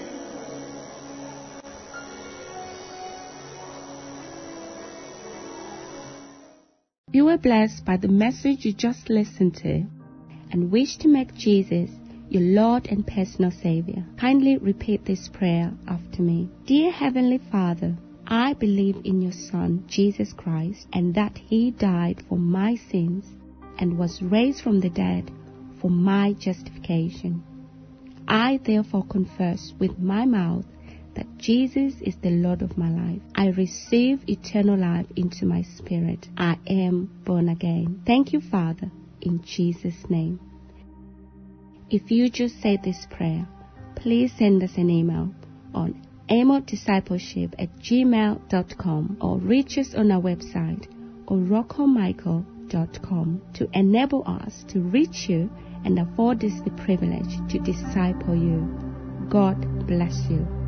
[SPEAKER 2] You were blessed by the message you just listened to and wish to make Jesus your Lord and personal Savior. Kindly repeat this prayer after me. Dear Heavenly Father, I believe in your Son, Jesus Christ, and that He died for my sins and was raised from the dead for my justification. I therefore confess with my mouth that Jesus is the Lord of my life. I receive eternal life into my spirit. I am born again. Thank you, Father, in Jesus' name. If you just said this prayer, please send us an email on amodiscipleship@gmail.com or reach us on our website orocomichael.com to enable us to reach you and afford us the privilege to disciple you. God bless you.